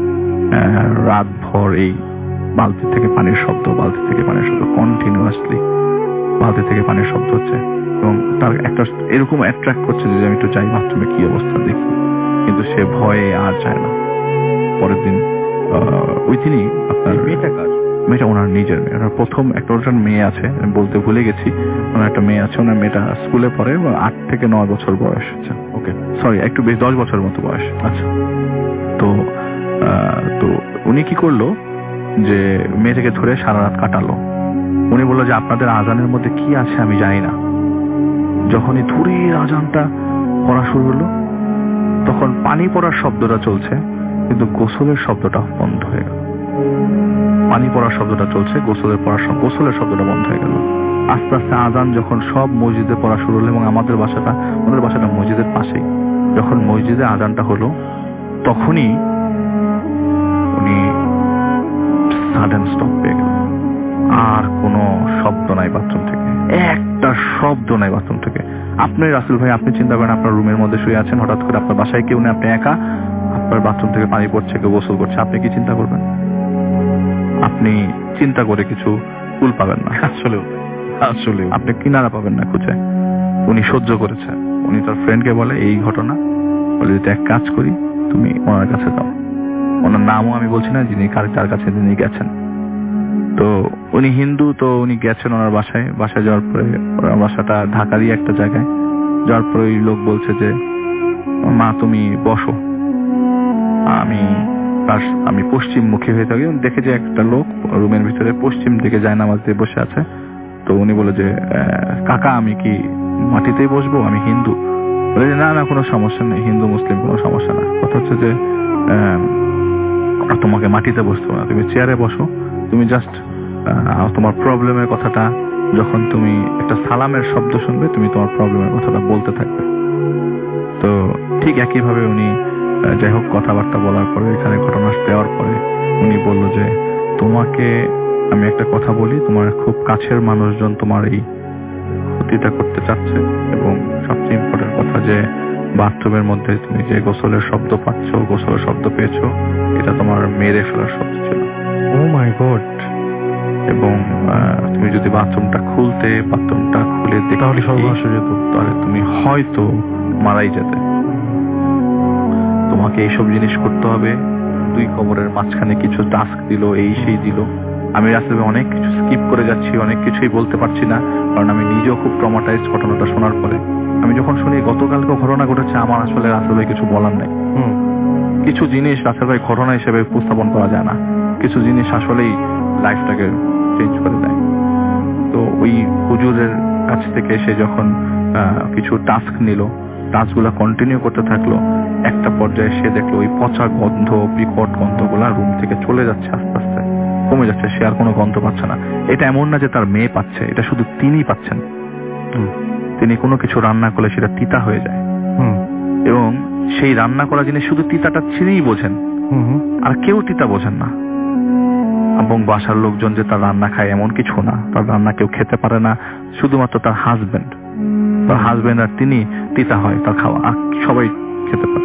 Speaker 8: রাত ভর এই বালতি থেকে পানির শব্দ, বালতি থেকে পানির শব্দ কন্টিনিউয়াসলি, বালতি থেকে পানির শব্দ হচ্ছে এবং তার একটা এরকম অ্যাট্রাক্ট করছে যে আমি একটু যাই বাথরুমে কি অবস্থা দেখি, কিন্তু সে ভয়ে আর যায় না। পরের দিন ওই দিনই আপনার মেয়েটা কার মেয়েটা ওনার নিজের মেয়ে, ওনার প্রথম একটা ওনার মেয়ে আছে, আমি বলতে ভুলে গেছি, ওনার একটা মেয়ে আছে, ওনার মেয়েটা স্কুলে পড়ে, আট থেকে নয় বছর বয়স। আচ্ছা ওকে সরি একটু বেশ দশ বছরের মতো বয়স। আচ্ছা তো তো উনি কি করলো যে মেয়েটাকে ধরে সারা রাত কাটালো। উনি বললো যে আপনাদের আজানের মধ্যে কি আছে আমি জানি না। যখনই ধরে আজানটা পড়া শুরু হলো তখন পানি পড়ার শব্দটা চলছে কিন্তু গোসলের শব্দটা বন্ধ হয়ে গেল। পানি পড়ার শব্দটা চলছে, গোসলের পড়ার গোসলের শব্দটা বন্ধ হয়ে গেল। আস্তে আস্তে আজান যখন সব মসজিদে পড়া শুরু হলো এবং আমাদের বাসাটা আমাদের বাসাটা মসজিদের পাশেই, যখন মসজিদে আজানটা হলো তখনই উনি সাডেন স্টপ পেয়ে গেল। আর কোনো শব্দ নাই বাথরুম থেকে, একটা শব্দ নাই বাথরুম থেকে। আপনি রাসেল ভাই আপনি চিন্তা করেন আপনার রুমের মধ্যে শুয়ে আছেন, হঠাৎ করে আপনার বাসায় কেউ নেই, আপনি একা, আপনার বাথরুম থেকে পানি পড়ছে, কেউ গোসল করছে, আপনি কি চিন্তা করবেন? আপনি চিন্তা করে কিছু কুল পাবেন না, আসলে আসলে আপনি কিনারা পাবেন না খুঁজে। উনি সহ্য করেছে। উনি তার ফ্রেন্ডকে বলে এই ঘটনা, বলে যদি এক কাজ করি তুমি ওনার কাছে যাও, ওনার নামও আমি বলছি না, যিনি কার কাছে তিনি গেছেন। তো উনি হিন্দু, তো উনি গেছেন ওনার বাসায়। বাসায় যাওয়ার পরে ওনার বাসাটা ঢাকারই একটা জায়গায়। যাওয়ার পরে ওই লোক বলছে যে মা তুমি বসো, আমি আমি পশ্চিম মুখী হয়ে থাকি। দেখে যে একটা লোক রুমের ভিতরে পশ্চিম দিকে যায় নামাজ দিয়ে বসে আছে। তো উনি বলে যে কাকা আমি কি মাটিতেই বসবো, আমি হিন্দু। বলে যে না না কোনো সমস্যা নেই, হিন্দু মুসলিম কোনো সমস্যা না। কথা হচ্ছে যে তোমাকে মাটিতে বসতে না, তুমি চেয়ারে বসো, তুমি জাস্ট তোমার প্রবলেমের কথাটা যখন তুমি একটা সালামের শব্দ শুনবে তুমি তোমার প্রবলেমের কথাটা বলতে থাকবে। তো ঠিক একইভাবে উনি যাই হোক কথাবার্তা বলার পরে এখানে ঘটনা দেওয়ার পরে উনি বলল যে তোমাকে আমি একটা কথা বলি, তোমার খুব কাছের মানুষজন তোমার এই ক্ষতিটা করতে চাচ্ছে এবং সবচেয়ে ইম্পর্টেন্ট কথা যে বাথরুমের মধ্যে তুমি যে গোসলের শব্দ পাচ্ছ, গোসলের শব্দ পেয়েছো, এটা তোমার মেরে ফেলার শব্দ ছিল। Oh my god. এবং তুমি যদি বাথরুমটা খুলতে বাথরুমটা খুলে তাহলে সর্বনাশ হয়ে যেত, তাহলে তুমি হয়তো মারাই যেতে। তোমাকে এইসব জিনিস করতে হবে। দুই কবরের মাঝখানে কিছু টাস্ক দিল, এই সেই দিল। আমি আসলে অনেক কিছু স্কিপ করে যাচ্ছি, অনেক কিছুই বলতে পারছি না, কারণ আমি নিজেও খুব ট্রমাটাইজড ঘটনাটা শোনার পরে। আমি যখন শুনি গতকালকে ঘটনা ঘটেছে, আমার আসলে রাসেল ভাই কিছু বলার নাই। কিছু জিনিস রাসেল ভাই ঘটনা হিসেবে উপস্থাপন করা যায় না, কিছু জিনিস আসলেই লাইফটাকে চেঞ্জ করে দেয়। তো ওই হুজুরের কাছ থেকে সে যখন কিছু টাস্ক নিল, টাচগুলা কন্টিনিউ করতে থাকলো। একটা পর্যায়ে সে দেখলো ওই পচা গন্ধ, বিকট গন্ধগুলা রুম থেকে চলে যাচ্ছে, আস্তে আস্তে কমে যাচ্ছে, সে আর কোনো গন্ধ পাচ্ছে না। এটা এমন না যে তার মেয়ে পাচ্ছে, এটা শুধু তিনিই পাচ্ছেন। তিনি কোনো কিছু রান্না করলে সেটা তিতা হয়ে যায়, এবং সেই রান্না করা জিনিস শুধু তিতাটা তিনিই বোঝেন, আর কেউ তিতা বোঝেন না। এবং বাসার লোকজন যে তার রান্না খায় এমন কিছু না, তার রান্না কেউ খেতে পারে না, শুধুমাত্র তার হাজবেন্ড তার হাজবেন্ড আর তিনি তিতা হয় তার খাওয়া, আর সবাই খেতে পারে।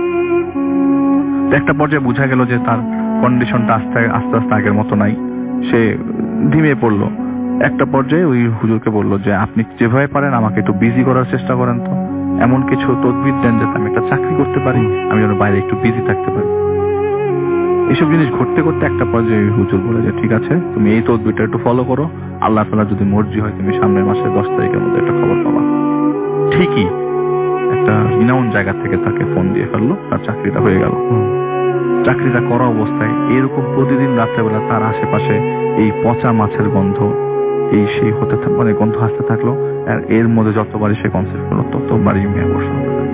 Speaker 8: একটা পর্যায়ে বোঝা গেল যে তার কন্ডিশনটা আস্তে আস্তে আস্তে আগের মতো নাই, সে ধিমে পড়লো। একটা পর্যায়ে ওই হুজুরকে বললো যে আপনি যেভাবে পারেন আমাকে একটু বিজি করার চেষ্টা করেন, তো এমন কিছু তদবির দেন যাতে আমি একটা চাকরি করতে পারি, আমি যেন বাইরে একটু বিজি থাকতে পারি। এইসব জিনিস ঘটতে করতে একটা পর্যায়ে হুজুর বলে যে ঠিক আছে, তুমি এই তদবিরটা একটু ফলো করো, আল্লাহ তাআলা যদি মর্জি হয় তুমি সামনের মাসের দশ তারিখের মধ্যে একটা খবর পাবা। ঠিকই একটা রিনাউন জায়গা থেকে তাকে ফোন দিয়ে ফেললো, তার চাকরিটা হয়ে গেল। চাকরিটা করা অবস্থায় এরকম প্রতিদিন রাত্রেবেলা তার আশেপাশে এই পচা মাছের গন্ধ, এই সেই হতে মানে গন্ধ আসতে থাকলো, আর এর মধ্যে যতবারই সে কনসেপ্ট করলো ততবারই মেয়ে বসে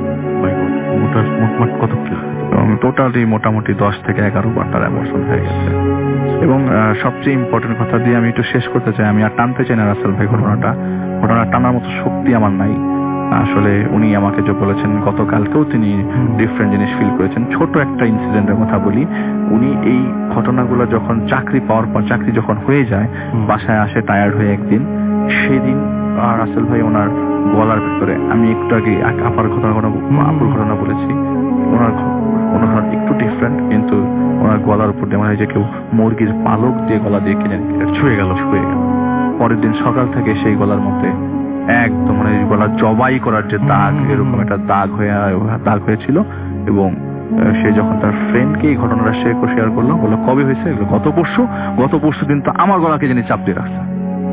Speaker 8: কত টোটালি মোটামুটি দশ থেকে এগারো বার তার অ্যাবর্শন হয়ে গেছে। এবং সবচেয়ে ইম্পর্টেন্ট কথা দিয়ে আমি একটু শেষ করতে চাই, আমি আর টানতে চাই না রাসেল ভাই ঘটনাটা, ঘটনা টানার মতো শক্তি আমার নাই আসলে। উনি আমাকে যে বলেছেন গতকালকেও তিনি ডিফারেন্ট জিনিস ফিল করেছেন। ছোট একটা ইনসিডেন্টের কথা বলি, উনি এই ঘটনাগুলো যখন চাকরি পাওয়ার পর, চাকরি যখন হয়ে যায়, বাসায় আসে টায়ার্ড হয়ে একদিন, সেদিন রাসেল ভাই ওনার গলার ভিতরে, আমি একটু আগে আপার ঘটনা আপুর ঘটনা বলেছি, ওনার ওনার একটু ডিফারেন্ট, কিন্তু ওনার গলার উপর মনে হয় যে কেউ মুরগির পালক দিয়ে গলা দিয়ে কিনে ছুঁয়ে গেল ছুঁয়ে গেল পরের দিন সকাল থেকে সেই গলার মধ্যে একদম মানে গলা জবাই করার যে দাগ, এরকম একটা দাগ হয়ে দাগ হয়েছিল। এবং সে যখন তার ফ্রেন্ডকে এই ঘটনাটা শেয়ার করলো, বললো কবে হয়েছে, গত পরশু গত পরশু দিন তো আমার গলাকে যিনি চাপ দিয়ে রাখছে।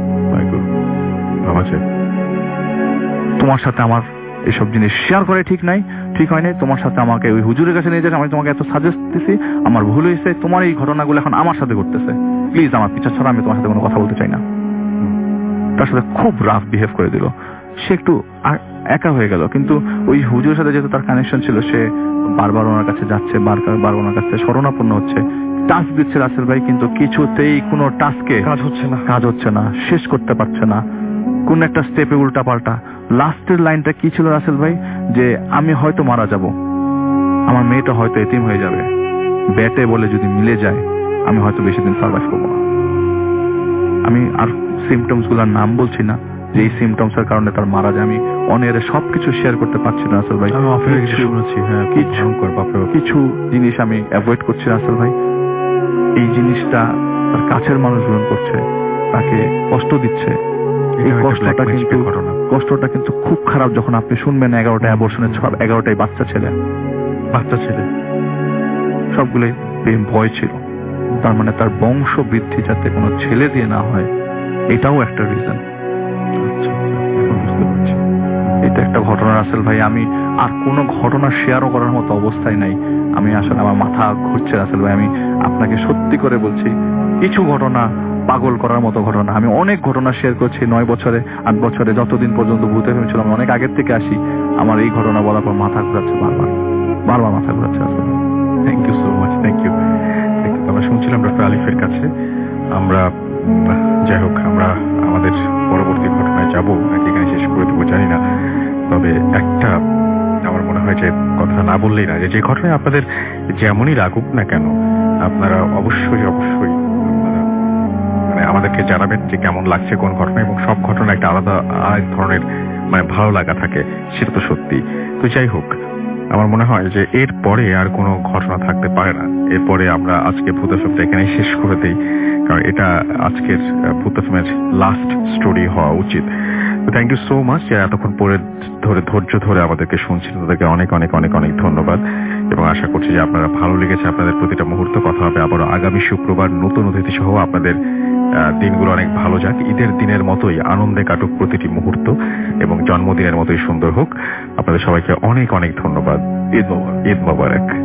Speaker 8: তোমার সাথে আমার এসব জিনিস শেয়ার করে ঠিক নাই, ঠিক হয় নাই, তোমার সাথে আমাকে ওই হুজুরের কাছে নিয়ে যাচ্ছে, আমি তোমাকে এত সাজেস্ট দিছি, আমার ভুল হয়েছে, তোমার এই ঘটনাগুলো এখন আমার সাথে ঘটতেছে, প্লিজ আমার পিছা ছাড়া আমি তোমার সাথে কোনো কথা বলতে চাই না। তার সাথে খুব রাফ বিহেভ করে দিল, সে একটু একা হয়ে গেল। কিন্তু ওই হুজুরের সাথে যেহেতু তার কানেকশন ছিল, সে বারবার ওনার কাছে যাচ্ছে, বারবার ওনার কাছে শরণাপন্ন হচ্ছে, টাস্ক দিচ্ছে রাসেল ভাই, কিন্তু কিছুতেই কোনো টাস্কে কাজ হচ্ছে না কাজ হচ্ছে না শেষ করতে পারছে না, কোন একটা স্টেপে উল্টা পাল্টা। লাস্টের লাইনটা কি ছিল রাসেল ভাই, যে আমি হয়তো মারা যাব, আমার মেয়েটা হয়তো এতিম হয়ে যাবে, ব্যাটে বলে যদি মিলে যায় আমি হয়তো বেশি দিন সার্ভাইভ করবো না। আমি আর সিমটমস গুলার নাম বলছি না, যে এই সিমটমস এর কারণে তার মারা যায়। আমি অনেরে সবকিছু শেয়ার করতে পারছি না রাসেল ভাই, কিছু জিনিস আমি অ্যাভয়েড করছি রাসেল ভাই। এই জিনিসটা তার কাছের মানুষ গ্রহণ করছে, তাকে কষ্ট দিচ্ছে। এই কষ্টটা কিন্তু কষ্টটা কিন্তু খুব খারাপ যখন আপনি শুনবেন এগারোটা অ্যাবর্শনের সব এগারোটাই বাচ্চা ছেলে বাচ্চা ছেলে সবগুলোই ভয় ছিল। তার মানে তার বংশ বৃদ্ধি যাতে কোনো ছেলে দিয়ে না হয়, এটাও একটা রিজন। এটা একটা ঘটনা রাসেল ভাই, আমি আর কোনো ঘটনা শেয়ারও করার মতো অবস্থায় নাই। আমি আসলে আমার মাথা ঘুরছে রাসেল ভাই, আমি আপনাকে সত্যি করে বলছি, কিছু ঘটনা পাগল করার মতো ঘটনা। আমি অনেক ঘটনা শেয়ার করছি নয় বছরে আট বছরে, যতদিন পর্যন্ত ভূত এফএম ছিল, আমি অনেক আগের থেকে আসি। আমার এই ঘটনা বলার পর মাথা ঘুরাচ্ছে, বারবার বারবার মাথা ঘুরাচ্ছে রাসেল ভাই।
Speaker 2: Thank you so much, thank you. আমরা শুনছিলাম ডক্টর আলিফের কাছে। আমরা যাই হোক, আমরা আমাদের পরবর্তী ঘটনায় যাব নাকি এখানে শেষ করে দেবো জানি না, তবে একটা আমার মনে হয় যে কথা না বললেই না, যে ঘটনায় আপনাদের যেমনই লাগুক না কেন, আপনারা অবশ্যই অবশ্যই মানে আমাদেরকে জানাবেন যে কেমন লাগছে কোন ঘটনা, এবং সব ঘটনা একটা আলাদা আরেক ধরনের মানে ভালো লাগা থাকে, সেটা তো সত্যি। তো যাই হোক, আমার মনে হয় যে এর পরে আর কোনো ঘটনা থাকতে পারে না। এরপরে আমরা আজকে ভূত এফএমটা এখানে শেষ করে দিই, কারণ এটা আজকের ভূত এফএমের লাস্ট স্টোরি হওয়া উচিত। থ্যাংক ইউ সো মাচ, যারা এতক্ষণ পরে ধরে ধৈর্য ধরে আমাদেরকে শুনছেন, তাদেরকে অনেক অনেক অনেক অনেক ধন্যবাদ, এবং আশা করছি যে আপনারা ভালো লেগেছে আপনাদের প্রতিটা মুহূর্ত। কথা হবে আবার আগামী শুক্রবার নতুন অতিথি সহ। আপনাদের দিনগুলো অনেক ভালো যাক, ঈদের দিনের মতোই আনন্দে কাটুক প্রতিটি মুহূর্ত, এবং জন্মদিনের মতোই সুন্দর হোক। আপনাদের সবাইকে অনেক অনেক ধন্যবাদ। ঈদ মোবারক। ঈদ মোবারক।